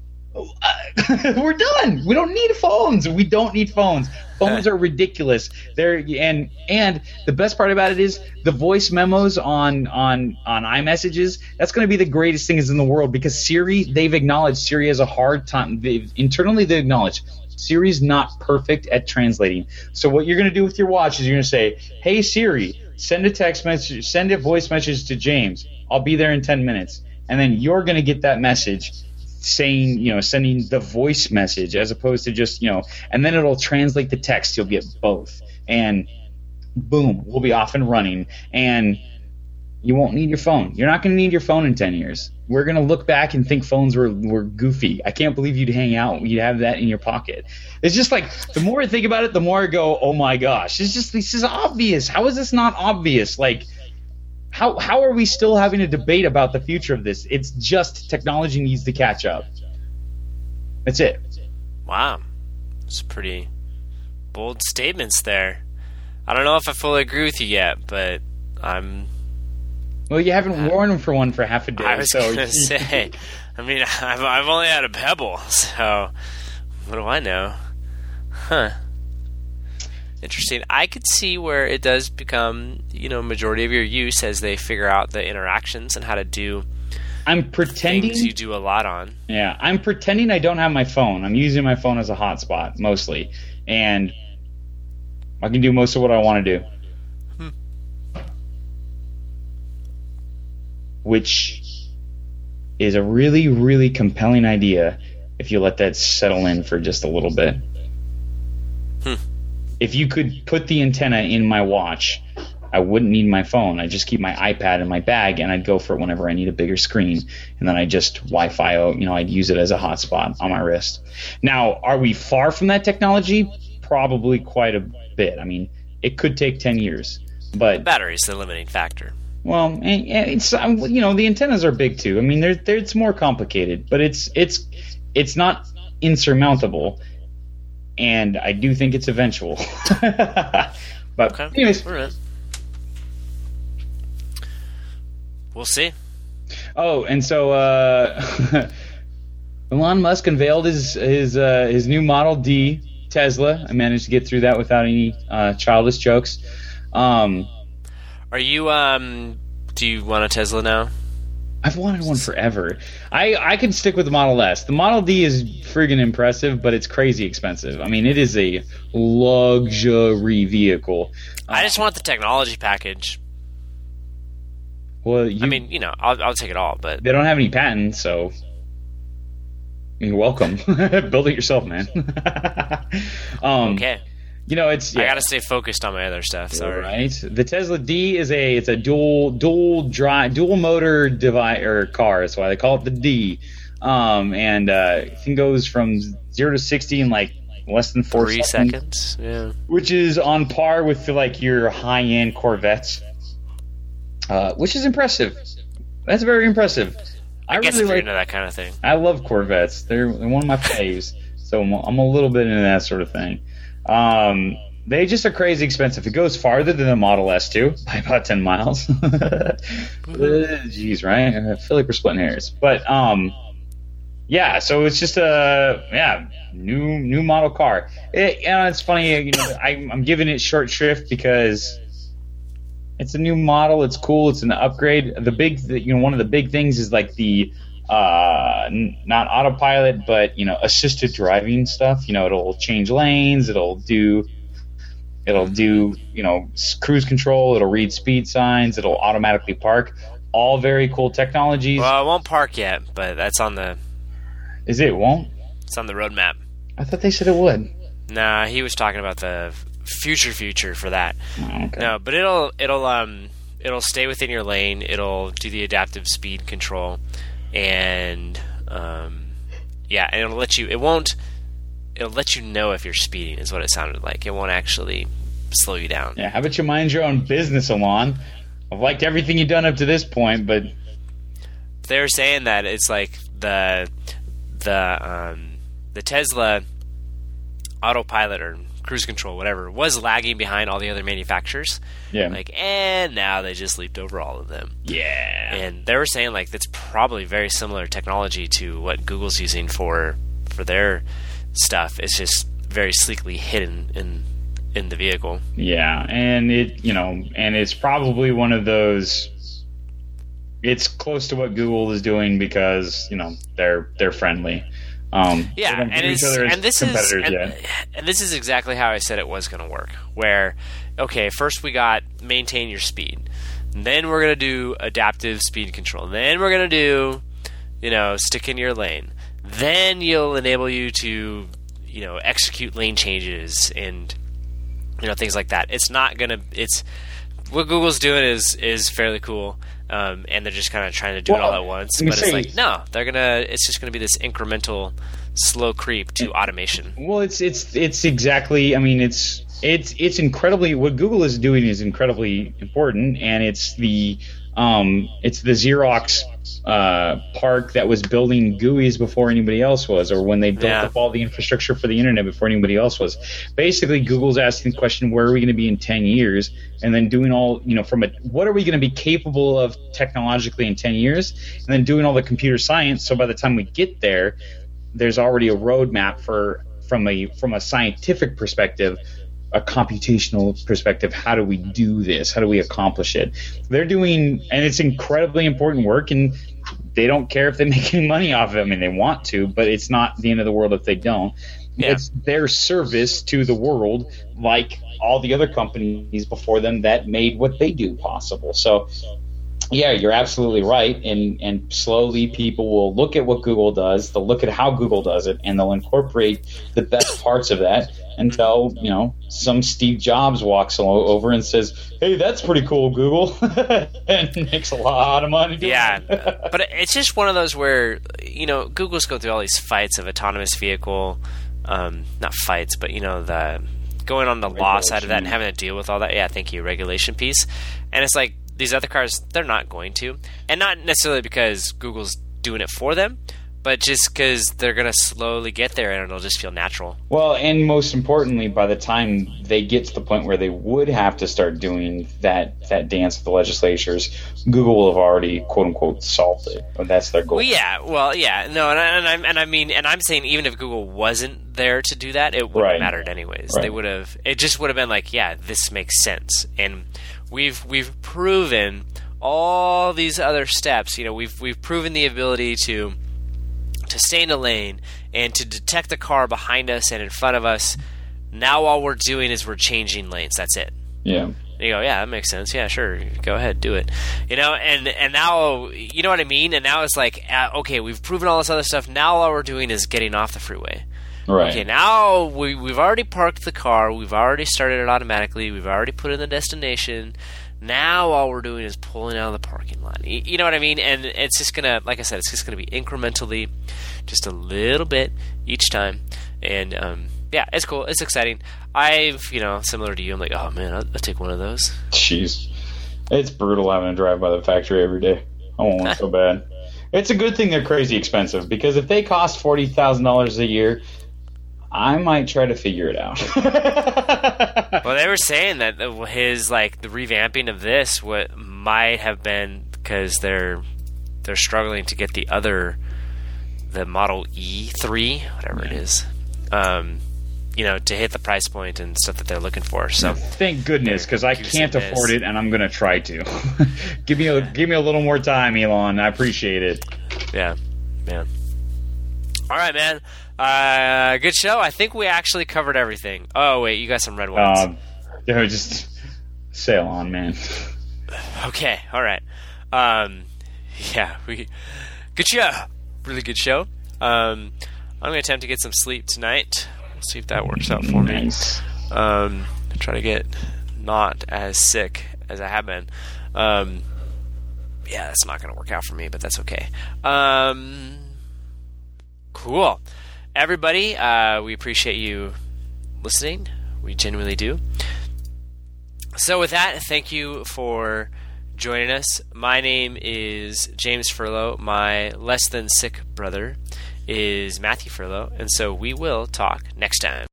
we're done. We don't need phones. We don't need phones. Phones are ridiculous. They're and and the best part about it is the voice memos on on on iMessages. That's going to be the greatest thing is in the world, because Siri, they've acknowledged Siri has a hard time. They've, internally, they acknowledge Siri's not perfect at translating. So what you're going to do with your watch is you're going to say, "Hey Siri, send a text message, send a voice message to James. I'll be there in ten minutes," and then you're going to get that message saying, you know, sending the voice message as opposed to just, you know, and then it'll translate the text. You'll get both, and boom, we'll be off and running, and you won't need your phone. You're not going to need your phone in ten years. We're going to look back and think phones were, were goofy. I can't believe you'd hang out. You'd have that in your pocket. It's just like, the more I think about it, the more I go, oh my gosh, it's just, this is obvious. How is this not obvious? Like, How how are we still having a debate about the future of this? It's just technology needs to catch up. That's it. Wow. It's pretty bold statements there. I don't know if I fully agree with you yet, but I'm... Well, you haven't uh, worn them for one for half a day. I was so. going to say, I mean, I've, I've only had a Pebble, so what do I know? Huh. Interesting. I could see where it does become, you know, majority of your use as they figure out the interactions and how to do I'm pretending things you do a lot on. Yeah, I'm pretending I don't have my phone. I'm using my phone as a hotspot mostly, and I can do most of what I want to do. Hmm. Which is a really, really compelling idea if you let that settle in for just a little bit. Hmm. If you could put the antenna in my watch, I wouldn't need my phone. I just keep my iPad in my bag, and I'd go for it whenever I need a bigger screen. And then I just Wi-Fi out, you know, I'd use it as a hotspot on my wrist. Now, are we far from that technology? Probably quite a bit. I mean, it could take ten years, but battery's the limiting factor. Well, it's you know the antennas are big too. I mean, they're, they're it's more complicated, but it's it's it's not insurmountable, and I do think it's eventual. But okay. anyways, all right. We'll see. Oh, and so uh, Elon Musk unveiled his his uh, his new Model D Tesla. I managed to get through that without any uh, childish jokes. Um, Are you? Um, do you want a Tesla now? I've wanted one forever. I I could stick with the Model S. The Model D is friggin' impressive, but it's crazy expensive. I mean, it is a luxury vehicle. I just want the technology package. Well, you, I mean, you know, I'll I'll take it all, but they don't have any patents, so you're welcome. Build it yourself, man. um, okay. You know, it's yeah. I gotta stay focused on my other stuff. Sorry. Right. The Tesla D is a it's a dual dual drive dual motor device or car. That's why they call it the D. Um, and uh, it can goes from zero to sixty in like less than four Three seconds, seconds. Yeah. which is on par with like your high end Corvettes, uh, which is impressive. That's very impressive. I, I guess really if you're like, into that kind of thing. I love Corvettes. They're, they're one of my faves. So I'm, I'm a little bit into that sort of thing. Um, they just are crazy expensive. It goes farther than the Model S too, by about ten miles. Jeez, right? I feel like we're splitting hairs. But um, yeah, so it's just a yeah new new model car. It, you know, it's funny. You know, I, I'm giving it short shrift because it's a new model. It's cool. It's an upgrade. The big, the, you know, one of the big things is like the uh, n- not autopilot, but you know, assisted driving stuff. You know, it'll change lanes. It'll do, it'll do, you know, cruise control. It'll read speed signs. It'll automatically park. All very cool technologies. Well, it won't park yet, but that's on the. Is it? It won't? It's on the roadmap. I thought they said it would. Nah, he was talking about the future future for that. Oh, okay. No, but it'll it'll um it'll stay within your lane. It'll do the adaptive speed control, and um yeah, and it'll let you. It won't. It'll let you know if you're speeding. Is what it sounded like. It won't actually slow you down. Yeah. How about you mind your own business, Elon? I've liked everything you've done up to this point, but they're saying that it's like the the um the Tesla autopilot or cruise control, whatever, was lagging behind all the other manufacturers. Yeah. Like, and now they just leaped over all of them. Yeah. And they were saying like that's probably very similar technology to what Google's using for for their stuff. It's just very sleekly hidden in in the vehicle. Yeah, and it you know, and it's probably one of those. It's close to what Google is doing because you know they're they're friendly. Um, yeah, and, it's, and this is and, yet. and this is exactly how I said it was going to work. Where, okay, first we got maintain your speed, and then we're going to do adaptive speed control, then we're going to do, you know, stick in your lane. Then you'll enable you to, you know, execute lane changes and, you know, things like that. It's not going to. It's what Google's doing is is fairly cool. Um, and they're just kind of trying to do well, it all at once, but it's like no, they're gonna. It's just gonna be this incremental, slow creep to automation. Well, it's it's it's exactly. I mean, it's it's it's incredibly. What Google is doing is incredibly important, and it's the um it's the Xerox uh, park that was building G U Is before anybody else was, or when they built yeah. up all the infrastructure for the internet before anybody else was. Basically, Google's asking the question, where are we going to be in ten years? And then doing all, you know, from a, what are we going to be capable of technologically in ten years? And then doing all the computer science. So by the time we get there, there's already a roadmap for, from a, from a scientific perspective, a computational perspective. How do we do this? How do we accomplish it? They're doing, and it's incredibly important work, and they don't care if they make any money off of it. I mean, they want to, but it's not the end of the world if they don't. Yeah. It's their service to the world, like all the other companies before them that made what they do possible. So yeah, you're absolutely right. And and slowly people will look at what Google does, they'll look at how Google does it, and they'll incorporate the best parts of that until, you know, some Steve Jobs walks over and says, hey, that's pretty cool, Google, and makes a lot of money doing Yeah, it. but it's just one of those where, you know, Google's go through all these fights of autonomous vehicle, um, not fights, but, you know, the going on the law side of that and having to deal with all that. Yeah, thank you, regulation piece. And it's like, these other cars, they're not going to. And not necessarily because Google's doing it for them, but just because they're going to slowly get there and it'll just feel natural. Well, and most importantly, by the time they get to the point where they would have to start doing that, that dance with the legislatures, Google will have already, quote unquote, solved it. That's their goal. Well, yeah, well, yeah, no, and I, and I, and I mean, and I'm saying even if Google wasn't there to do that, it wouldn't Right. have mattered anyways. Right. They would have, it just would have been like, yeah, this makes sense. And we've we've proven all these other steps. You know, we've we've proven the ability to to stay in a lane and to detect the car behind us and in front of us. Now all we're doing is we're changing lanes. That's it. Yeah. You go, yeah, that makes sense. Yeah, sure. Go ahead, do it. You know, and and now, you know what I mean? And now it's like, uh, okay, we've proven all this other stuff. Now all we're doing is getting off the freeway. Right. Okay, now we, we've already parked the car. We've already started it automatically. We've already put in the destination. Now all we're doing is pulling out of the parking lot. You, you know what I mean? And it's just going to, like I said, it's just going to be incrementally, just a little bit each time. And, um, yeah, it's cool. It's exciting. I've, you know, similar to you, I'm like, oh, man, I'll, I'll take one of those. Jeez. It's brutal having to drive by the factory every day. I want one so bad. It's a good thing they're crazy expensive, because if they cost forty thousand dollars a year, I might try to figure it out. Well, they were saying that his, like, the revamping of this what might have been because they're they're struggling to get the other, the Model E three, whatever it is, um, you know, to hit the price point and stuff that they're looking for. So thank goodness, because I can't this. afford it, and I'm going to try to. give me a give me a little more time, Elon. I appreciate it. Yeah, man. All right, man. Uh, good show. I think we actually covered everything. Oh wait, you got some red ones. Um, you know, just sail on, man. Okay, all right. Um, yeah, we good show. Really good show. Um, I'm gonna attempt to get some sleep tonight. We'll see if that works out for Nice. me. Um, try to get not as sick as I have been. Um, yeah, that's not gonna work out for me, but that's okay. Um, cool. Everybody, uh, we appreciate you listening. We genuinely do. So with that, thank you for joining us. My name is James Furlow. My less than sick brother is Matthew Furlow. And so we will talk next time.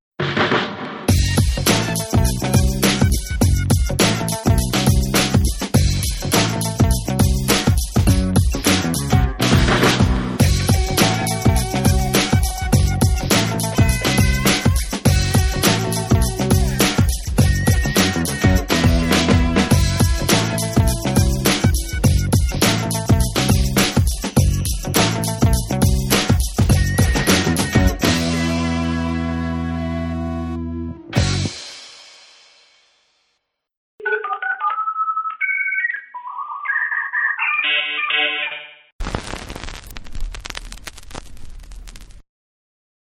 Thank you.